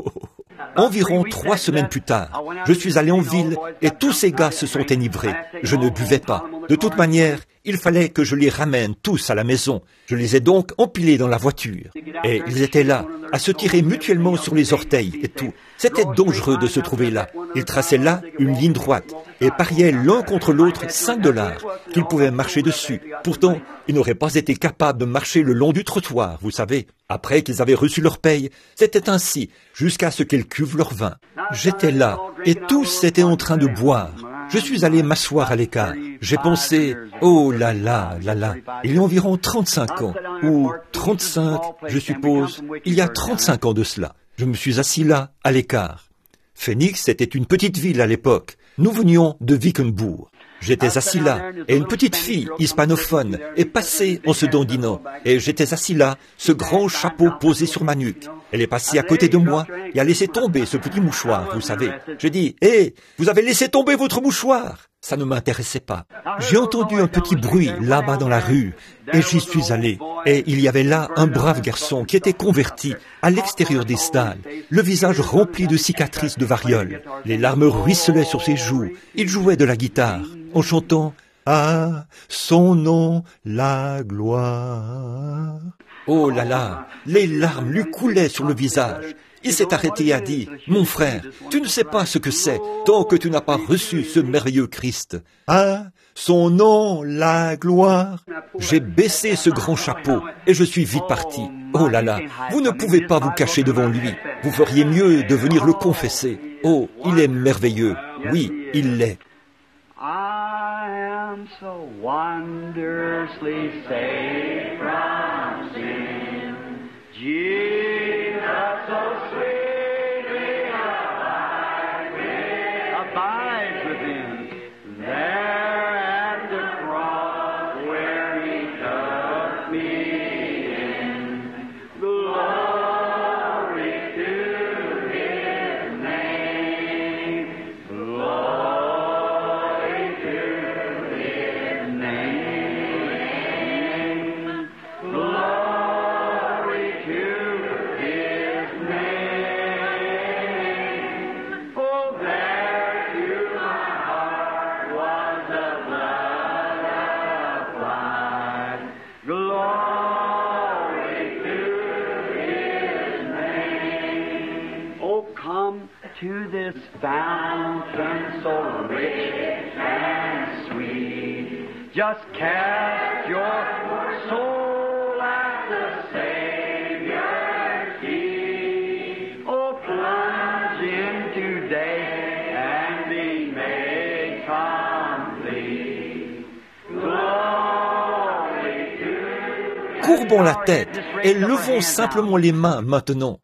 Environ 3 semaines plus tard, je suis allé en ville et tous ces gars se sont enivrés. Je ne buvais pas. De toute manière, il fallait que je les ramène tous à la maison. Je les ai donc empilés dans la voiture. Et ils étaient là, à se tirer mutuellement sur les orteils et tout. C'était dangereux de se trouver là. Ils traçaient là une ligne droite et pariaient l'un contre l'autre $5 qu'ils pouvaient marcher dessus. Pourtant, ils n'auraient pas été capables de marcher le long du trottoir, vous savez. Après qu'ils avaient reçu leur paye, c'était ainsi, jusqu'à ce qu'ils cuvent leur vin. J'étais là, et tous étaient en train de boire. Je suis allé m'asseoir à l'écart. J'ai pensé, oh là là, là là, il y a environ 35 ans, ou 35, je suppose, il y a 35 ans de cela. Je me suis assis là, à l'écart. Phoenix était une petite ville à l'époque. Nous venions de Wickenburg. J'étais assis là, et une petite fille hispanophone est passée en se dandinant. Et j'étais assis là, ce grand chapeau posé sur ma nuque. Elle est passée à côté de moi et a laissé tomber ce petit mouchoir, vous savez. J'ai dit, hé, vous avez laissé tomber votre mouchoir. Ça ne m'intéressait pas. J'ai entendu un petit bruit là-bas dans la rue, et j'y suis allé. Et il y avait là un brave garçon qui était converti à l'extérieur des stalles, le visage rempli de cicatrices de variole. Les larmes ruisselaient sur ses joues. Il jouait de la guitare, en chantant « À son nom la gloire ». Oh là là, les larmes lui coulaient sur le visage. Il s'est arrêté et a dit, « Mon frère, tu ne sais pas ce que c'est tant que tu n'as pas reçu ce merveilleux Christ. À son nom la gloire ». J'ai baissé ce grand chapeau et je suis vite parti. Oh là là, vous ne pouvez pas vous cacher devant lui. Vous feriez mieux de venir le confesser. Oh, il est merveilleux. Oui, il l'est. I am so wondrously saved from sin. Jesus, so sweetly abides within. There at the cross where He took me in. Glory to His name. Glory to His name. Glory to Oh, come to this fountain so rich and sweet. Just cast your soul at the Savior's feet. Oh, plunge into day and be made complete. Glory to Courbons la tête et levons simplement les mains maintenant.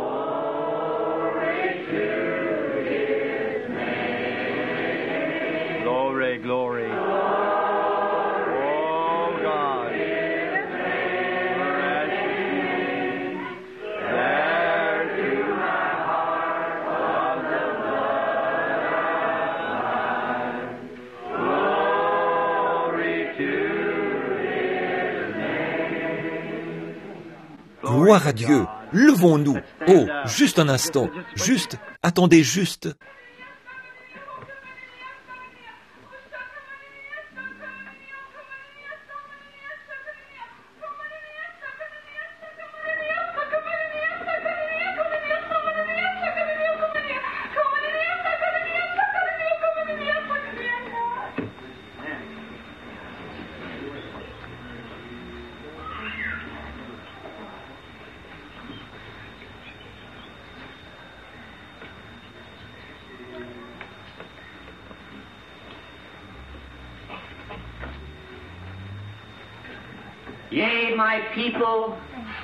Glory, glory. Oh God. There to my heart was the blood. Glory to Gloire à Dieu. Levons-nous. Oh, juste un instant. Juste, attendez juste. Yea, my people,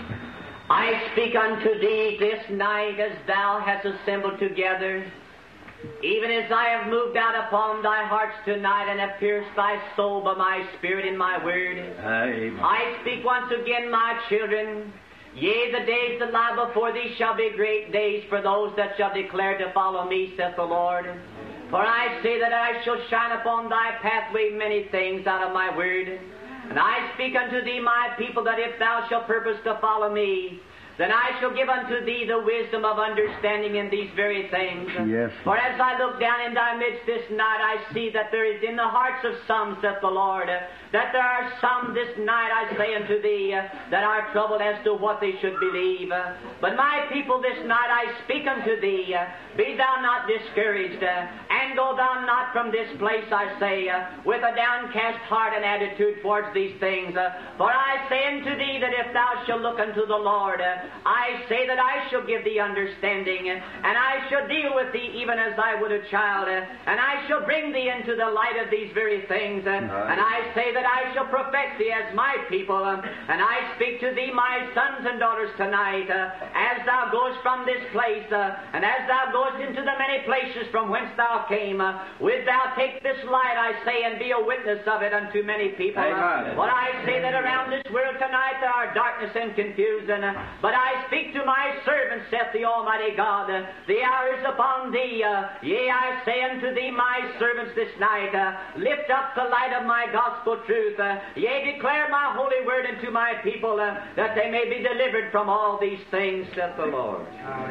I speak unto thee this night as thou hast assembled together, even as I have moved out upon thy hearts tonight and have pierced thy soul by my spirit and my word. Amen. I speak once again, my children, yea, the days that lie before thee shall be great days for those that shall declare to follow me, saith the Lord. For I say that I shall shine upon thy pathway many things out of my word. And I speak unto thee, my people, that if thou shalt purpose to follow me, then I shall give unto thee the wisdom of understanding in these very things. Yes. For as I look down in thy midst this night, I see that there is in the hearts of some, saith the Lord, that there are some this night, I say unto thee, that are troubled as to what they should believe. But my people, this night I speak unto thee, be thou not discouraged, and go thou not from this place, I say, with a downcast heart and attitude towards these things. For I say unto thee that if thou shalt look unto the Lord, I say that I shall give thee understanding, and I shall deal with thee even as I would a child, and I shall bring thee into the light of these very things, and I say that I shall perfect thee as my people, and I speak to thee, my sons and daughters, tonight, as thou goest from this place, and as thou goest into the many places from whence thou came, wilt thou take this light, I say, and be a witness of it unto many people. Amen. But I say that around this world tonight there are darkness and confusion, but I speak to my servant, saith the Almighty God, the hour is upon thee. Yea, I say unto thee, my servants, this night, lift up the light of my gospel truth. Yea, declare my holy word unto my people, that they may be delivered from all these things, saith the Lord.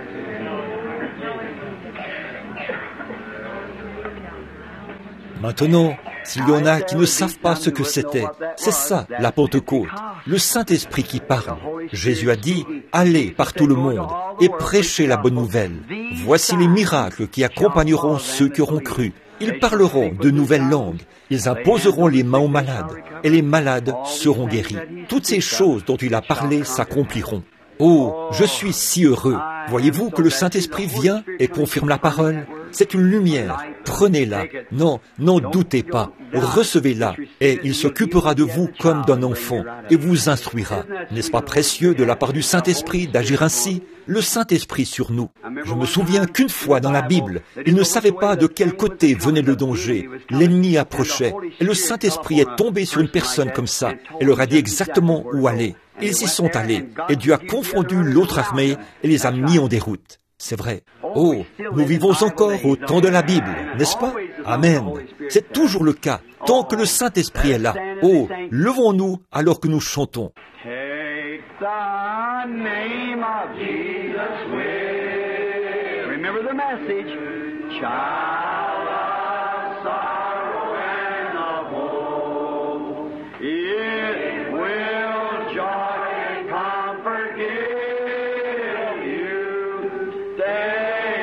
Maintenant, s'il y en a qui ne savent pas ce que c'était, c'est ça, la Pentecôte, le Saint-Esprit qui parle. Jésus a dit, allez par tout le monde et prêchez la bonne nouvelle. Voici les miracles qui accompagneront ceux qui auront cru. Ils parleront de nouvelles langues, ils imposeront les mains aux malades, et les malades seront guéris. Toutes ces choses dont il a parlé s'accompliront. Oh, je suis si heureux. Voyez-vous que le Saint-Esprit vient et confirme la parole? C'est une lumière. Prenez-la. Non, n'en doutez pas. Recevez-la. Et il s'occupera de vous comme d'un enfant et vous instruira. N'est-ce pas précieux de la part du Saint-Esprit d'agir ainsi? Le Saint-Esprit sur nous. Je me souviens qu'une fois dans la Bible, ils ne savaient pas de quel côté venait le danger. L'ennemi approchait et le Saint-Esprit est tombé sur une personne comme ça et leur a dit exactement où aller. Ils y sont allés et Dieu a confondu l'autre armée et les a mis en déroute. C'est vrai. Oh, nous vivons encore au temps de la Bible, n'est-ce pas? Amen. C'est toujours le cas, tant que le Saint-Esprit est là. Oh, levons-nous alors que nous chantons. Take the name of Jesus with. Remember the message. Child of sorrow and of woe. It will joy and comfort give you. Take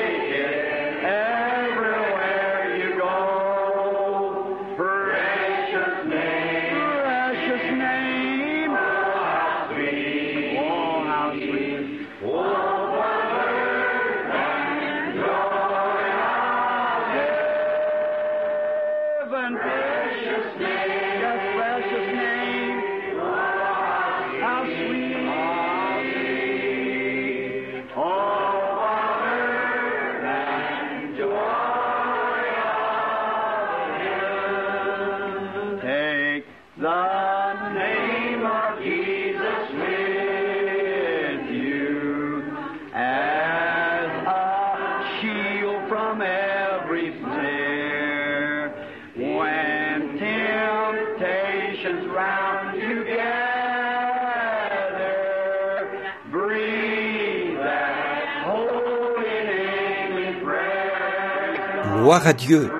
from every snare. When temptations round you gather, breathe that holy name in prayer. Gloire à Dieu.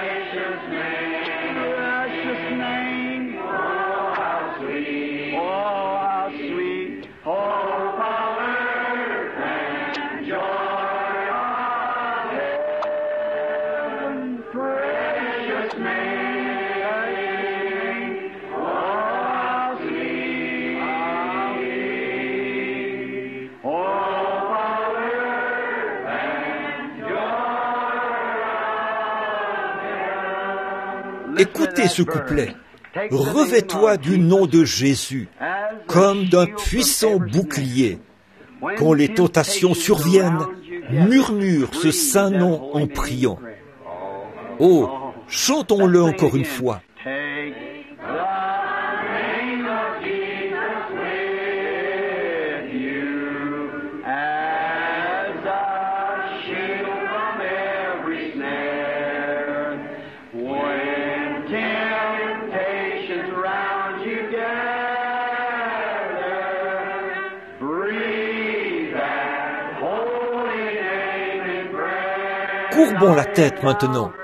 Écoutez ce couplet. Revêt-toi du nom de Jésus, comme d'un puissant bouclier. Quand les tentations surviennent, murmure ce saint nom en priant. Oh, chantons-le encore une fois. Courbons la tête maintenant.